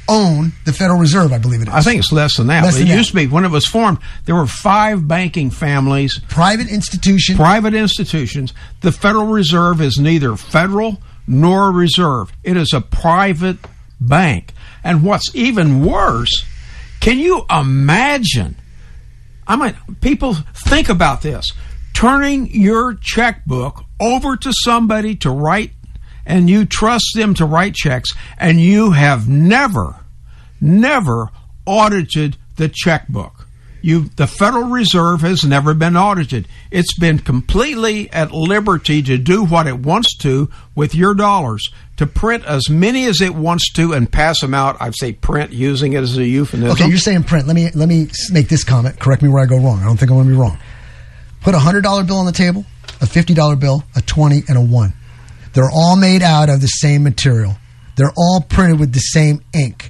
[SPEAKER 1] own the Federal Reserve, I believe it is.
[SPEAKER 2] I think it's less than that.
[SPEAKER 1] Less
[SPEAKER 2] but
[SPEAKER 1] than
[SPEAKER 2] it
[SPEAKER 1] that.
[SPEAKER 2] used to be, when it was formed, there were five banking families.
[SPEAKER 1] Private institutions.
[SPEAKER 2] Private institutions. The Federal Reserve is neither federal nor a reserve. It is a private bank. And what's even worse, can you imagine? I mean, people think about this. Turning your checkbook over to somebody to write, and you trust them to write checks, and you have never, never audited the checkbook. You, the Federal Reserve has never been audited. It's been completely at liberty to do what it wants to with your dollars, to print as many as it wants to and pass them out. I'd say print, using it as a euphemism.
[SPEAKER 1] Okay, you're saying print. Let me let me make this comment. Correct me where I go wrong. I don't think I'm going to be wrong. Put a one hundred dollar bill on the table, a fifty dollar bill, a twenty, and a one. They're all made out of the same material. They're all printed with the same ink.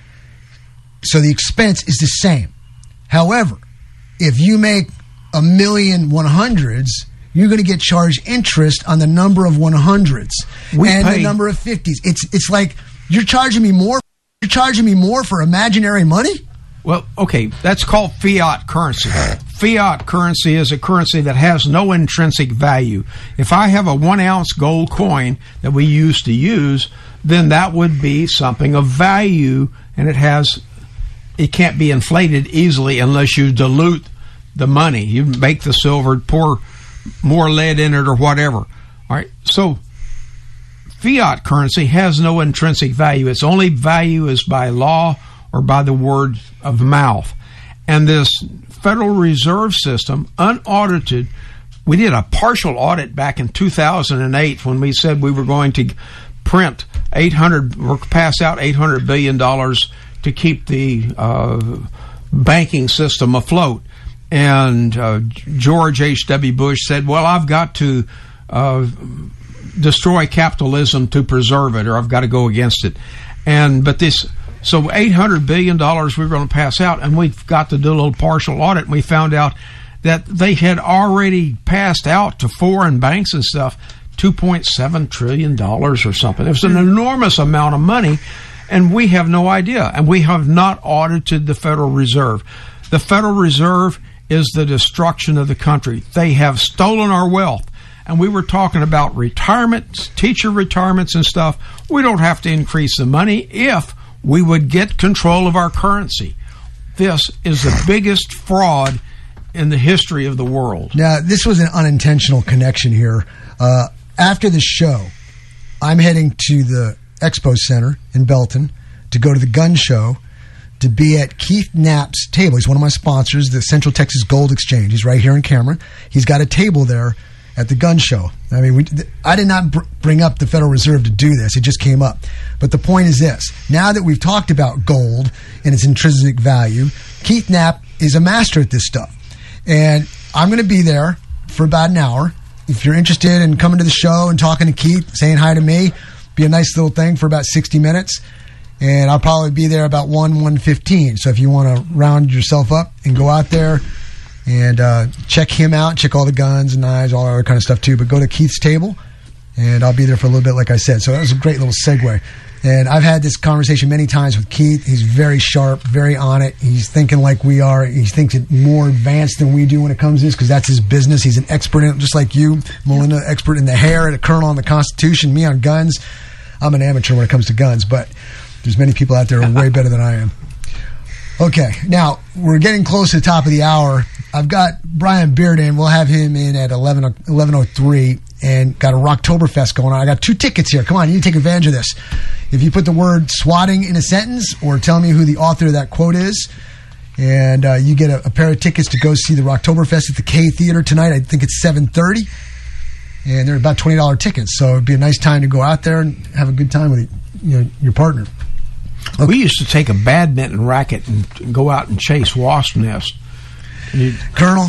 [SPEAKER 1] So the expense is the same. However, if you make a million one hundreds, you're going to get charged interest on the number of one hundreds
[SPEAKER 2] We
[SPEAKER 1] and
[SPEAKER 2] pay-
[SPEAKER 1] the number of fifties. It's it's like you're charging me more. You're charging me more for imaginary money?
[SPEAKER 2] Well, okay, that's called fiat currency. Fiat currency is a currency that has no intrinsic value. If I have a one ounce gold coin that we used to use, then that would be something of value, and it has, it can't be inflated easily unless you dilute the money. You make the silver, pour more lead in it or whatever. All right, so fiat currency has no intrinsic value. Its only value is by law or by the word of mouth. And this Federal Reserve System, unaudited, we did a partial audit back in two thousand eight when we said we were going to print eight hundred, or pass out eight hundred billion dollars to keep the uh, banking system afloat. And uh, George H W. Bush said, well, I've got to uh, destroy capitalism to preserve it, or I've got to go against it. And but this... So eight hundred billion dollars we were going to pass out, and we've got to do a little partial audit, and we found out that they had already passed out to foreign banks and stuff two point seven trillion dollars or something. It was an enormous amount of money, and we have no idea. And we have not audited the Federal Reserve. The Federal Reserve is the destruction of the country. They have stolen our wealth. And we were talking about retirements, teacher retirements and stuff. We don't have to increase the money if we would get control of our currency. This is the biggest fraud in the history of the world.
[SPEAKER 1] Now, this was an unintentional connection here. Uh, after the show, I'm heading to the Expo Center in Belton to go to the gun show, to be at Keith Knapp's table. He's one of my sponsors, the Central Texas Gold Exchange. He's right here in Cameron. He's got a table there at the gun show. I mean, we, I did not br- bring up the Federal Reserve to do this. It just came up. But the point is this. Now that we've talked about gold and its intrinsic value, Keith Knapp is a master at this stuff. And I'm going to be there for about an hour. If you're interested in coming to the show and talking to Keith, saying hi to me, be a nice little thing for about sixty minutes. And I'll probably be there about one, one fifteen. So if you want to round yourself up and go out there and uh, check him out, check all the guns and knives, all that other kind of stuff too. But go to Keith's table, and I'll be there for a little bit, like I said. So that was a great little segue. And I've had this conversation many times with Keith. He's very sharp, very on it. He's thinking like we are. He thinks it more advanced than we do when it comes to this, because that's his business. He's an expert in it, just like you, Melinda, expert in the hair, and a colonel on the Constitution, me on guns. I'm an amateur when it comes to guns, but there's many people out there who are way better than I am. Okay, now we're getting close to the top of the hour. I've got Brian Beard in. We'll have him in at eleven oh three, and got a Rocktoberfest going on. I got two tickets here. Come on, you need to take advantage of this. If you put the word swatting in a sentence, or tell me who the author of that quote is, and uh, you get a, a pair of tickets to go see the Rocktoberfest at the K Theater tonight. I think it's seven thirty, and they're about twenty dollars tickets. So it'd be a nice time to go out there and have a good time with you know, your partner.
[SPEAKER 2] Okay. We used to take a badminton racket and go out and chase wasp nests.
[SPEAKER 1] Colonel,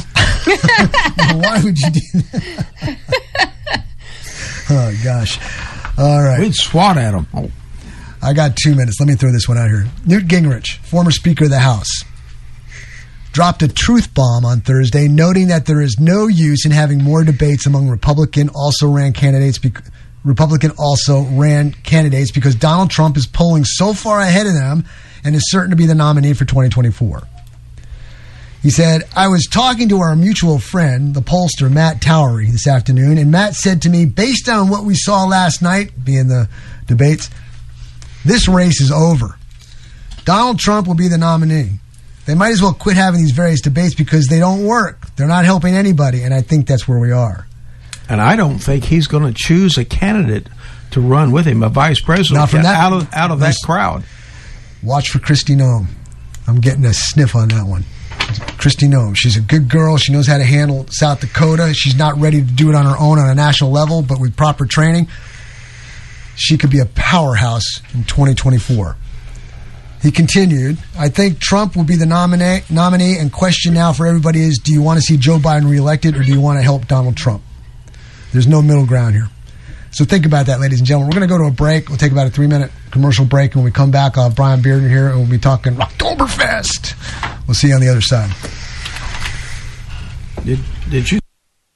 [SPEAKER 1] why would you do that? Oh, gosh. All right.
[SPEAKER 2] We'd swat at them. Oh.
[SPEAKER 1] I got two minutes. Let me throw this one out here. Newt Gingrich, former Speaker of the House, dropped a truth bomb on Thursday, noting that there is no use in having more debates among Republican also-ran candidates, bec- Republican also ran candidates because Donald Trump is polling so far ahead of them and is certain to be the nominee for twenty twenty-four. He said, I was talking to our mutual friend, the pollster, Matt Towery, this afternoon, and Matt said to me, based on what we saw last night, being the debates, this race is over. Donald Trump will be the nominee. They might as well quit having these various debates because they don't work. They're not helping anybody, and I think that's where we are.
[SPEAKER 2] And I don't think he's going to choose a candidate to run with him, a vice president,
[SPEAKER 1] Now, from that-
[SPEAKER 2] out of out of that crowd.
[SPEAKER 1] Watch for Kristi Noem. I'm getting a sniff on that one. Kristi Noem. She's a good girl. She knows how to handle South Dakota. She's not ready to do it on her own on a national level, but with proper training, she could be a powerhouse in twenty twenty-four. He continued, I think Trump will be the nominee, nominee, and question now for everybody is, do you want to see Joe Biden reelected or do you want to help Donald Trump? There's no middle ground here. So think about that, ladies and gentlemen. We're going to go to a break. We'll take about a three-minute commercial break. And when we come back, I'll have Brian Bearden here, and we'll be talking Oktoberfest. We'll see you on the other side.
[SPEAKER 2] Did, did you...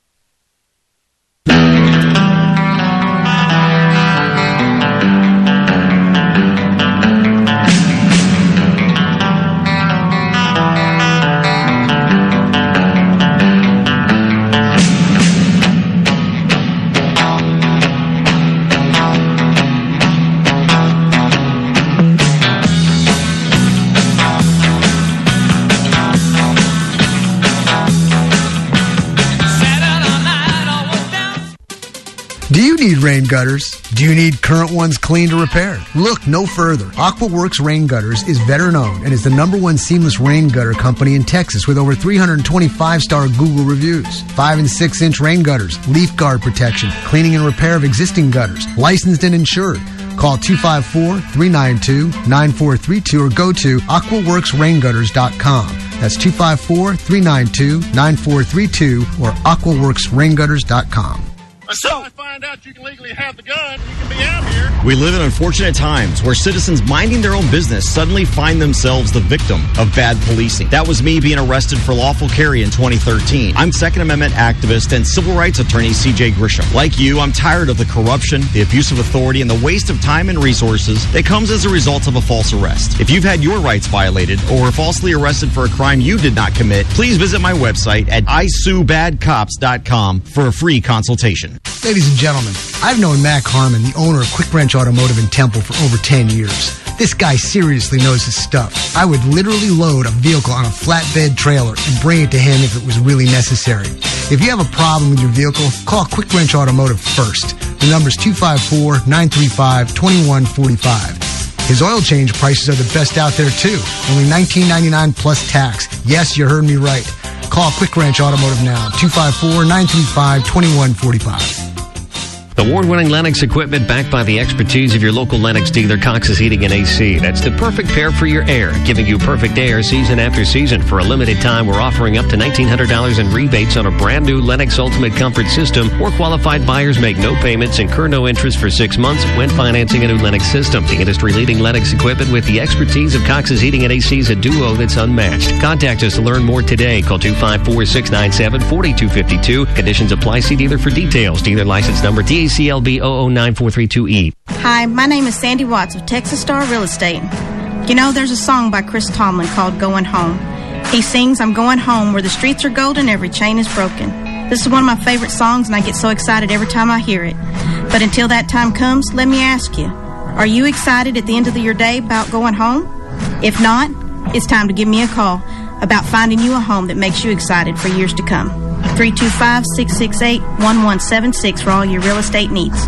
[SPEAKER 1] Do you need rain gutters? Do you need current ones cleaned or repaired? Look no further. AquaWorks Rain Gutters is better known and is the number one seamless rain gutter company in Texas with over three hundred twenty-five star Google reviews. Five and six inch rain gutters, leaf guard protection, cleaning and repair of existing gutters, licensed and insured. Call two five four, three nine two, nine four three two or go to aqua works rain gutters dot com. That's two five four, three nine two, nine four three two or aqua works rain gutters dot com.
[SPEAKER 18] Until I find out you can legally have the gun, you can be out here.
[SPEAKER 4] We live in unfortunate times where citizens minding their own business suddenly find themselves the victim of bad policing. That was me being arrested for lawful carry in twenty thirteen. I'm Second Amendment activist and civil rights attorney C J Grisham. Like you, I'm tired of the corruption, the abuse of authority, and the waste of time and resources that comes as a result of a false arrest. If you've had your rights violated or were falsely arrested for a crime you did not commit, please visit my website at i sue bad cops dot com for a free consultation.
[SPEAKER 1] Ladies and gentlemen, I've known Mac Harmon, the owner of Quick Wrench Automotive in Temple, for over ten years. This guy seriously knows his stuff. I would literally load a vehicle on a flatbed trailer and bring it to him if it was really necessary. If you have a problem with your vehicle, call Quick Wrench Automotive first. The number's two five four, nine three five, two one four five. His oil change prices are the best out there, too. Only nineteen ninety-nine dollars plus tax. Yes, you heard me right. Call Quick Wrench Automotive now, two five four, nine three five, two one four five.
[SPEAKER 11] Award-winning Lennox equipment backed by the expertise of your local Lennox dealer, Cox's Heating and A C. That's the perfect pair for your air, giving you perfect air season after season. For a limited time, we're offering up to nineteen hundred dollars in rebates on a brand new Lennox Ultimate Comfort system, or qualified buyers make no payments, incur no interest for six months when financing a new Lennox system. The industry-leading Lennox equipment with the expertise of Cox's Heating and A C is a duo that's unmatched. Contact us to learn more today. Call two five four, six nine seven, four two five two. Conditions apply. See dealer for details. Dealer license number T A C L B zero zero nine four three two E.
[SPEAKER 13] Hi, my name is Sandy Watts of Texas Star Real Estate. You know, there's a song by Chris Tomlin called Going Home. He sings, I'm going home where the streets are golden, every chain is broken. This is one of my favorite songs, and I get so excited every time I hear it. But until that time comes, let me ask you, are you excited at the end of your day about going home? If not, it's time to give me a call about finding you a home that makes you excited for years to come. three two five, six six eight, one one seven six for all your real estate needs.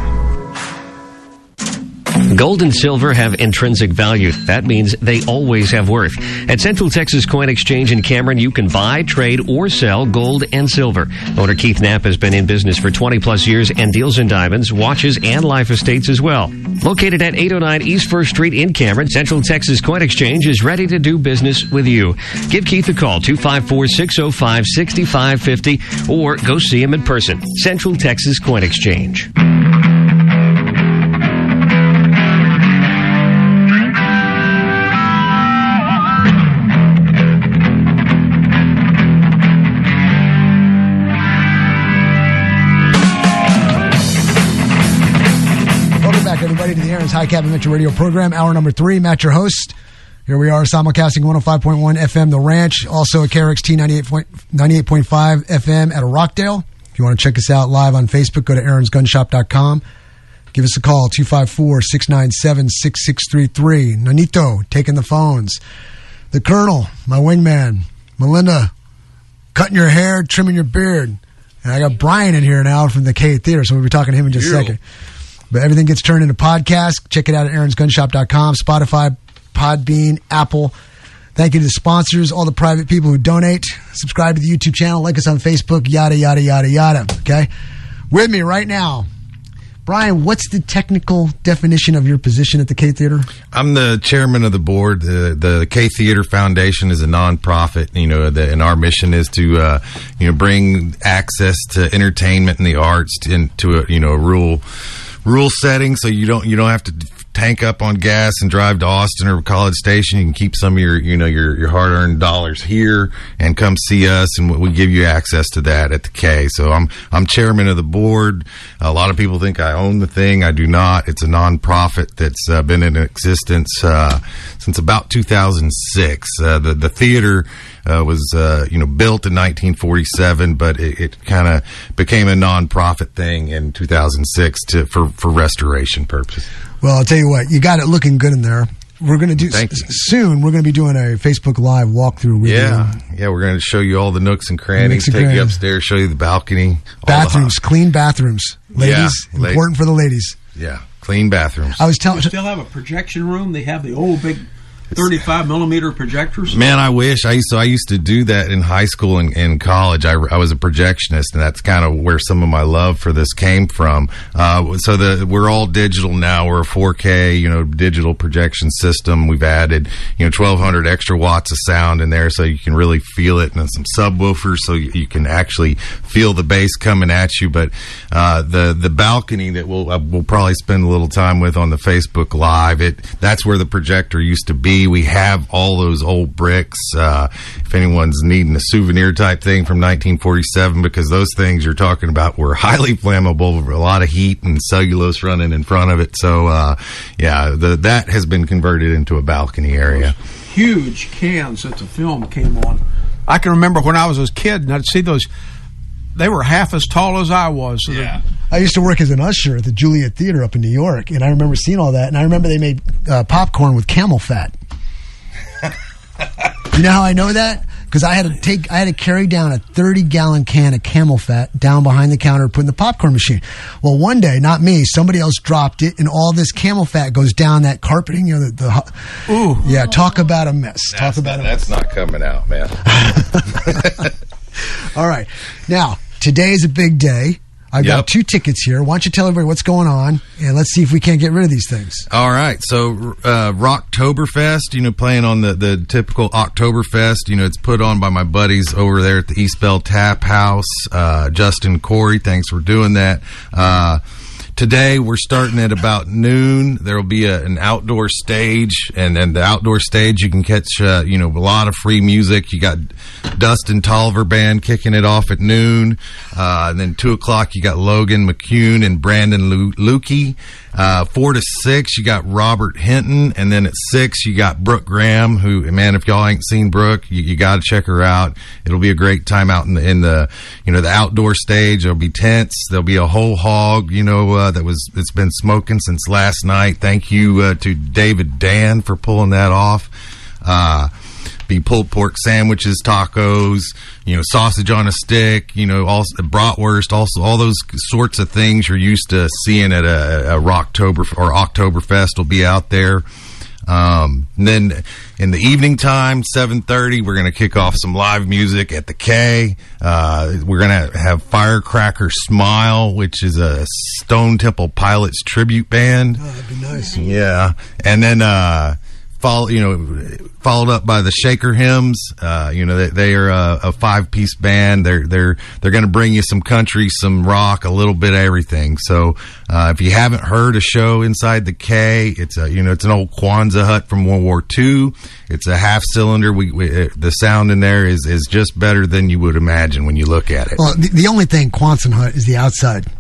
[SPEAKER 11] Gold and silver have intrinsic value. That means they always have worth. At Central Texas Coin Exchange in Cameron, you can buy, trade, or sell gold and silver. Owner Keith Knapp has been in business for twenty plus years and deals in diamonds, watches, and life estates as well. Located at eight oh nine East First Street in Cameron, Central Texas Coin Exchange is ready to do business with you. Give Keith a call, two five four, six oh five, six five five oh, or go see him in person. Central Texas Coin Exchange.
[SPEAKER 1] everybody, to the Aaron's High Cap Adventure Radio program. Hour number three. Matt, your host. Here we are, simulcasting one oh five point one F M, The Ranch. Also at K R X T ninety-eight point five F M at Rockdale. If you want to check us out live on Facebook, go to aarons gun shop dot com. Give us a call, two five four, six nine seven, six six three three. Nonito, taking the phones. The Colonel, my wingman. Melinda, cutting your hair, trimming your beard. And I got Brian in here now from the K Theater, so we'll be talking to him in just a second. But everything gets turned into podcast. Check it out at aarons gun shop dot com, Spotify, Podbean, Apple. Thank you to the sponsors, all the private people who donate. Subscribe to the YouTube channel, like us on Facebook, yada, yada, yada, yada. Okay? With me right now, Brian, what's the technical definition of your position at the K Theater?
[SPEAKER 14] I'm the chairman of the board. The, the K Theater Foundation is a nonprofit, you know, the, and our mission is to, uh, you know, bring access to entertainment and the arts to, into a, you know, a rural, rural setting, so you don't, you don't have to tank up on gas and drive to Austin or College Station. You can keep some of your, you know, your, your hard-earned dollars here and come see us, and we give you access to that at the K. So I'm I'm chairman of the board. A lot of people think I own the thing. I do not. It's a nonprofit that's uh, been in existence uh, since about two thousand six. Uh, the the theater uh, was uh, you know built in nineteen forty-seven, but it, it kind of became a nonprofit thing in two thousand six to for for restoration purposes.
[SPEAKER 1] Well, I'll tell you what, you got it looking good in there. We're going to do s- soon. We're going to be doing a Facebook Live walkthrough with
[SPEAKER 14] yeah.
[SPEAKER 1] you.
[SPEAKER 14] Yeah, we're going to show you all the nooks and crannies,
[SPEAKER 1] Nooks and
[SPEAKER 14] take
[SPEAKER 1] crannies.
[SPEAKER 14] you upstairs, show you the balcony. all
[SPEAKER 1] Bathrooms, clean bathrooms. Ladies,
[SPEAKER 14] Yeah, la-
[SPEAKER 1] important for the ladies.
[SPEAKER 14] the- yeah, clean bathrooms.
[SPEAKER 1] I was telling
[SPEAKER 2] They still have a projection room. They have the old big thirty-five millimeter projectors.
[SPEAKER 14] Man, I wish I used to. I used to do that in high school and in college. I, I was a projectionist, and that's kind of where some of my love for this came from. Uh, so the we're all digital now. We're a four K, you know, digital projection system. We've added, you know, twelve hundred extra watts of sound in there, so you can really feel it, and some subwoofers, so you, you can actually feel the bass coming at you. But uh, the the balcony that we'll uh, we'll probably spend a little time with on the Facebook Live. It that's where the projector used to be. We have all those old bricks. Uh, if anyone's needing a souvenir type thing from nineteen forty-seven, because those things you're talking about were highly flammable, a lot of heat and cellulose running in front of it. So, uh, yeah, the, that has been converted into a balcony area.
[SPEAKER 2] Huge cans that the film came on. I can remember when I was a kid, and I'd see those. They were half as tall as I was. So yeah.
[SPEAKER 1] I used to work as an usher at the Juliet Theater up in New York, and I remember seeing all that, and I remember they made uh, popcorn with camel fat. You know how I know that? Because I had to take, I had to carry down a thirty gallon can of camel fat down behind the counter, put in the popcorn machine. Well, one day, not me, somebody else dropped it, and all this camel fat goes down that carpeting. You know, the, the ooh, yeah. Talk about a mess.
[SPEAKER 14] That's
[SPEAKER 1] talk about
[SPEAKER 14] not,
[SPEAKER 1] a
[SPEAKER 14] that's
[SPEAKER 1] mess.
[SPEAKER 14] not coming out, man.
[SPEAKER 1] All right, now today is a big day. I've
[SPEAKER 14] Yep.
[SPEAKER 1] got two tickets here. Why don't you tell everybody what's going on, and let's see if we can't get rid of these things.
[SPEAKER 14] All right, so uh, Rocktoberfest, you know, playing on the, the typical Oktoberfest. You know, it's put on by my buddies over there at the East Bell Tap House. Uh, Justin, Corey, thanks for doing that. Uh, Today, we're starting at about noon. There will be a, an outdoor stage, and, and the outdoor stage, you can catch, uh, you know, a lot of free music. You got Dustin Tolliver Band kicking it off at noon. Uh, and then two o'clock, you got Logan McCune and Brandon Lu- Lukey. Uh, four to six, you got Robert Hinton. And then at six, you got Brooke Graham, who, man, if y'all ain't seen Brooke, you, you got to check her out. It'll be a great time out in the, in the, you know, the outdoor stage. There'll be tents. There'll be a whole hog, you know, uh, that was, it's been smoking since last night. Thank you, uh, to David Dan for pulling that off. Uh, be pulled pork sandwiches, tacos, you know, sausage on a stick, you know, also bratwurst, also all those sorts of things you're used to seeing at a, a Rocktober or Oktoberfest will be out there. Um, and then in the evening time, seven thirty, we're going to kick off some live music at the K. Uh, we're going to have Firecracker Smile, which is a Stone Temple Pilots tribute band.
[SPEAKER 1] Oh, that'd be nice.
[SPEAKER 14] Yeah. And then, uh, Follow, you know, followed up by the Shaker Hymns. Uh, you know, they, they are a, a five-piece band. They're they're they're going to bring you some country, some rock, a little bit of everything. So, uh, if you haven't heard a show inside the K, it's a you know it's an old Kwanzaa hut from World War Two. It's a half cylinder. We, we the sound in there is is just better than you would imagine when you look at it.
[SPEAKER 1] Well, the, the only thing Quonset hut is the outside.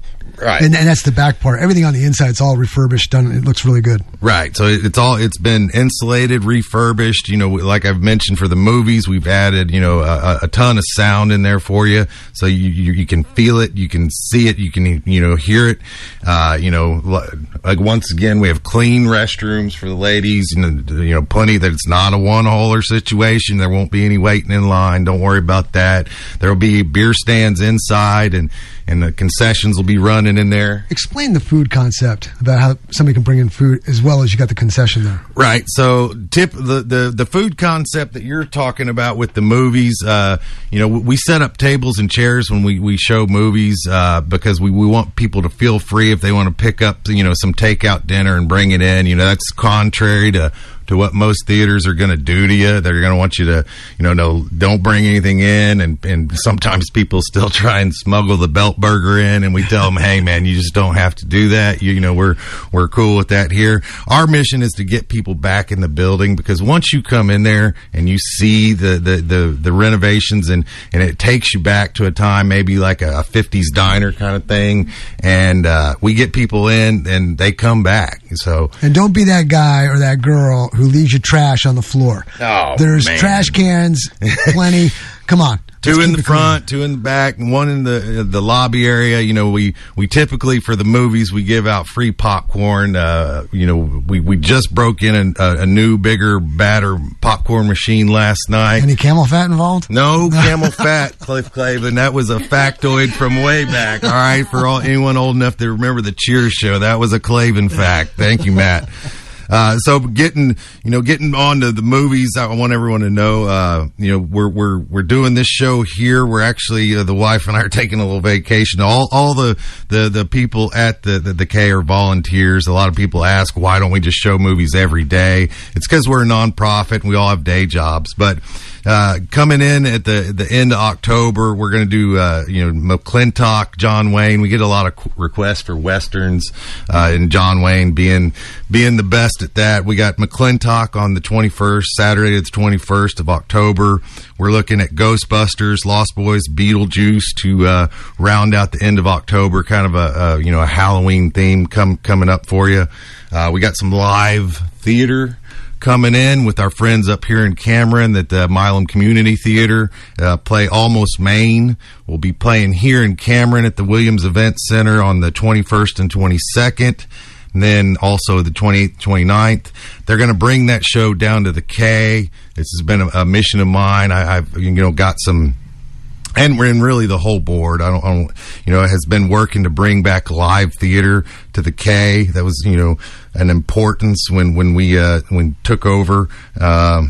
[SPEAKER 14] Right.
[SPEAKER 1] And, and that's the back part. Everything on the inside, it's all refurbished, done. It looks really good.
[SPEAKER 14] Right. So it's all, it's been insulated, refurbished. You know, like I've mentioned for the movies, we've added, you know, a, a ton of sound in there for you. So you, you, you can feel it, you can see it, you can, you know, hear it. Uh, you know, like once again, we have clean restrooms for the ladies, and, you know, plenty that it's not a one-holer situation. There won't be any waiting in line. Don't worry about that. There'll be beer stands inside, and, and the concessions will be running in there.
[SPEAKER 1] Explain the food concept about how somebody can bring in food as well as you got the concession there.
[SPEAKER 14] Right. So tip the, the, the food concept that you're talking about with the movies, uh, you know, we set up tables and chairs when we, we show movies, uh, because we, we want people to feel free if they want to pick up, you know, some takeout dinner and bring it in. You know, that's contrary to to what most theaters are going to do to you. They're going to want you to, you know, no, don't bring anything in. And, and sometimes people still try and smuggle the belt burger in, and we tell them, hey, man, you just don't have to do that. You, you know, we're, we're cool with that here. Our mission is to get people back in the building, because once you come in there and you see the, the, the, the renovations, and, and it takes you back to a time, maybe like a, a fifties diner kind of thing. And, uh, we get people in and they come back. So,
[SPEAKER 1] and don't be that guy or that girl who leaves your trash on the floor.
[SPEAKER 14] Oh,
[SPEAKER 1] There's
[SPEAKER 14] man.
[SPEAKER 1] trash cans, plenty. Come on.
[SPEAKER 14] Two
[SPEAKER 1] Let's
[SPEAKER 14] in
[SPEAKER 1] keep
[SPEAKER 14] the
[SPEAKER 1] it clean.
[SPEAKER 14] front, two in the back, and one in the the lobby area. You know, we, we typically, for the movies, we give out free popcorn. Uh, you know, we, we just broke in a, a new, bigger, badder popcorn machine last night.
[SPEAKER 1] Any camel fat involved?
[SPEAKER 14] No camel fat, Cliff Clavin. That was a factoid from way back. All right, for all anyone old enough to remember the Cheers show, that was a Clavin fact. Thank you, Matt. Uh, so getting, you know, getting on to the movies, I want everyone to know, uh, you know, we're, we're, we're doing this show here. We're actually, uh, the wife and I are taking a little vacation. All, all the, the, the people at the, the, the K are volunteers. A lot of people ask, why don't we just show movies every day? It's because we're a nonprofit and we all have day jobs. But, uh, coming in at the, the end of October, we're going to do, uh, you know, McClintock, John Wayne. We get a lot of requests for Westerns, uh, and John Wayne being, being the best at that. We got McClintock on the twenty-first, Saturday the twenty-first of October. We're looking at Ghostbusters, Lost Boys, Beetlejuice to, uh, round out the end of October, kind of a, a you know, a Halloween theme come, coming up for you. Uh, we got some live theater coming in with our friends up here in Cameron at the Milam Community Theater, uh, play Almost Maine. We'll be playing here in Cameron at the Williams Event Center on the twenty-first and twenty-second. And then also the twenty-eighth, twenty-ninth. They're going to bring that show down to the K. This has been a, a mission of mine. I, I've, you know, got some, and we're in really the whole board. I don't, I don't, you know, has been working to bring back live theater to the K. That was, you know, an importance when, when we, uh, when took over. Um,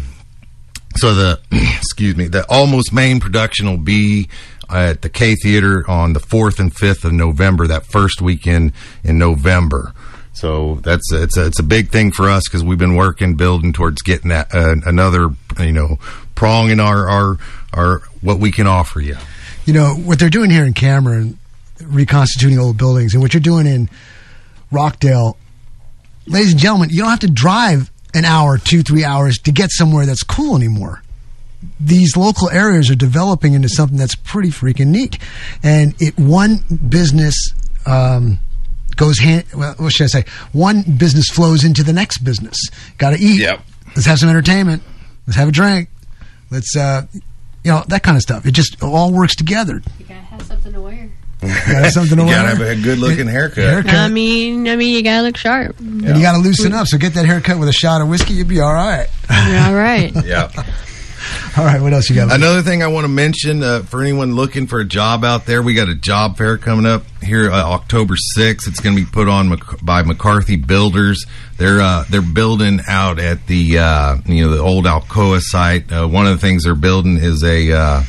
[SPEAKER 14] so the, excuse me, the Almost Maine production will be at the K Theater on the fourth and fifth of November, that first weekend in November. So that's it's a, it's a big thing for us, because we've been working, building towards getting that uh, another, you know, prong in our, our our what we can offer you.
[SPEAKER 1] You know what they're doing here in Cameron, reconstituting old buildings, and what you're doing in Rockdale, ladies and gentlemen, you don't have to drive an hour, two, three hours to get somewhere that's cool anymore. These local areas are developing into something that's pretty freaking neat, and it one business. Um, goes hand, well, what should I say? One business flows into the next business. Got to eat.
[SPEAKER 14] Yep.
[SPEAKER 1] Let's have some entertainment. Let's have a drink. Let's, uh, you know, that kind of stuff. It just all works together.
[SPEAKER 3] You gotta have something to wear.
[SPEAKER 1] You gotta have something to
[SPEAKER 14] You
[SPEAKER 1] wear.
[SPEAKER 14] gotta have a good looking haircut.
[SPEAKER 1] haircut.
[SPEAKER 3] I mean, I mean, you gotta look sharp.
[SPEAKER 1] And you gotta loosen up. So get that haircut with a shot of whiskey. You'll be all right.
[SPEAKER 3] You're all right.
[SPEAKER 14] Yeah.
[SPEAKER 1] All right, what else you got?
[SPEAKER 14] Another thing I want to mention, uh, for anyone looking for a job out there, we got a job fair coming up here uh, October sixth. It's going to be put on Mac- by McCarthy Builders. They're uh, they're building out at the uh, you know the old Alcoa site. Uh, one of the things they're building is a, uh,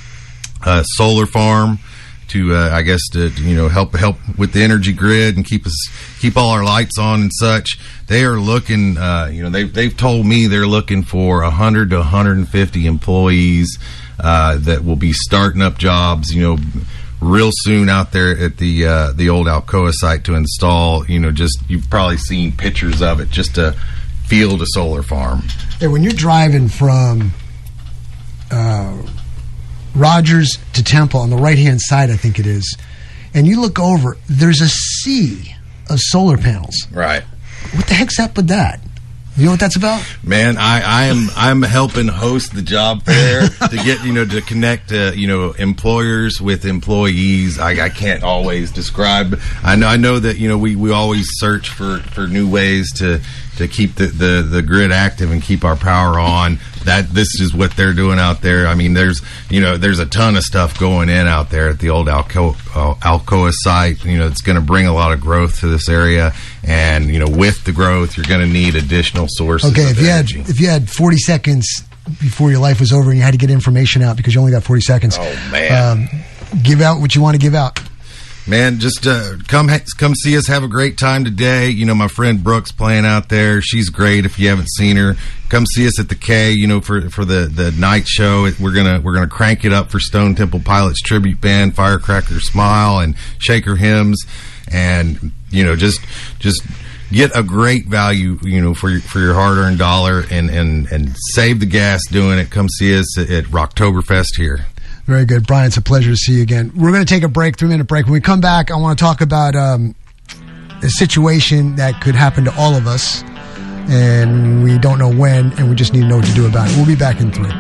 [SPEAKER 14] a solar farm to uh, I guess to you know help help with the energy grid and keep us keep all our lights on and such. They are looking, uh, you know, they've, they've told me they're looking for one hundred to one hundred fifty employees uh, that will be starting up jobs, you know, real soon out there at the uh, the old Alcoa site to install, you know, just, you've probably seen pictures of it, just to field a solar farm.
[SPEAKER 1] Hey, when you're driving from uh, Rogers to Temple on the right-hand side, I think it is, and you look over, there's a sea of solar panels.
[SPEAKER 14] Right.
[SPEAKER 1] What the heck's up with that? You know what that's about?
[SPEAKER 14] Man, I, I am I'm helping host the job fair to get, you know, to connect, uh, you know, employers with employees. I, I can't always describe. I know I know that, you know, we, we always search for, for new ways to, to keep the, the, the grid active and keep our power on. That this is what they're doing out there. I mean, there's, you know, there's a ton of stuff going in out there at the old Alcoa, uh, Alcoa site. You know, it's going to bring a lot of growth to this area, and you know, with the growth, you're going to need additional sources.
[SPEAKER 1] Okay,
[SPEAKER 14] of
[SPEAKER 1] if you
[SPEAKER 14] energy.
[SPEAKER 1] had if you had forty seconds before your life was over and you had to get information out because you only got forty seconds.
[SPEAKER 14] Oh man,
[SPEAKER 1] um, give out what you want to give out.
[SPEAKER 14] Man, just uh, come ha- come see us. Have a great time today. You know, my friend Brooke's playing out there. She's great. If you haven't seen her, come see us at the K. You know, for for the, the night show, we're gonna we're gonna crank it up for Stone Temple Pilots tribute band, Firecracker Smile, and Shaker Hymns, and you know, just just get a great value, you know, for your for your hard earned dollar, and and and save the gas doing it. Come see us at, at Rocktoberfest here.
[SPEAKER 1] Very good. Brian, it's a pleasure to see you again. We're going to take a break, three-minute break. When we come back, I want to talk about um, a situation that could happen to all of us, and we don't know when, and we just need to know what to do about it. We'll be back in three.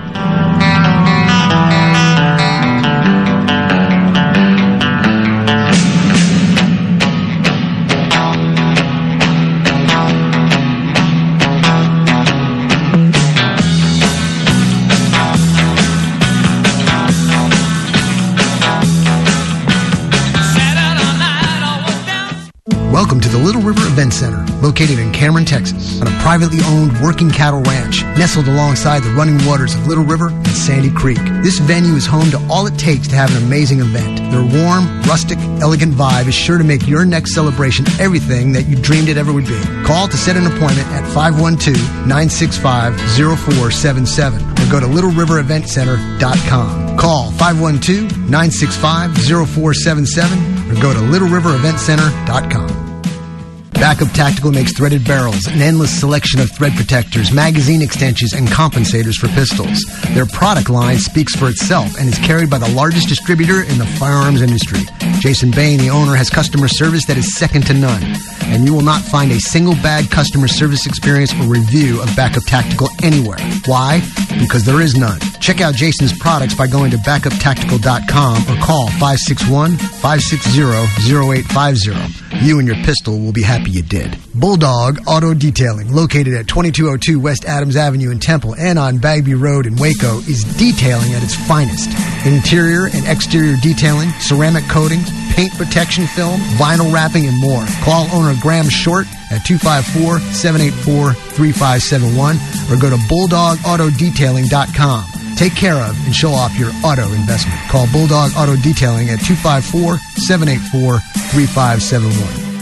[SPEAKER 1] Welcome to the Little River Event Center, located in Cameron, Texas, on a privately owned working cattle ranch, nestled alongside the running waters of Little River and Sandy Creek. This venue is home to all it takes to have an amazing event. Their warm, rustic, elegant vibe is sure to make your next celebration everything that you dreamed it ever would be. Call to set an appointment at five one two, nine six five, zero four seven seven or go to little river event center dot com. Call five one two, nine six five, zero four seven seven or go to little river event center dot com. Backup Tactical makes threaded barrels, an endless selection of thread protectors, magazine extensions, and compensators for pistols. Their product line speaks for itself and is carried by the largest distributor in the firearms industry. Jason Bain, the owner, has customer service that is second to none. And you will not find a single bad customer service experience or review of Backup Tactical anywhere. Why? Because there is none. Check out Jason's products by going to backup tactical dot com or call five six one, five six zero, zero eight five zero. You and your pistol will be happy you did. Bulldog Auto Detailing, located at twenty-two oh two West Adams Avenue in Temple and on Bagby Road in Waco, is detailing at its finest. Interior and exterior detailing, ceramic coatings, paint protection film, vinyl wrapping, and more. Call owner Graham Short at two five four, seven eight four, three five seven one or go to bulldog auto detailing dot com. Take care of and show off your auto investment. Call Bulldog Auto Detailing at two five four, seven eight four, three five seven one.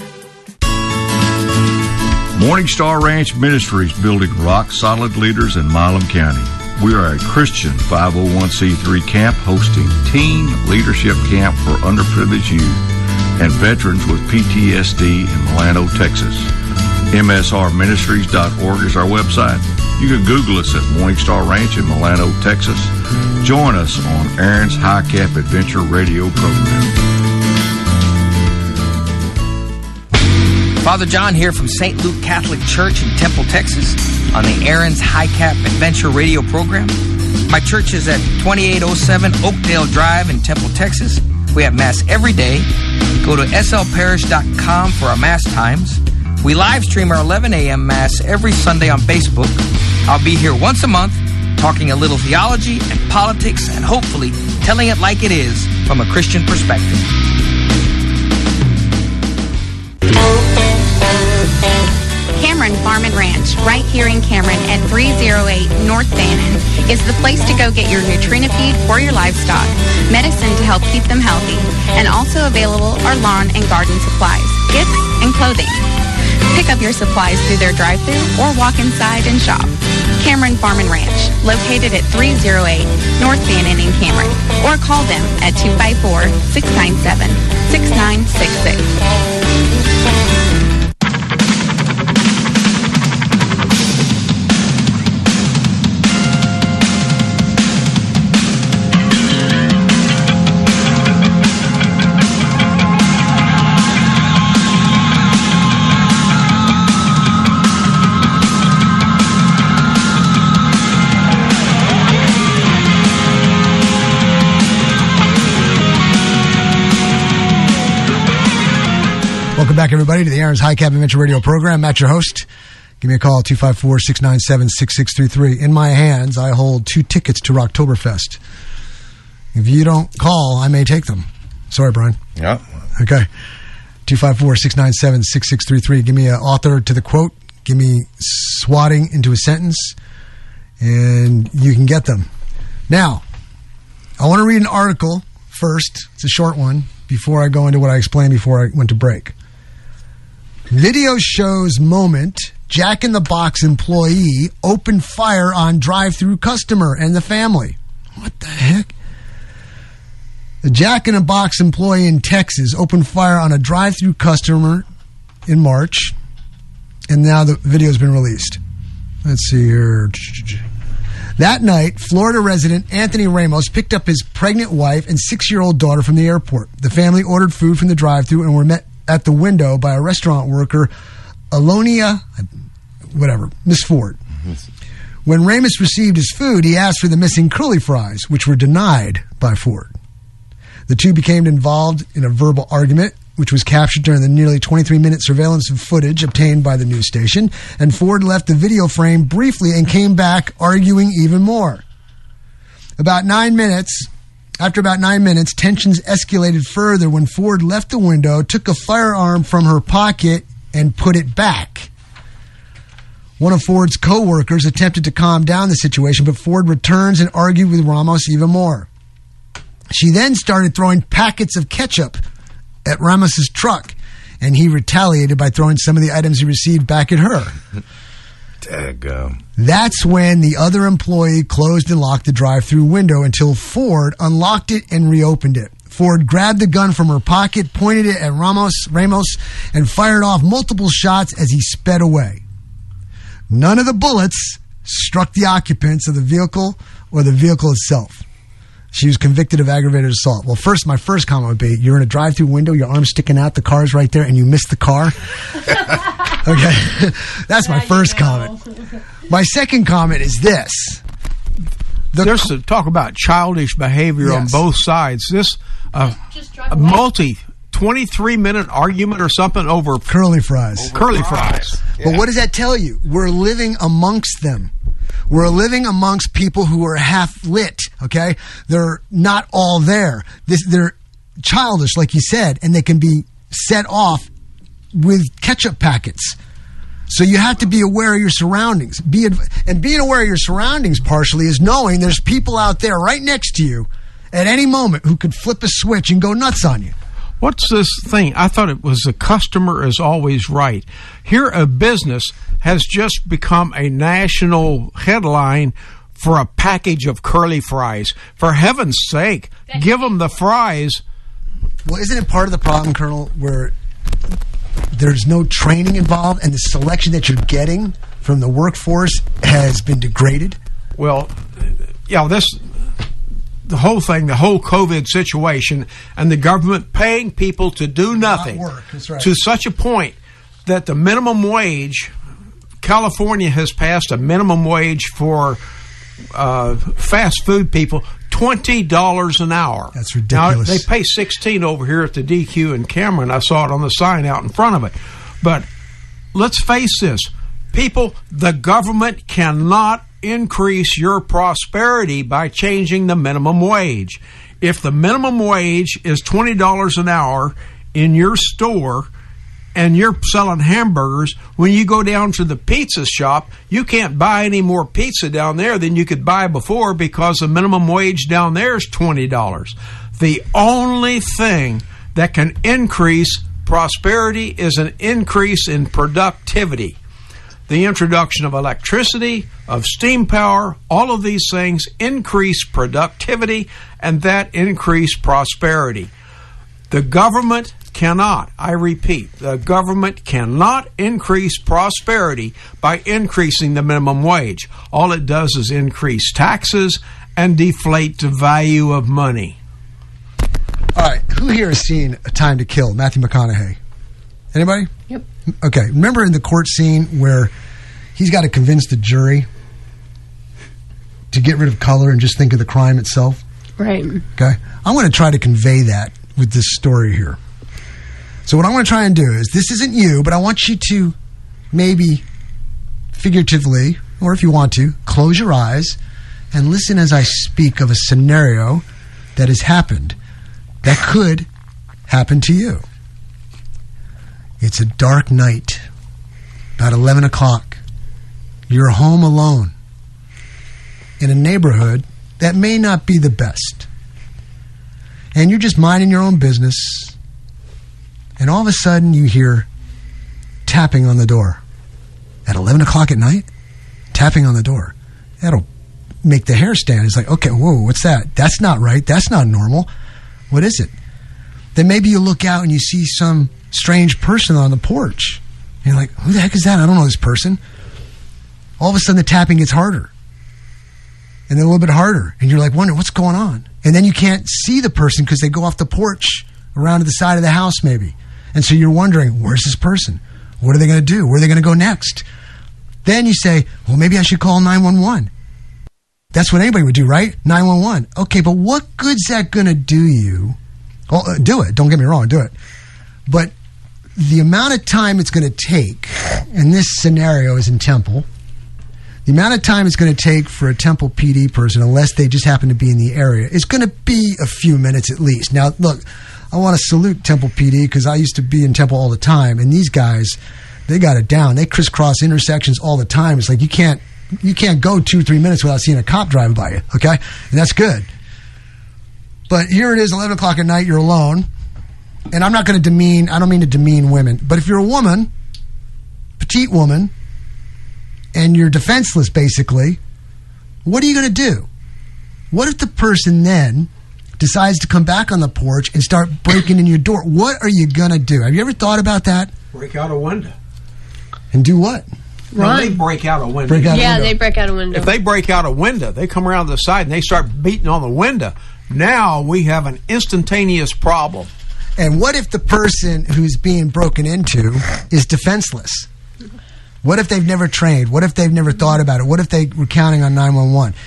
[SPEAKER 10] Morning Star Ranch Ministries, building rock-solid leaders in Milam County. We are a Christian five oh one c three camp hosting teen leadership camp for underprivileged youth and veterans with P T S D in Milano, Texas. M S R ministries dot org is our website. You can Google us at Morning Star Ranch in Milano, Texas. Join us on Aaron's High Cap Adventure radio program.
[SPEAKER 8] Father John here from Saint Luke Catholic Church in Temple, Texas, on the Aaron's High Cap Adventure radio program. My church is at twenty-eight oh seven Oakdale Drive in Temple, Texas. We have Mass every day. Go to s l parish dot com for our Mass times. We live stream our eleven a.m. Mass every Sunday on Facebook. I'll be here once a month, talking a little theology and politics, and hopefully telling it like it is from a Christian perspective.
[SPEAKER 17] Cameron Farm and Ranch, right here in Cameron at three oh eight North Bannon, is the place to go get your Nutrina feed for your livestock, medicine to help keep them healthy, and also available are lawn and garden supplies, gifts, and clothing. Pick up your supplies through their drive-thru or walk inside and shop. Cameron Farm and Ranch, located at three oh eight North Bannon in Cameron, or call them at two five four, six nine seven, six nine six six.
[SPEAKER 1] Welcome back, everybody, to the Aaron's High Cap Adventure Radio program. Matt, your host. Give me a call, two five four, six nine seven, six six three three. In my hands, I hold two tickets to Rocktoberfest. If you don't call, I may take them. Sorry, Brian.
[SPEAKER 14] Yeah.
[SPEAKER 1] Okay. two five four, six nine seven, six six three three. Give me an author to the quote. Give me swatting into a sentence. And you can get them. Now, I want to read an article first. It's a short one before I go into what I explained before I went to break. Video shows moment. Jack in the Box employee opened fire on drive-thru customer and the family. What the heck? The Jack in the Box employee in Texas opened fire on a drive-thru customer in March, and now the video's been released. Let's see here. That night, Florida resident Anthony Ramos picked up his pregnant wife and six-year-old daughter from the airport. The family ordered food from the drive-thru and were met at the window by a restaurant worker, Alonia, whatever, Miss Ford. When Ramos received his food, he asked for the missing curly fries, which were denied by Ford. The two became involved in a verbal argument, which was captured during the nearly twenty-three minute surveillance of footage obtained by the news station, and Ford left the video frame briefly and came back arguing even more. About nine minutes... After about nine minutes, tensions escalated further when Ford left the window, took a firearm from her pocket, and put it back. One of Ford's co-workers attempted to calm down the situation, but Ford returns and argued with Ramos even more. She then started throwing packets of ketchup at Ramos's truck, and he retaliated by throwing some of the items he received back at her.
[SPEAKER 14] Daggum.
[SPEAKER 1] That's when the other employee closed and locked the drive-thru window until Ford unlocked it and reopened it. Ford grabbed the gun from her pocket, pointed it at Ramos, Ramos, and fired off multiple shots as he sped away. None of the bullets struck the occupants of the vehicle or the vehicle itself. She was convicted of aggravated assault. Well, first, my first comment would be, you're in a drive-thru window, your arm's sticking out, the car's right there, and you missed the car. Okay, that's my first comment. My second comment is this.
[SPEAKER 2] The There's to talk about childish behavior yes. on both sides. This uh, a multi twenty-three minute argument or something over
[SPEAKER 1] curly fries.
[SPEAKER 2] Over curly fries. fries.
[SPEAKER 1] Yeah. But what does that tell you? We're living amongst them. We're living amongst people who are half lit, okay? They're not all there. This, they're childish, like you said, and they can be set off with ketchup packets. So you have to be aware of your surroundings. Be adv- and being aware of your surroundings partially is knowing there's people out there right next to you at any moment who could flip a switch and go nuts on you.
[SPEAKER 2] What's this thing? I thought it was the customer is always right. Here, a business has just become a national headline for a package of curly fries. For heaven's sake, give them the fries.
[SPEAKER 1] Well, isn't it part of the problem, Colonel, where there's no training involved and the selection that you're getting from the workforce has been degraded?
[SPEAKER 2] Well, yeah, this... the whole thing, the whole COVID situation, and the government paying people to do nothing.
[SPEAKER 1] Not work. That's right.
[SPEAKER 2] To such a point that the minimum wage, California has passed a minimum wage for uh, fast food people, twenty dollars an hour.
[SPEAKER 1] That's ridiculous.
[SPEAKER 2] Now, they pay sixteen dollars over here at the D Q in Cameron. I saw it on the sign out in front of it. But let's face this, people, the government cannot increase your prosperity by changing the minimum wage. If the minimum wage is twenty dollars an hour in your store and you're selling hamburgers, when you go down to the pizza shop, you can't buy any more pizza down there than you could buy before because the minimum wage down there is twenty dollars. The only thing that can increase prosperity is an increase in productivity. The introduction of electricity, of steam power, all of these things increase productivity, and that increase prosperity. The government cannot, I repeat, the government cannot increase prosperity by increasing the minimum wage. All it does is increase taxes and deflate the value of money.
[SPEAKER 1] All right, who here has seen A Time to Kill, Matthew McConaughey? Anybody?
[SPEAKER 3] Yep.
[SPEAKER 1] Okay, remember in the court scene where he's got to convince the jury to get rid of color and just think of the crime itself?
[SPEAKER 3] Right.
[SPEAKER 1] Okay. I want to try to convey that with this story here. So what I'm going to try and do is, this isn't you, but I want you to maybe figuratively, or if you want to, close your eyes and listen as I speak of a scenario that has happened that could happen to you. It's a dark night, about eleven o'clock. You're home alone in a neighborhood that may not be the best. And you're just minding your own business, and all of a sudden you hear tapping on the door. At eleven o'clock at night? Tapping on the door. That'll make the hair stand. It's like, okay, whoa, what's that? That's not right. That's not normal. What is it? Then maybe you look out and you see some strange person on the porch. And you're like, who the heck is that? I don't know this person. All of a sudden the tapping gets harder. And then a little bit harder. And you're like, wondering, what's going on? And then you can't see the person because they go off the porch around to the side of the house maybe. And so you're wondering, where's this person? What are they going to do? Where are they going to go next? Then you say, well, maybe I should call nine one one. That's what anybody would do, right? nine one one. Okay, but what good's that going to do you? Well, uh, do it. Don't get me wrong, do it. But the amount of time it's going to take, and this scenario is in Temple, the amount of time it's going to take for a Temple P D person, unless they just happen to be in the area, is going to be a few minutes at least. Now, look, I want to salute Temple P D because I used to be in Temple all the time, and these guys, they got it down. They crisscross intersections all the time. It's like you can't you can't go two or three minutes without seeing a cop driving by you, okay? And that's good. But here it is, eleven o'clock at night, you're alone. And I'm not going to demean, I don't mean to demean women, but if you're a woman, petite woman, and you're defenseless basically, what are you going to do? What if the person then decides to come back on the porch and start breaking in your door? What are you going to do? Have you ever thought about that?
[SPEAKER 2] Break out a window.
[SPEAKER 1] And do what?
[SPEAKER 2] Well, they break out a window.
[SPEAKER 1] Break out a
[SPEAKER 3] yeah,
[SPEAKER 1] window.
[SPEAKER 3] they break out a window.
[SPEAKER 2] If they break out a window, they come around to the side and they start beating on the window. Now we have an instantaneous problem.
[SPEAKER 1] And what if the person who's being broken into is defenseless? What if they've never trained? What if they've never thought about it? What if they were counting on nine one one?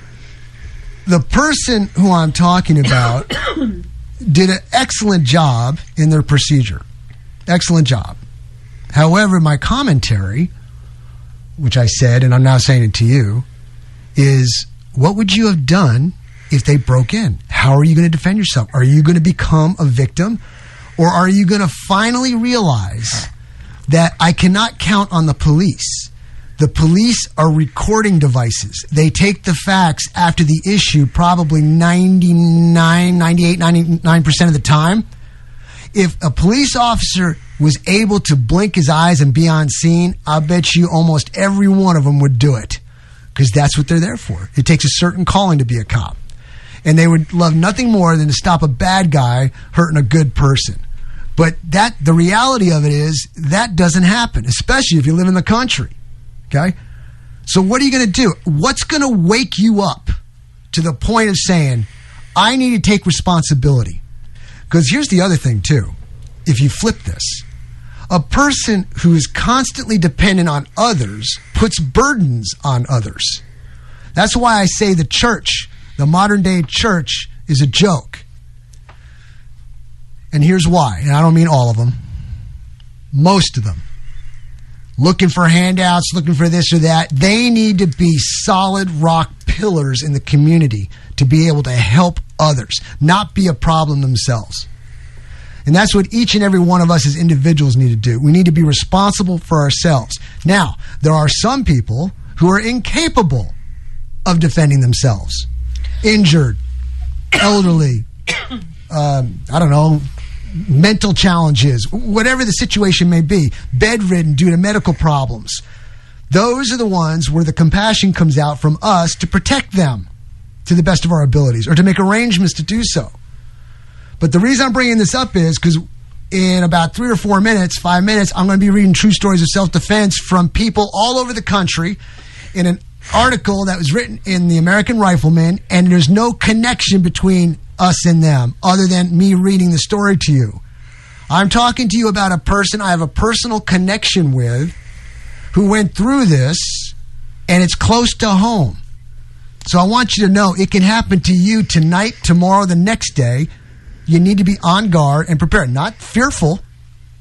[SPEAKER 1] The person who I'm talking about did an excellent job in their procedure. Excellent job. However, my commentary, which I said, and I'm now saying it to you, is what would you have done if they broke in? How are you going to defend yourself? Are you going to become a victim? Or are you going to finally realize that I cannot count on the police? The police are recording devices. They take the facts after the issue probably ninety-nine, ninety-eight, ninety-nine percent of the time. If a police officer was able to blink his eyes and be on scene, I bet you almost every one of them would do it. Because that's what they're there for. It takes a certain calling to be a cop. And they would love nothing more than to stop a bad guy hurting a good person. But that the reality of it is that doesn't happen, especially if you live in the country. Okay? So what are you going to do? What's going to wake you up to the point of saying, I need to take responsibility? Because here's the other thing, too. If you flip this, a person who is constantly dependent on others puts burdens on others. That's why I say the church, the modern day church, is a joke. And here's why. And I don't mean all of them. Most of them. Looking for handouts, looking for this or that. They need to be solid rock pillars in the community to be able to help others, not be a problem themselves. And that's what each and every one of us as individuals need to do. We need to be responsible for ourselves. Now, there are some people who are incapable of defending themselves. Injured, elderly, um, I don't know, mental challenges, whatever the situation may be, bedridden due to medical problems. Those are the ones where the compassion comes out from us to protect them to the best of our abilities or to make arrangements to do so. But the reason I'm bringing this up is because in about three or four minutes, five minutes, I'm going to be reading true stories of self-defense from people all over the country in an article that was written in the American Rifleman, and there's no connection between us and them other than me reading the story to you. I'm talking to you about a person I have a personal connection with who went through this, and it's close to home. So I want you to know it can happen to you tonight, tomorrow, the next day. You need to be on guard and prepared. Not fearful,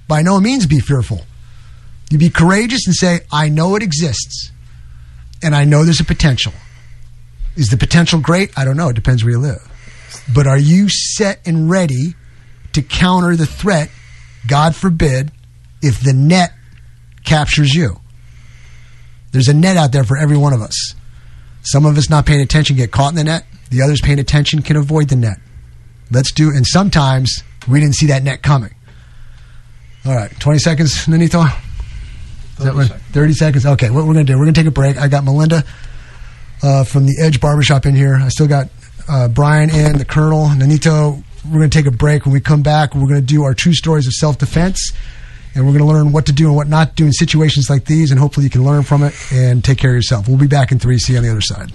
[SPEAKER 1] by no means be fearful. You be courageous and say, I know it exists, and I know there's a potential. Is the potential great? I don't know. It depends where you live. But are you set and ready to counter the threat, God forbid, if the net captures you? There's a net out there for every one of us. Some of us not paying attention get caught in the net. The others paying attention can avoid the net. Let's do, and sometimes we didn't see that net coming. All right, twenty seconds, Nanito? Is that right? thirty seconds. Okay, what we're going to do, we're going to take a break. I got Melinda uh, from the Edge Barbershop in here. I still got uh, Brian and the Colonel. Nanito, we're going to take a break. When we come back, we're going to do our true stories of self-defense, and we're going to learn what to do and what not to do in situations like these, and hopefully you can learn from it and take care of yourself. We'll be back in three. See you on the other side.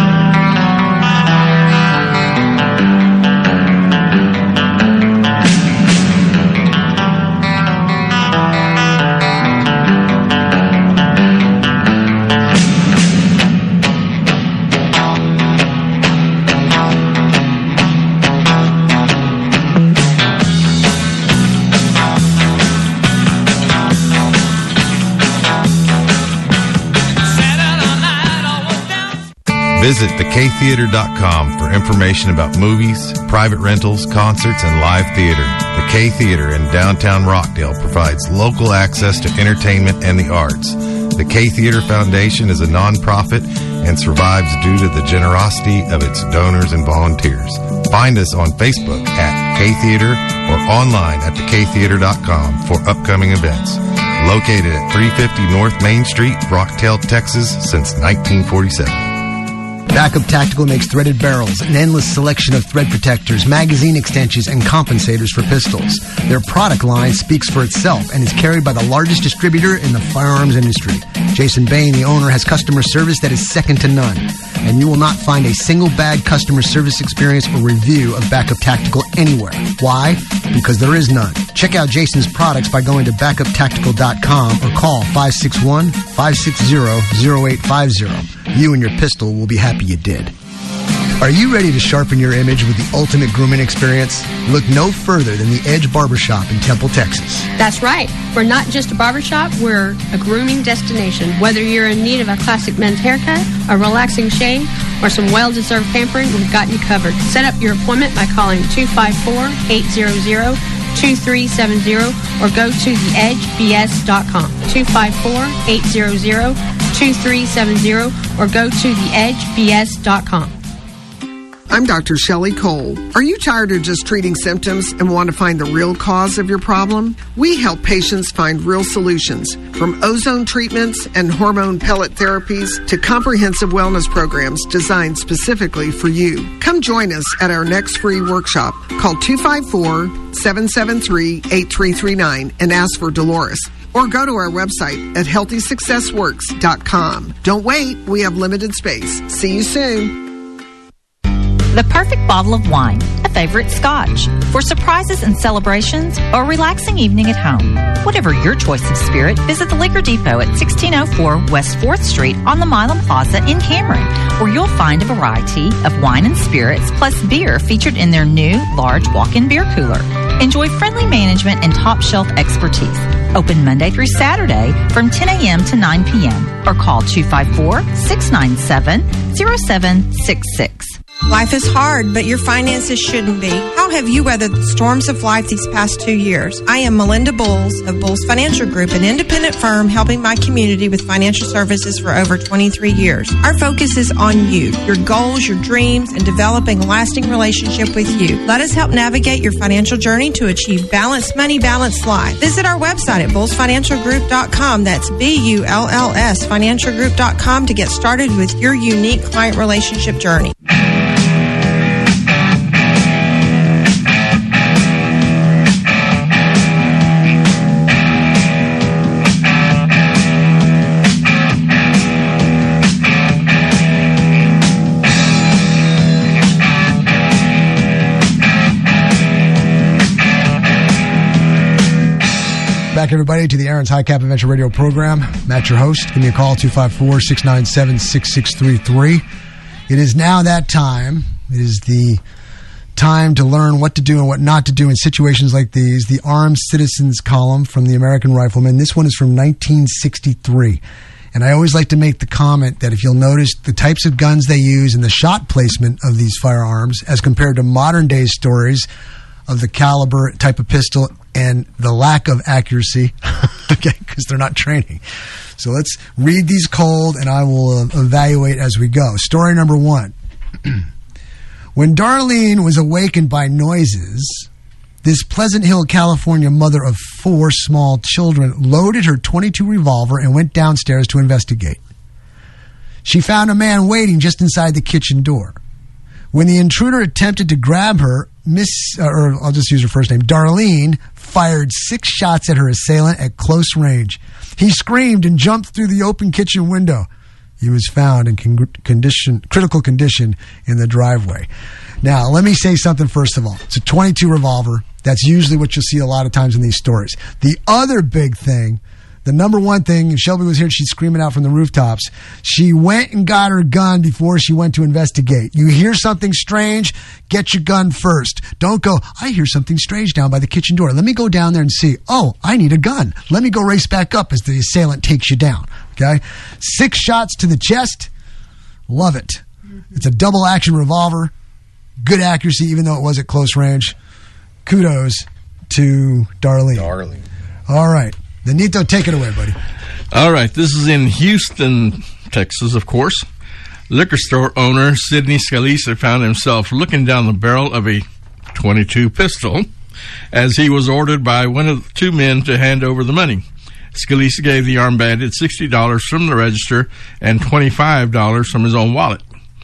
[SPEAKER 14] Visit the K theater dot com for information about movies, private rentals, concerts, and live theater. The K Theater in downtown Rockdale provides local access to entertainment and the arts. The K Theater Foundation is a nonprofit and survives due to the generosity of its donors and volunteers. Find us on Facebook at K Theater or online at the K theater dot com for upcoming events. Located at three fifty North Main Street, Rockdale, Texas, since nineteen forty-seven.
[SPEAKER 1] Backup Tactical makes threaded barrels, an endless selection of thread protectors, magazine extensions, and compensators for pistols. Their product line speaks for itself and is carried by the largest distributor in the firearms industry. Jason Bain, the owner, has customer service that is second to none. And you will not find a single bad customer service experience or review of Backup Tactical anywhere. Why? Because there is none. Check out Jason's products by going to backup tactical dot com or call five six one, five six zero, zero eight five zero. You and your pistol will be happy you did. Are you ready to sharpen your image with the ultimate grooming experience? Look no further than the Edge Barbershop in Temple, Texas.
[SPEAKER 3] That's right. We're not just a barbershop, we're a grooming destination. Whether you're in need of a classic men's haircut, a relaxing shave, or some well-deserved pampering, we've got you covered. Set up your appointment by calling two five four, eight hundred, two three seven zero or go to the edge b s dot com. two five four, eight hundred, two three seven zero or go to the edge b s dot com.
[SPEAKER 16] I'm Doctor Shelley Cole. Are you tired of just treating symptoms and want to find the real cause of your problem? We help patients find real solutions, from ozone treatments and hormone pellet therapies to comprehensive wellness programs designed specifically for you. Come join us at our next free workshop. Call two five four, seven seven three, eight three three nine and ask for Dolores. Or go to our website at healthy success works dot com. Don't wait, we have limited space. See you soon.
[SPEAKER 12] The perfect bottle of wine, a favorite scotch, for surprises and celebrations or a relaxing evening at home. Whatever your choice of spirit, visit the Liquor Depot at sixteen oh four West fourth Street on the Milam Plaza in Cameron, where you'll find a variety of wine and spirits plus beer featured in their new large walk-in beer cooler. Enjoy friendly management and top-shelf expertise. Open Monday through Saturday from ten a.m. to nine p.m. or call two five four, six nine seven, zero seven six six.
[SPEAKER 6] Life is hard, but your finances shouldn't be. How have you weathered the storms of life these past two years? I am Melinda Bowles of Bowles Financial Group, an independent firm helping my community with financial services for over twenty-three years. Our focus is on you, your goals, your dreams, and developing a lasting relationship with you. Let us help navigate your financial journey to achieve balanced money, balanced life. Visit our website at bulls financial group dot com. That's B U L L S financial group dot com to get started with your unique client relationship journey.
[SPEAKER 1] Back, everybody, to the Aaron's High Cap Adventure Radio program. Matt, your host. Give me a call, two five four, six nine seven, six six three three. It is now that time. It is the time to learn what to do and what not to do in situations like these. The Armed Citizens column from the American Rifleman. This one is from nineteen sixty-three. And I always like to make the comment that if you'll notice the types of guns they use and the shot placement of these firearms as compared to modern day stories of the caliber type of pistol and the lack of accuracy, okay, because they're not training. So let's read these cold, and I will uh, evaluate as we go. Story number one. When Darlene was awakened by noises, this Pleasant Hill, California mother of four small children loaded her twenty-two revolver and went downstairs to investigate. She found a man waiting just inside the kitchen door. When the intruder attempted to grab her, Miss, or I'll just use her first name, Darlene, fired six shots at her assailant at close range. He screamed and jumped through the open kitchen window. He was found in con- condition, critical condition in the driveway. Now, let me say something first of all. It's a twenty-two revolver. That's usually what you'll see a lot of times in these stories. The other big thing, the number one thing, and Shelby was here, she's screaming out from the rooftops. She went and got her gun before she went to investigate. You hear something strange, get your gun first. Don't go, I hear something strange down by the kitchen door. Let me go down there and see. Oh, I need a gun. Let me go race back up as the assailant takes you down. Okay? Six shots to the chest. Love it. It's a double action revolver. Good accuracy, even though it was at close range. Kudos to Darlene.
[SPEAKER 19] Darlene.
[SPEAKER 1] All right. Benito, take it away, buddy.
[SPEAKER 19] All right. This is in Houston, Texas, of course. Liquor store owner Sidney Scalise found himself looking down the barrel of a twenty-two pistol as he was ordered by one of the two men to hand over the money. Scalise gave the armed bandit sixty dollars from the register and twenty-five dollars from his own wallet.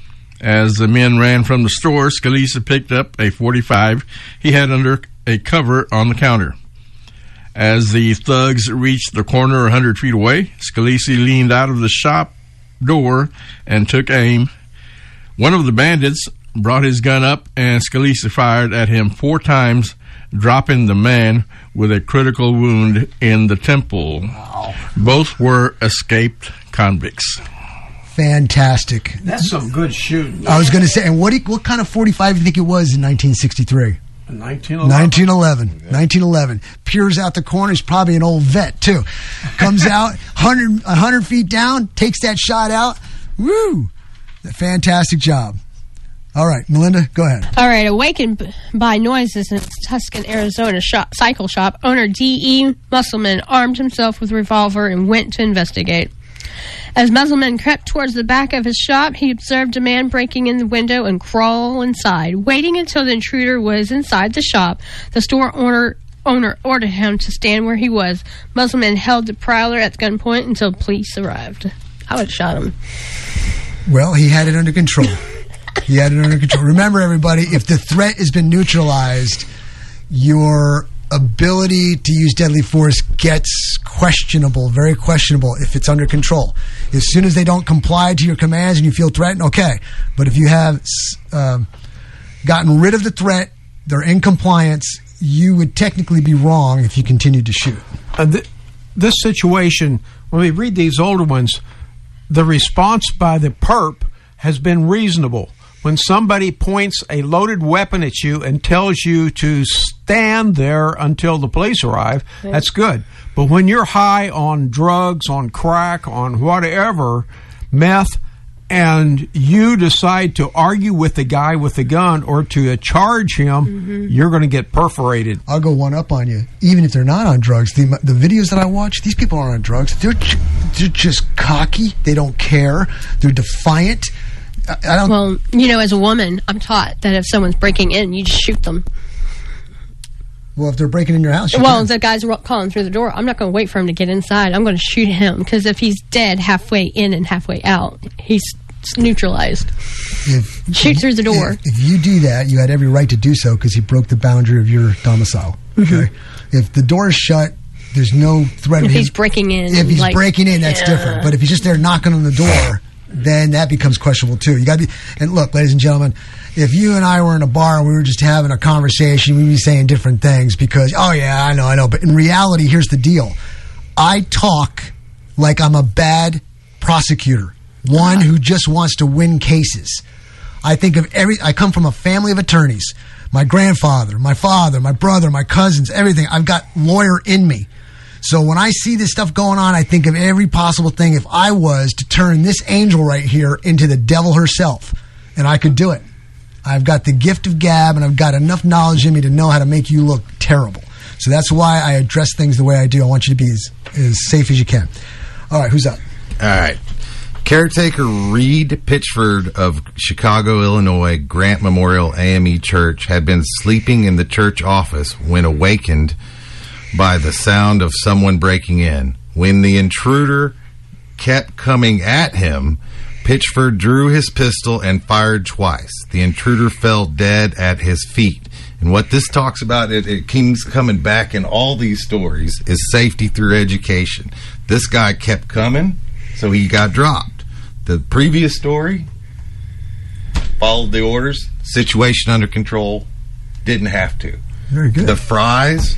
[SPEAKER 19] As the men ran from the store, Scalise picked up a forty-five he had under a cover on the counter. As the thugs reached the corner a hundred feet away, Scalise leaned out of the shop door and took aim. One of the bandits brought his gun up, and Scalise fired at him four times, dropping the man with a critical wound in the temple. Wow. Both were escaped convicts.
[SPEAKER 1] Fantastic.
[SPEAKER 2] That's some good shooting.
[SPEAKER 1] I was going to say, and what what kind of forty-five do you think it was in nineteen sixty-three?
[SPEAKER 2] nineteen eleven.
[SPEAKER 1] nineteen eleven. Yeah. nineteen eleven. Peers out the corner. He's probably an old vet, too. Comes out, one hundred, one hundred feet down, takes that shot out. Woo! Fantastic job. All right, Melinda, go ahead.
[SPEAKER 3] All right, awakened by noises in Tuscan, Arizona shop, cycle shop, owner D E. Musselman armed himself with a revolver and went to investigate. As Musselman crept towards the back of his shop, he observed a man breaking in the window and crawl inside. Waiting until the intruder was inside the shop, the store owner, owner ordered him to stand where he was. Musselman held the prowler at gunpoint until police arrived. I would have shot him.
[SPEAKER 1] Well, he had it under control. He had it under control. Remember, everybody, if the threat has been neutralized, your ability to use deadly force gets questionable, very questionable if it's under control. As soon as they don't comply to your commands and you feel threatened, okay. But if you have um, gotten rid of the threat, they're in compliance, you would technically be wrong if you continued to shoot.
[SPEAKER 2] Uh, th- this situation, when we read these older ones, the response by the perp has been reasonable. When somebody points a loaded weapon at you and tells you to stand there until the police arrive, yeah. That's good. But when you're high on drugs, on crack, on whatever, meth, and you decide to argue with the guy with the gun or to charge him, mm-hmm. you're going to get perforated.
[SPEAKER 1] I'll go one up on you. Even if they're not on drugs, the, the videos that I watch, these people aren't on drugs. They're, they're just cocky. They don't care. They're defiant. I don't.
[SPEAKER 3] Well, you know, as a woman, I'm taught that if someone's breaking in, you just shoot them.
[SPEAKER 1] Well, if they're breaking in your house, you
[SPEAKER 3] well,
[SPEAKER 1] can.
[SPEAKER 3] The guy's calling through the door. I'm not going to wait for him to get inside. I'm going to shoot him because if he's dead halfway in and halfway out, he's neutralized. If, shoot through the door.
[SPEAKER 1] If, if you do that, you had every right to do so because he broke the boundary of your domicile. Okay. Mm-hmm. If the door is shut, there's no threat.
[SPEAKER 3] If
[SPEAKER 1] of him.
[SPEAKER 3] he's breaking in,
[SPEAKER 1] if he's
[SPEAKER 3] like,
[SPEAKER 1] breaking in, that's yeah. different. But if he's just there knocking on the door. Then that becomes questionable too. You got to be. And look, ladies and gentlemen, if you and I were in a bar and we were just having a conversation, we'd be saying different things because, oh yeah, I know, I know. But in reality, here's the deal: I talk like I'm a bad prosecutor, one who just wants to win cases. I think of every, I come from a family of attorneys. My grandfather, my father, my brother, my cousins, everything. I've got lawyer in me. So when I see this stuff going on, I think of every possible thing. If I was to turn this angel right here into the devil herself, and I could do it. I've got the gift of gab, and I've got enough knowledge in me to know how to make you look terrible. So that's why I address things the way I do. I want you to be as, as safe as you can. All right, who's up?
[SPEAKER 14] All right. Caretaker Reed Pitchford of Chicago, Illinois, Grant Memorial A M E Church had been sleeping in the church office when awakened by the sound of someone breaking in. When the intruder kept coming at him, Pitchford drew his pistol and fired twice. The intruder fell dead at his feet. And what this talks about, it, it keeps coming back in all these stories, is safety through education. This guy kept coming, so he got dropped. The previous story followed the orders, situation under control, didn't have to.
[SPEAKER 1] Very good.
[SPEAKER 14] The fries,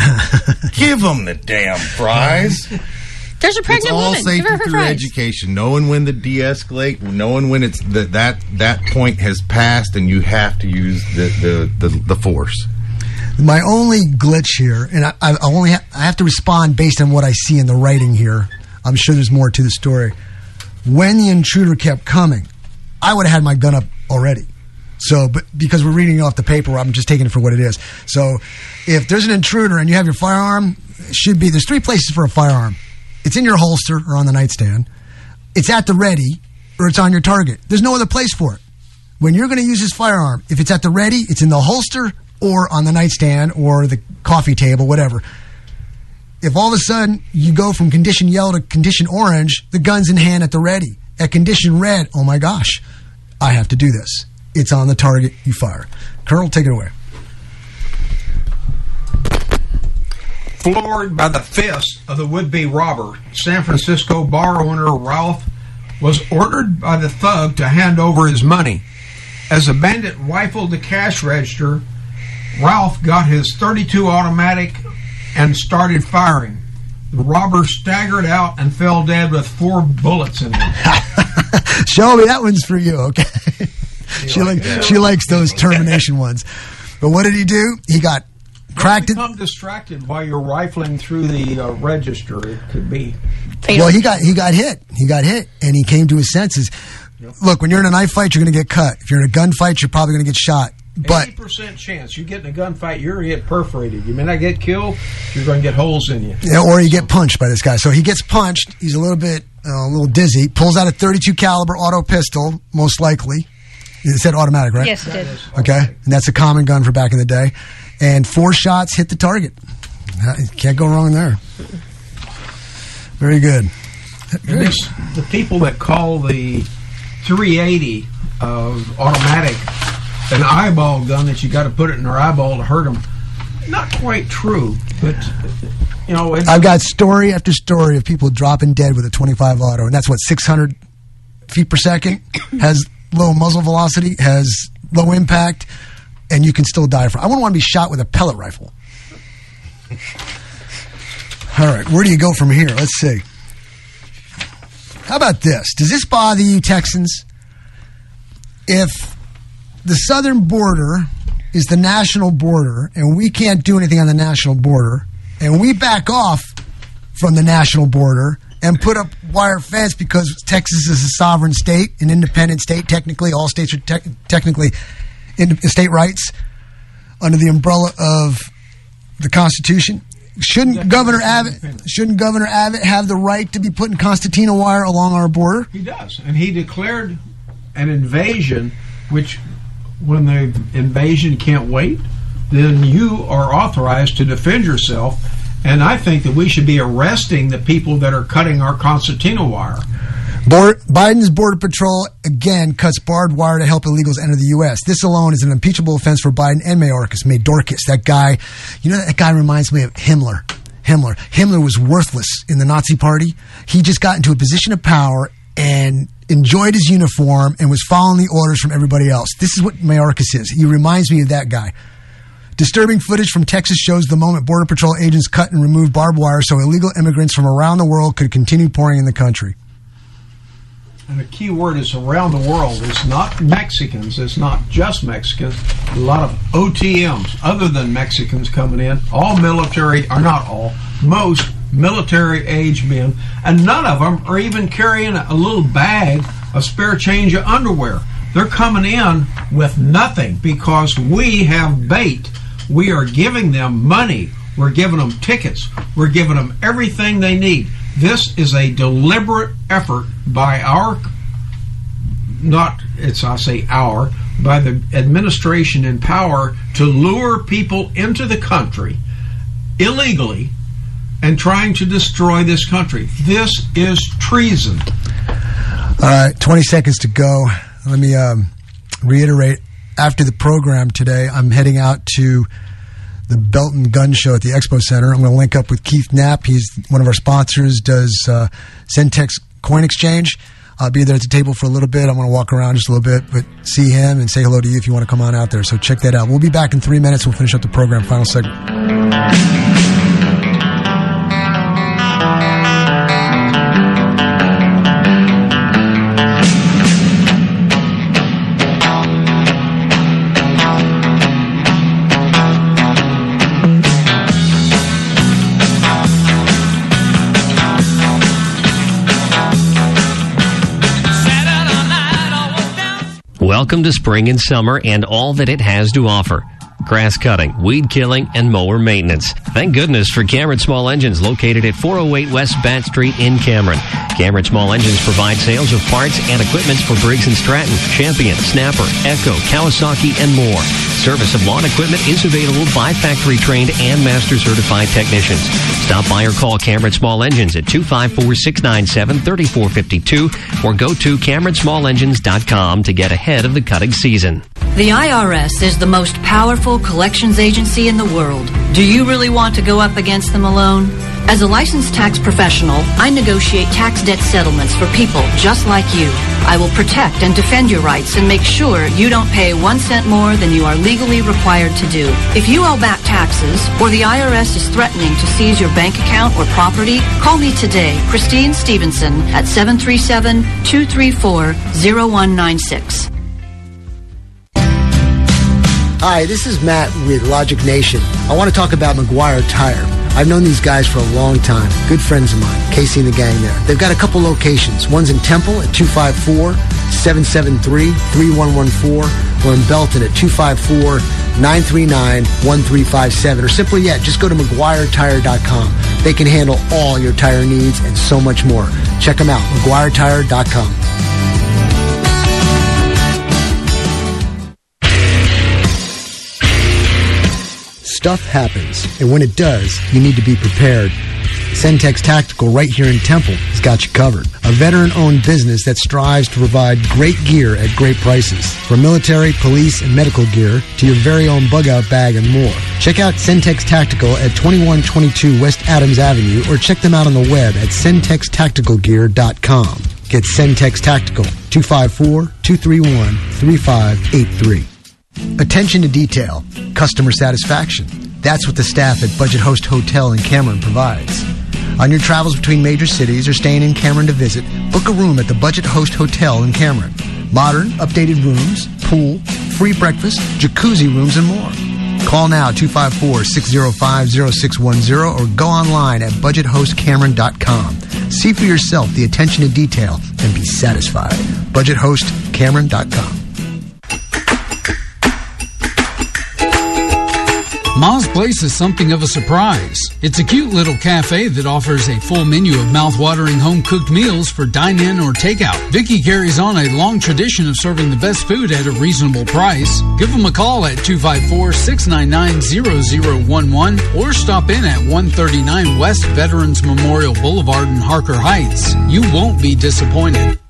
[SPEAKER 14] give them the damn fries.
[SPEAKER 3] There's a pregnant
[SPEAKER 14] it's all
[SPEAKER 3] woman.
[SPEAKER 14] safety
[SPEAKER 3] Give her her
[SPEAKER 14] through
[SPEAKER 3] fries.
[SPEAKER 14] education, knowing when to de-escalate, knowing when it's the, that that point has passed, and you have to use the the, the, the force.
[SPEAKER 1] My only glitch here, and I, I only ha- I have to respond based on what I see in the writing here. I'm sure there's more to the story. When the intruder kept coming, I would have had my gun up already. So, but because we're reading it off the paper, I'm just taking it for what it is. So, if there's an intruder and you have your firearm, it should be, there's three places for a firearm. It's in your holster or on the nightstand. It's at the ready, or it's on your target. There's no other place for it. When you're going to use this firearm, if it's at the ready, it's in the holster or on the nightstand or the coffee table, whatever. If all of a sudden you go from condition yellow to condition orange, the gun's in hand at the ready. At condition red, oh my gosh, I have to do this. It's on the target, you fire. Colonel, take it away.
[SPEAKER 2] Floored by the fist of the would-be robber, San Francisco bar owner Ralph was ordered by the thug to hand over his money. As the bandit rifled the cash register, Ralph got his thirty-two automatic and started firing. The robber staggered out and fell dead with four bullets in him.
[SPEAKER 1] Shelby, that one's for you, okay? she, like, she likes those termination ones. But what did he do? He got cracked.
[SPEAKER 2] Don't become distracted while you're rifling through the uh, register. It could be.
[SPEAKER 1] Well, he got he got hit. He got hit, and he came to his senses. Yep. Look, when you're in a knife fight, you're going to get cut. If you're in a gunfight, you're probably going to get shot. But
[SPEAKER 2] eighty percent chance you get in a gunfight, you're going to get perforated. You may not get killed, you're going to get holes in you.
[SPEAKER 1] Yeah, or you get punched by this guy. So he gets punched. He's a little bit, uh, a little dizzy. Pulls out a thirty-two caliber auto pistol, most likely. It said automatic, right?
[SPEAKER 3] Yes, it did.
[SPEAKER 1] Okay, and that's a common gun for back in the day. And four shots hit the target. Can't go wrong there. Very good.
[SPEAKER 2] Very this, the people that call the three eighty of automatic an eyeball gun that you got to put it in their eyeball to hurt them. Not quite true, but you know. It,
[SPEAKER 1] I've got story after story of people dropping dead with a twenty-five auto, and that's what six hundred feet per second, has low muzzle velocity, has low impact, and you can still die from. I wouldn't want to be shot with a pellet rifle. All right, where do you go from here? Let's see. How about this? Does this bother you, Texans? If the southern border is the national border, and we can't do anything on the national border, and we back off from the national border and put up wire fence because Texas is a sovereign state, an independent state, technically, all states are te- technically in state rights under the umbrella of the Constitution. Shouldn't Governor Abbott shouldn't Governor Abbott have the right to be putting concertina wire along our border?
[SPEAKER 2] He does, and he declared an invasion, which when the invasion can't wait, then you are authorized to defend yourself. And I think that we should be arresting the people that are cutting our concertina wire.
[SPEAKER 1] Border, Biden's Border Patrol, again, cuts barbed wire to help illegals enter the U S. This alone is an impeachable offense for Biden and Mayorkas. Mayorkas, that guy, you know, that guy reminds me of Himmler. Himmler. Himmler was worthless in the Nazi Party. He just got into a position of power and enjoyed his uniform and was following the orders from everybody else. This is what Mayorkas is. He reminds me of that guy. Disturbing footage from Texas shows the moment Border Patrol agents cut and removed barbed wire so illegal immigrants from around the world could continue pouring in the country.
[SPEAKER 2] and the key word is around the world. It's not Mexicans. It's not just Mexicans. A lot of O T Ms, other than Mexicans coming in. All military, or not all, most military-age men, and none of them are even carrying a little bag, a spare change of underwear. They're coming in with nothing because we have bait. We are giving them money. We're giving them tickets. We're giving them everything they need. This is a deliberate effort by our, not, it's, I say our, by the administration in power to lure people into the country illegally and trying to destroy this country. This is treason.
[SPEAKER 1] All right, twenty seconds to go. Let me um, reiterate. After the program today, I'm heading out to the Belton Gun Show at the Expo Center. I'm going to link up with Keith Knapp. He's one of our sponsors, does uh, Centex Coin Exchange. I'll be there at the table for a little bit. I'm going to walk around just a little bit, but see him and say hello to you if you want to come on out there. So check that out. We'll be back in three minutes. We'll finish up the program. Final segment.
[SPEAKER 11] Welcome to spring and summer and all that it has to offer. Grass cutting, weed killing, and mower maintenance. Thank goodness for Cameron Small Engines, located at four oh eight West Bat Street in Cameron. Cameron Small Engines provide sales of parts and equipment for Briggs and Stratton, Champion, Snapper, Echo, Kawasaki, and more. Service of lawn equipment is available by factory-trained and master-certified technicians. Stop by or call Cameron Small Engines at two five four, six nine seven, three four five two or go to Cameron Small Engines dot com to get ahead of the cutting season.
[SPEAKER 7] The I R S is the most powerful collections agency in the world. Do you really want to go up against them alone? As a licensed tax professional, I negotiate tax debt settlements for people just like you. I will protect and defend your rights and make sure you don't pay one cent more than you are legally required to do. If you owe back taxes or the I R S is threatening to seize your bank account or property, call me today, Christine Stevenson, at seven three seven, two three four, zero one nine six.
[SPEAKER 1] Hi, this is Matt with Logic Nation. I want to talk about McGuire Tire. I've known these guys for a long time. Good friends of mine, Casey and the gang there. They've got a couple locations. One's in Temple at two five four, seven seven three, three one one four or in Belton at two five four, nine three nine, one three five seven. Or simply yet, just go to McGuire Tire dot com. They can handle all your tire needs and so much more. Check them out, McGuire Tire dot com. Stuff happens, and when it does, you need to be prepared. Centex Tactical right here in Temple has got you covered. A veteran-owned business that strives to provide great gear at great prices. From military, police, and medical gear to your very own bug-out bag and more. Check out Centex Tactical at twenty-one twenty-two West Adams Avenue or check them out on the web at centex tactical gear dot com. Get Centex Tactical, two five four, two three one, three five eight three. Attention to detail, customer satisfaction. That's what the staff at Budget Host Hotel in Cameron provides. On your travels between major cities or staying in Cameron to visit, book a room at the Budget Host Hotel in Cameron. Modern, updated rooms, pool, free breakfast, jacuzzi rooms, and more. Call now, two five four, six zero five, zero six one zero or go online at budget host cameron dot com. See for yourself the attention to detail and be satisfied. budget host cameron dot com.
[SPEAKER 15] Ma's Place is something of a surprise. It's a cute little cafe that offers a full menu of mouth-watering home-cooked meals for dine-in or takeout. Vicky carries on a long tradition of serving the best food at a reasonable price. Give them a call at two five four, six nine nine, zero zero one one or stop in at one thirty-nine West Veterans Memorial Boulevard in Harker Heights. You won't be disappointed.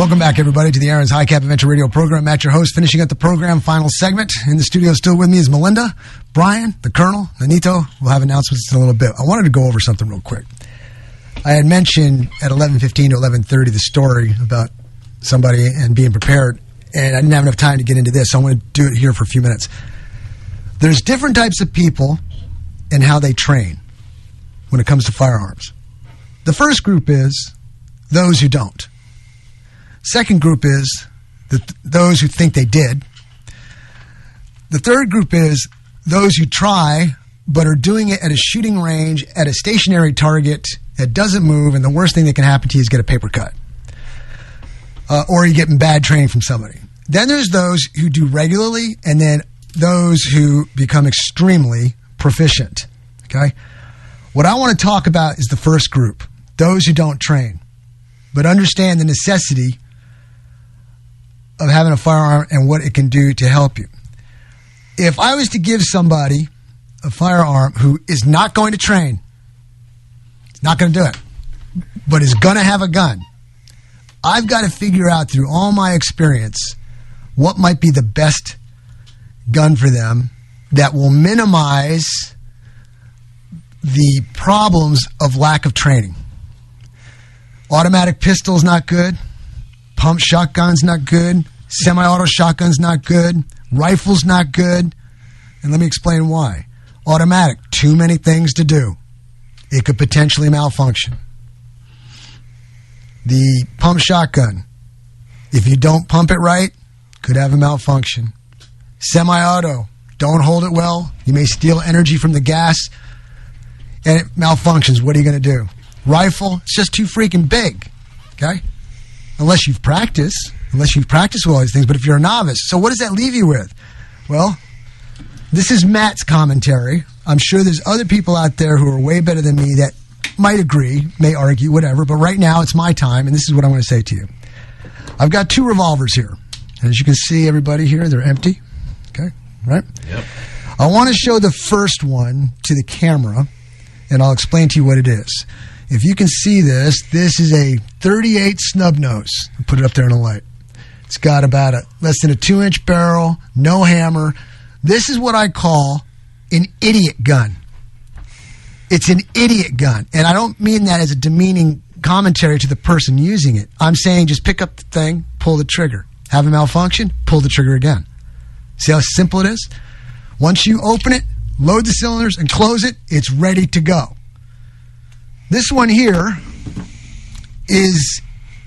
[SPEAKER 1] Welcome back, everybody, to the Aaron's High Cap Adventure Radio program. Matt, your host, finishing up the program, final segment. In the studio still with me is Melinda, Brian, the Colonel, Nanito. We'll have announcements in a little bit. I wanted to go over something real quick. I had mentioned at eleven fifteen to eleven thirty the story about somebody and being prepared, and I didn't have enough time to get into this, so I'm going to do it here for a few minutes. There's different types of people and how they train when it comes to firearms. The first group is those who don't. Second group is the, those who think they did. The third group is those who try but are doing it at a shooting range at a stationary target that doesn't move, and the worst thing that can happen to you is get a paper cut. Uh, or you get bad training from somebody. Then there's those who do regularly, and then those who become extremely proficient. Okay? What I want to talk about is the first group, those who don't train, but understand the necessity of having a firearm and what it can do to help you. If I was to give somebody a firearm who is not going to train, not going to do it, but is going to have a gun, I've got to figure out through all my experience what might be the best gun for them that will minimize the problems of lack of training. Automatic pistol's not good. Pump shotgun's not good. Semi-auto shotgun's not good. Rifle's not good. And let me explain why. Automatic, too many things to do. It could potentially malfunction. The pump shotgun, if you don't pump it right, could have a malfunction. Semi-auto, don't hold it well. You may steal energy from the gas, and it malfunctions. What are you going to do? Rifle, it's just too freaking big. Okay? Unless you've practiced. Unless you've practiced with all these things. But if you're a novice, so what does that leave you with? Well, this is Matt's commentary. I'm sure there's other people out there who are way better than me that might agree, may argue, whatever. But right now, it's my time, and this is what I'm going to say to you. I've got two revolvers here. And as you can see, everybody here, they're empty. Okay? Right? Yep. I want to show the first one to the camera, and I'll explain to you what it is. If you can see this, this is a thirty-eight snub nose. I'll put it up there in the light. It's got about a less than a two-inch barrel, no hammer. This is what I call an idiot gun. It's an idiot gun. And I don't mean that as a demeaning commentary to the person using it. I'm saying just pick up the thing, pull the trigger. Have a malfunction, pull the trigger again. See how simple it is? Once you open it, load the cylinders, and close it, it's ready to go. This one here is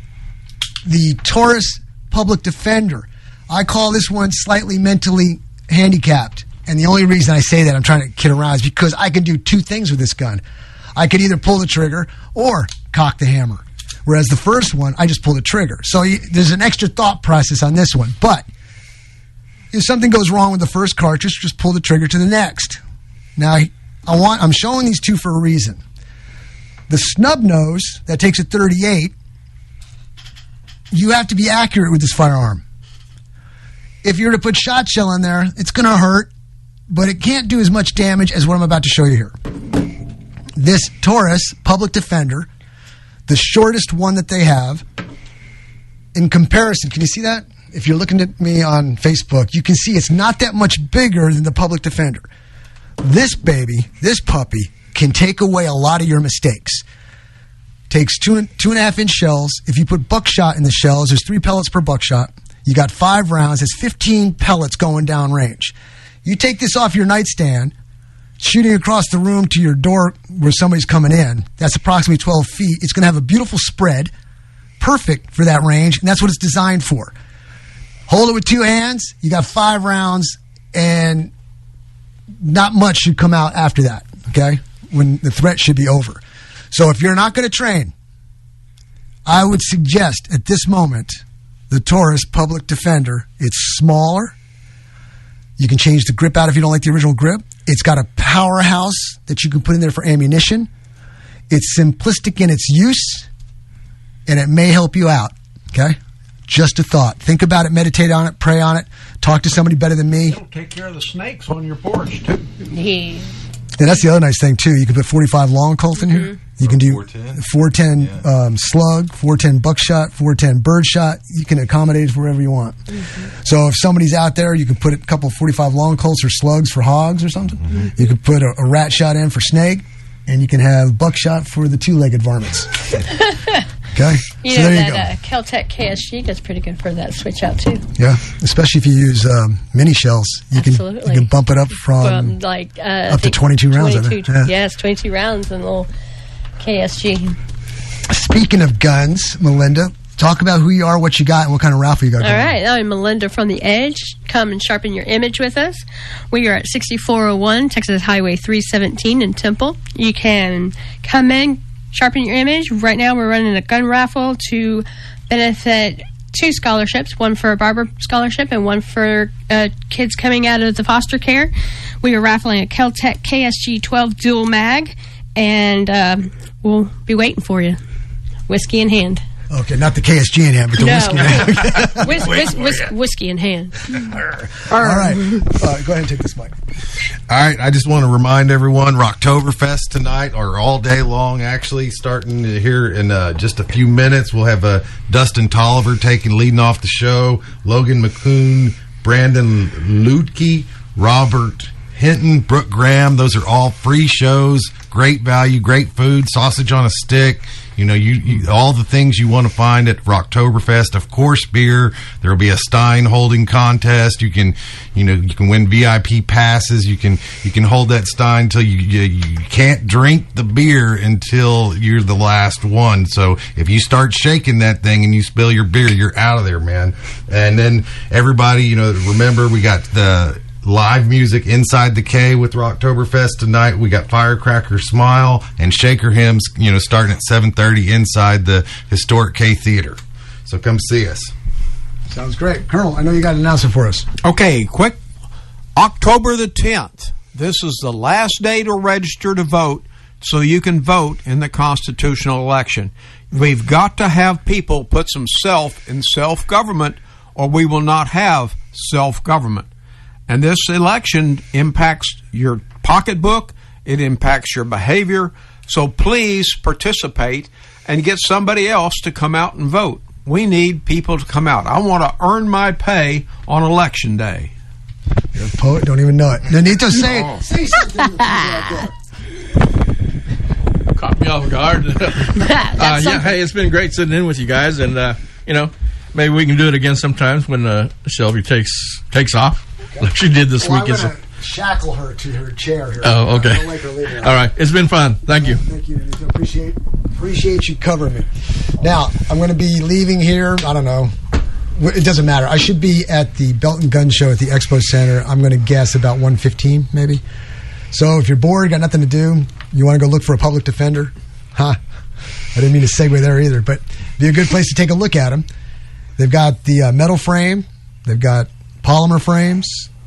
[SPEAKER 1] the Taurus Public Defender. I call this one slightly mentally handicapped. And the only reason I say that, I'm trying to kid around, is because I can do two things with this gun. I could either pull the trigger or cock the hammer. Whereas the first one, I just pull the trigger. So you, there's an extra thought process on this one. But if something goes wrong with the first cartridge, just pull the trigger to the next. Now, I want, I'm showing these two for a reason. The snub nose that takes a thirty-eight, you have to be accurate with this firearm. If you were to put shot shell in there, it's going to hurt, but it can't do as much damage as what I'm about to show you here. This Taurus Public Defender, the shortest one that they have, in comparison, can you see that? If you're looking at me on Facebook, you can see it's not that much bigger than the Public Defender. This baby, this puppy, can take away a lot of your mistakes. Takes two and, two and a half inch shells. If you put buckshot in the shells, there's three pellets per buckshot. You got five rounds. There's fifteen pellets going down range. You take this off your nightstand, shooting across the room to your door where somebody's coming in. That's approximately twelve feet. It's going to have a beautiful spread, perfect for that range, and that's what it's designed for. Hold it with two hands. You got five rounds, and not much should come out after that, okay, when the threat should be over. So if you're not going to train, I would suggest at this moment the Taurus Public Defender. It's smaller. You can change the grip out if you don't like the original grip. It's got a powerhouse that you can put in there for ammunition. It's simplistic in its use, and it may help you out, okay? Just a thought. Think about it, meditate on it, pray on it, talk to somebody better than me.
[SPEAKER 2] It'll take care of the snakes on your porch, too.
[SPEAKER 3] Yeah.
[SPEAKER 1] And that's the other nice thing, too. You can put forty-five long Colt in here. You can do four ten yeah. um, slug, four ten buckshot, four ten birdshot. You can accommodate it wherever you want. Mm-hmm. So if somebody's out there, you can put a couple forty-five long Colts or slugs for hogs or something. Mm-hmm. You can put a, a rat shot in for snake, and you can have buckshot for the two-legged varmints. Okay?
[SPEAKER 3] You
[SPEAKER 1] so
[SPEAKER 3] know,
[SPEAKER 1] there you
[SPEAKER 3] that
[SPEAKER 1] go.
[SPEAKER 3] uh, Keltec K S G does pretty good for that switch out, too.
[SPEAKER 1] Yeah, especially if you use um, mini shells. You
[SPEAKER 3] Absolutely.
[SPEAKER 1] can you can bump it up from,
[SPEAKER 3] from like uh,
[SPEAKER 1] up to twenty-two rounds. I think. Yeah.
[SPEAKER 3] Yes, twenty-two rounds in little K S G.
[SPEAKER 1] Speaking of guns, Melinda, talk about who you are, what you got, and what kind of raffle you got
[SPEAKER 3] All
[SPEAKER 1] going.
[SPEAKER 3] right, I'm Melinda from The Edge. Come and sharpen your image with us. We are at sixty-four oh one Texas Highway three seventeen in Temple. You can come in, sharpen your image. Right now we're running a gun raffle to benefit two scholarships, one for a barber scholarship and one for uh, kids coming out of the foster care. We are raffling a Keltec K S G twelve dual mag, and um, we'll be waiting for you. Whiskey in hand.
[SPEAKER 1] Okay, not the K S G in hand, but the
[SPEAKER 3] No.
[SPEAKER 1] whiskey in hand.
[SPEAKER 3] Whis- whis- whis- whiskey in hand.
[SPEAKER 1] All right. Uh, go ahead and take this mic.
[SPEAKER 14] All right, I just want to remind everyone, Rocktoberfest tonight, or all day long, actually, starting here in uh, just a few minutes. We'll have uh, Dustin Tolliver taking, leading off the show, Logan McCoon, Brandon Lutke, Robert Hinton, Brooke Graham. Those are all free shows, great value, great food, sausage on a stick. You know, you, you all the things you want to find at Rocktoberfest. Of course, beer. There will be a Stein holding contest. You can, you know, you can win V I P passes. You can you can hold that Stein until you, you you can't drink the beer until you're the last one. So if you start shaking that thing and you spill your beer, you're out of there, man. And then everybody, you know, remember we got the live music inside the K with Rocktoberfest tonight. We got Firecracker Smile and Shaker Hymns, you know, starting at seven thirty inside the historic K Theater. So come see us.
[SPEAKER 1] Sounds great. Colonel, I know you got an announcement for us.
[SPEAKER 2] Okay, quick. October the tenth. This is the last day to register to vote so you can vote in the constitutional election. We've got to have people put some self in self-government, or we will not have self-government. And this election impacts your pocketbook. It impacts your behavior. So please participate and get somebody else to come out and vote. We need people to come out. I want to earn my pay on election day.
[SPEAKER 1] You're a poet, don't even know it. Nanito, say it. Say something.
[SPEAKER 19] Caught me off guard. uh, yeah, hey, it's been great sitting in with you guys, and uh, you know, maybe we can do it again sometimes when uh, Shelby takes takes off. Like she did this
[SPEAKER 1] well,
[SPEAKER 19] week.
[SPEAKER 1] I'm going to shackle her to her chair here.
[SPEAKER 19] Oh, okay.
[SPEAKER 1] Don't make her leave it.
[SPEAKER 19] All right. It's been fun. Thank you.
[SPEAKER 1] Thank you. I appreciate, appreciate you covering me. Now, I'm going to be leaving here. I don't know. It doesn't matter. I should be at the Belt and Gun Show at the Expo Center. I'm going to guess about one fifteen, maybe. So if you're bored, got nothing to do, you want to go look for a public defender? Huh. I didn't mean to segue there either, but it'd be a good place to take a look at them. They've got the uh, metal frame. They've got polymer frames.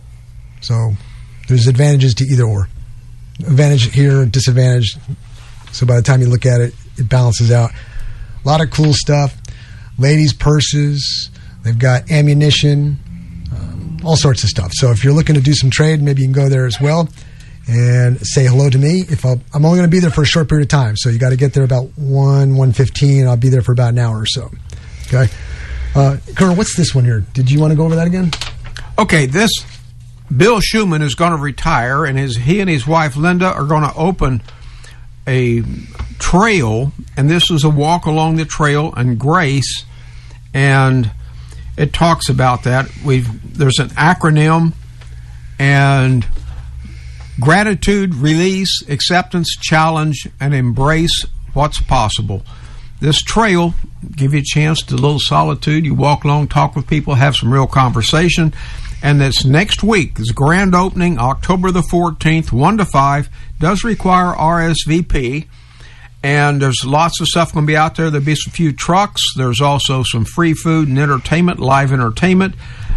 [SPEAKER 1] So there's advantages to either or. Advantage here, disadvantage. So by the time you look at it, it balances out. A lot of cool stuff. Ladies' purses. They've got ammunition. Um, all sorts of stuff. So if you're looking to do some trade, maybe you can go there as well and say hello to me. If I'll, I'm only going to be there for a short period of time. So you got to get there about one, one fifteen, and I'll be there for about an hour or so. Okay. Uh, Colonel, what's this one here? Did you want to go over that again?
[SPEAKER 2] Okay, this Bill Schumann is going to retire, and his he and his wife Linda are going to open a trail, and this is a walk along the trail and grace, and it talks about that. We've there's an acronym, and gratitude, release, acceptance, challenge, and embrace what's possible. This trail give you a chance to a little solitude. You walk along, talk with people, have some real conversation. And this next week is grand opening, October the fourteenth, one to five. Does require R S V P. And there's lots of stuff going to be out there. There'll be a few trucks. There's also some free food and entertainment, live entertainment.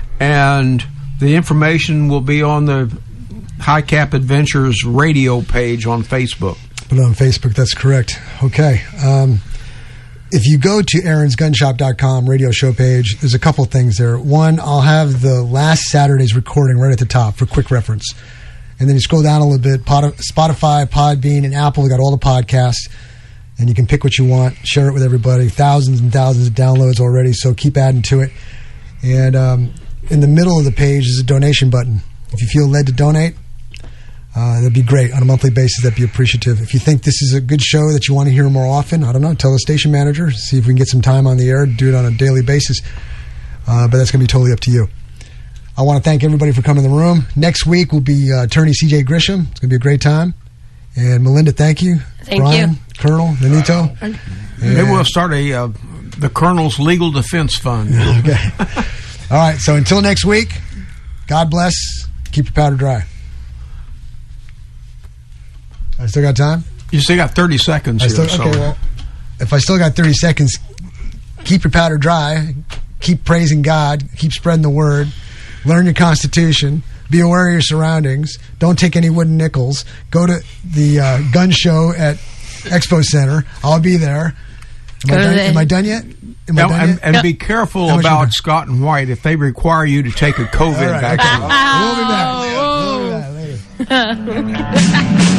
[SPEAKER 2] And the information will be on the High Cap Adventures radio page on Facebook.
[SPEAKER 1] Put it on Facebook, that's correct. Okay. Um, if you go to aarons gun shop dot com radio show page, there's a couple things there. One, I'll have the last Saturday's recording right at the top for quick reference. And then you scroll down a little bit, Pod, Spotify, Podbean, and Apple. We got all the podcasts. And you can pick what you want, share it with everybody. Thousands and thousands of downloads already, so keep adding to it. And um, in the middle of the page is a donation button. If you feel led to donate, uh, that'd be great. On a monthly basis, that'd be appreciative. If you think this is a good show that you want to hear more often, I don't know, tell the station manager, see if we can get some time on the air, do it on a daily basis. Uh, but that's going to be totally up to you. I want to thank everybody for coming in the room. Next week will be uh, Attorney C J Grisham. It's going to be a great time. And Melinda, thank you.
[SPEAKER 3] Thank
[SPEAKER 1] Brian,
[SPEAKER 3] you.
[SPEAKER 1] Colonel, Benito.
[SPEAKER 2] Maybe we'll start a uh, the Colonel's Legal Defense Fund.
[SPEAKER 1] Okay. All right. So until next week, God bless. Keep your powder dry. I still got time?
[SPEAKER 2] You still got thirty seconds
[SPEAKER 1] I
[SPEAKER 2] here.
[SPEAKER 1] still, okay,
[SPEAKER 2] so.
[SPEAKER 1] well, if I still got thirty seconds, keep your powder dry. Keep praising God. Keep spreading the word. Learn your Constitution. Be aware of your surroundings. Don't take any wooden nickels. Go to the uh, gun show at Expo Center. I'll be there. Am, I done, am I done yet? Am
[SPEAKER 2] Now,
[SPEAKER 1] I done
[SPEAKER 2] and
[SPEAKER 1] yet?
[SPEAKER 2] and be careful
[SPEAKER 1] How much
[SPEAKER 2] about
[SPEAKER 1] time?
[SPEAKER 2] Scott and White if they require you to take a COVID
[SPEAKER 1] All right,
[SPEAKER 2] vaccine.
[SPEAKER 1] okay. We'll be back. We'll be back later.